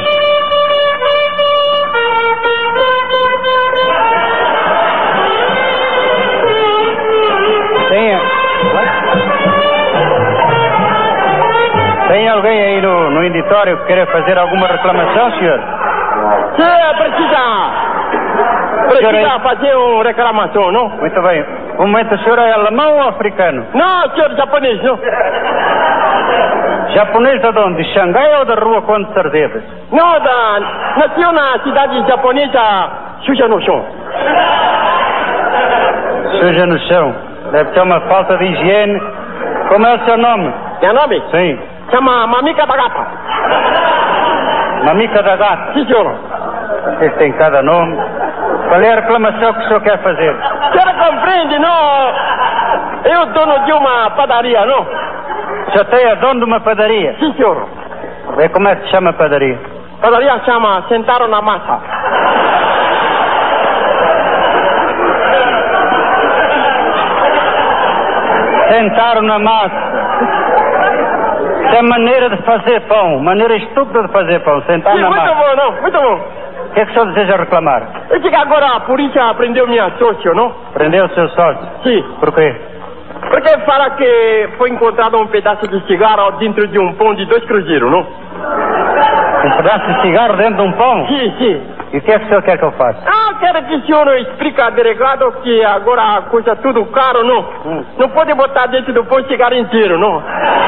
Tem, tem alguém aí no, no editório que quer fazer alguma reclamação, senhor? Sim, precisa. Precisa fazer uma reclamação, não? Muito bem. Um momento, o senhor é alemão ou africano? Não, senhor, japonês, não. Japonês de onde? De Xangai ou da rua Conde Sardedas? Não, da... nasceu na cidade japonesa suja no chão. Suja no chão. Deve ter uma falta de higiene. Como é o seu nome? Meu nome? Sim. Chama Mamica da Gata. Mamica da Gata? Sim, senhor. Vocês têm cada nome. Qual é a reclamação que o senhor quer fazer? O senhor compreende, não? Eu dono de uma padaria, não? O senhor tem a dono de uma padaria? Sim, senhor. E como é que se chama a padaria? Padaria chama Sentaram na Massa. Sentaram na massa. Isso é maneira de fazer pão, maneira estúpida de fazer pão, sentar Sim, na muito massa. bom, não, muito bom. O que é que o senhor deseja reclamar? É que agora a polícia prendeu minha sócio, não? Prendeu o seu sócio? Sim. Por quê? Porque fala que foi encontrado um pedaço de cigarro dentro de um pão de dois cruzeiros, não? Um pedaço de cigarro dentro de um pão? Sim, sim. E o que é que o senhor quer que eu faça? Ah, quero que o senhor explique ao delegado que agora a coisa é tudo caro, não? Hum. Não pode botar dentro do pão cigarro inteiro, não?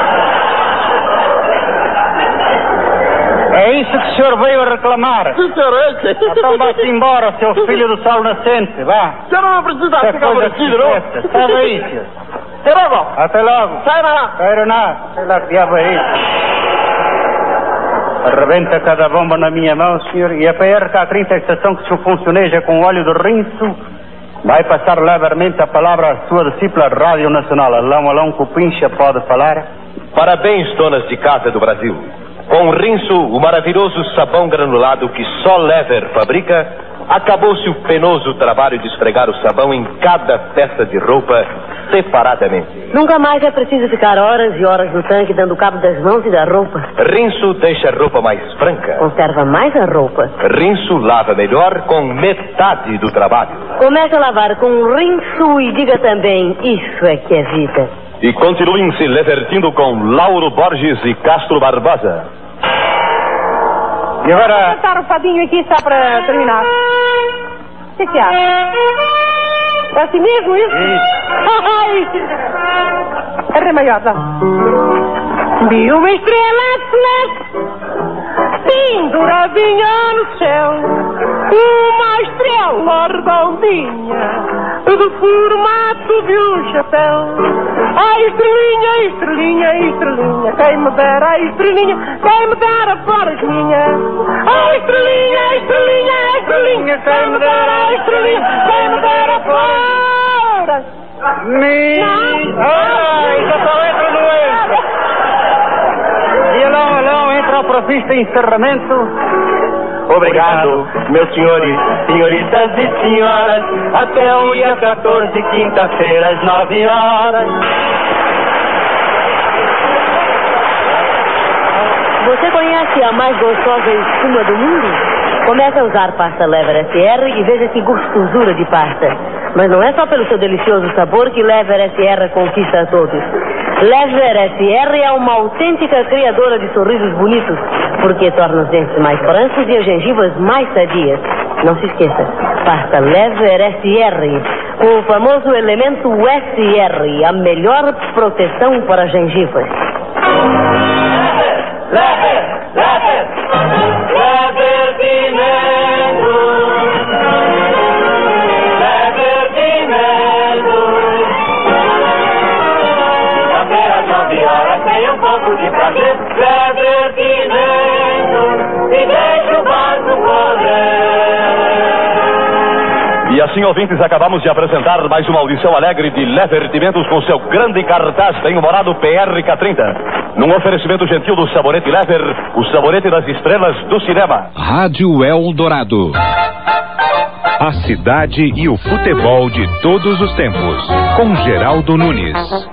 É isso que o senhor veio a reclamar? Sim, senhor, é isso. Então vá-se embora, seu filho do sol nascente, vá. O senhor não precisa Que ficar coisa aborrecido, não? que Sai daí, senhor. Até logo. Até logo. Sai lá. Sai lá. Sei lá que diabo é isso. Arrebenta cada bomba na minha mão, senhor. E a P R K trinta, a estação que se funcioneja com óleo de rinço, vai passar levemente a palavra à sua discípula Rádio Nacional. Alão, alão, Cupincha, pode falar? Parabéns, donas de casa do Brasil. Com o rinço, o maravilhoso sabão granulado que só Lever fabrica, acabou-se o penoso trabalho de esfregar o sabão em cada peça de roupa separadamente. Nunca mais é preciso ficar horas e horas no tanque dando cabo das mãos e da roupa. Rinço deixa a roupa mais franca. Conserva mais a roupa. Rinço lava melhor com metade do trabalho. Comece a lavar com rinço e diga também, isso é que é vida. E continuem se divertindo com Lauro Borges e Castro Barbosa. E agora... Vou cantar um fadinho aqui só para terminar. O que é que acha? É assim mesmo isso? Isso. É ré maior, dá. Vi uma estrela celeste penduradinha no céu, uma estrela redondinha do formato de um chapéu. Ai, estrelinha, estrelinha, estrelinha, quem me dera a estrelinha, quem me dera flores minhas. Ai, estrelinha, estrelinha, estrelinha, quem me dera a estrelinha, quem me dera flores. Me... Ai, já só entra no entra. E alão, alão, entra ao profista encerramento. Obrigado, meus senhores, senhoritas e senhoras, até o dia quatorze, quinta-feira, às nove horas. Você conhece a mais gostosa espuma do mundo? Comece a usar pasta Lever S R e veja que gostosura de pasta. Mas não é só pelo seu delicioso sabor que Lever S R conquista a todos. Lever S R é uma autêntica criadora de sorrisos bonitos, porque torna os dentes mais brancos e as gengivas mais sadias. Não se esqueça, pasta Lever S R, com o famoso elemento S R, a melhor proteção para as gengivas. Lever, Lever, Lever Pimento, Lever Pimento. Até às nove horas tem um pouco de prazer. Lever Pimento, e deixa o barco correr. E assim, ouvintes, acabamos de apresentar mais uma audição alegre de Lever Pimentos com seu grande cartaz bem-humorado P R K trinta. Num oferecimento gentil do Sabonete Lever, o sabonete das estrelas do cinema. Rádio Eldorado. A cidade e o futebol de todos os tempos. Com Geraldo Nunes.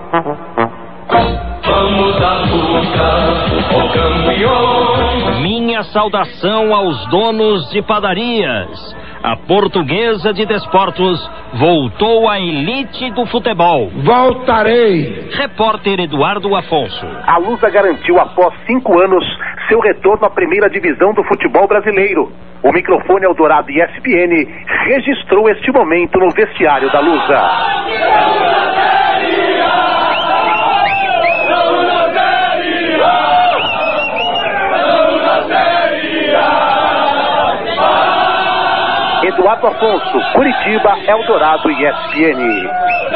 Vamos à busca, ó campeões. Minha saudação aos donos de padarias. A Portuguesa de Desportos voltou à elite do futebol. Voltarei. Repórter Eduardo Afonso. A Lusa garantiu após cinco anos seu retorno à primeira divisão do futebol brasileiro. O microfone Eldorado e S P N registrou este momento no vestiário da Lusa. Eduardo Afonso, Curitiba, Eldorado e S P N.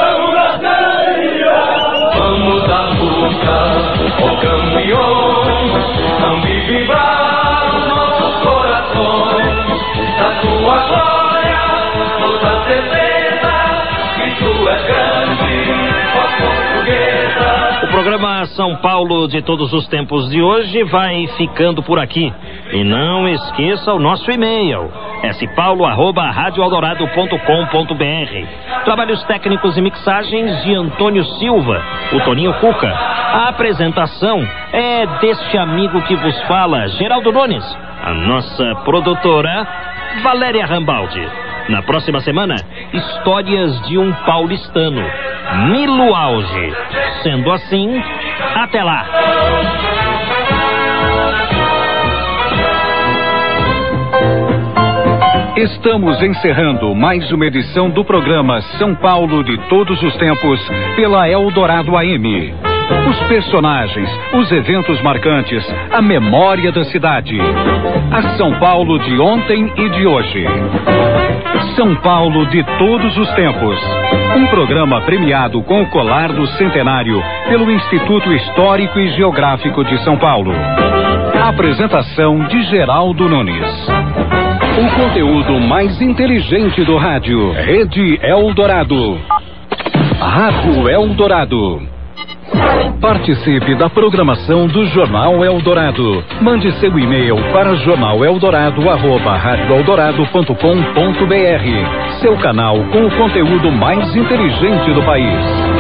Vamos à busca, ó campeões, não me vibrar os nossos corações, da tua glória, toda certeza, que tu és grande, ó Portuguesa. O programa São Paulo de todos os tempos de hoje vai ficando por aqui. E não esqueça o nosso e-mail, s paulo arroba rádio eldorado ponto com ponto b r. Trabalhos técnicos e mixagens de Antônio Silva, o Toninho Cuca. A apresentação é deste amigo que vos fala, Geraldo Nunes. A nossa produtora, Valéria Rambaldi. Na próxima semana, histórias de um paulistano, Nilo Auge. Sendo assim, até lá. Estamos encerrando mais uma edição do programa São Paulo de Todos os Tempos pela Eldorado A M. Os personagens, os eventos marcantes, a memória da cidade. A São Paulo de ontem e de hoje. São Paulo de Todos os Tempos. Um programa premiado com o colar do centenário pelo Instituto Histórico e Geográfico de São Paulo. Apresentação de Geraldo Nunes. O conteúdo mais inteligente do rádio. Rede Eldorado. Rádio Eldorado. Participe da programação do Jornal Eldorado. Mande seu e-mail para jornal eldorado arroba rádio eldorado ponto com ponto b r. Seu canal com o conteúdo mais inteligente do país.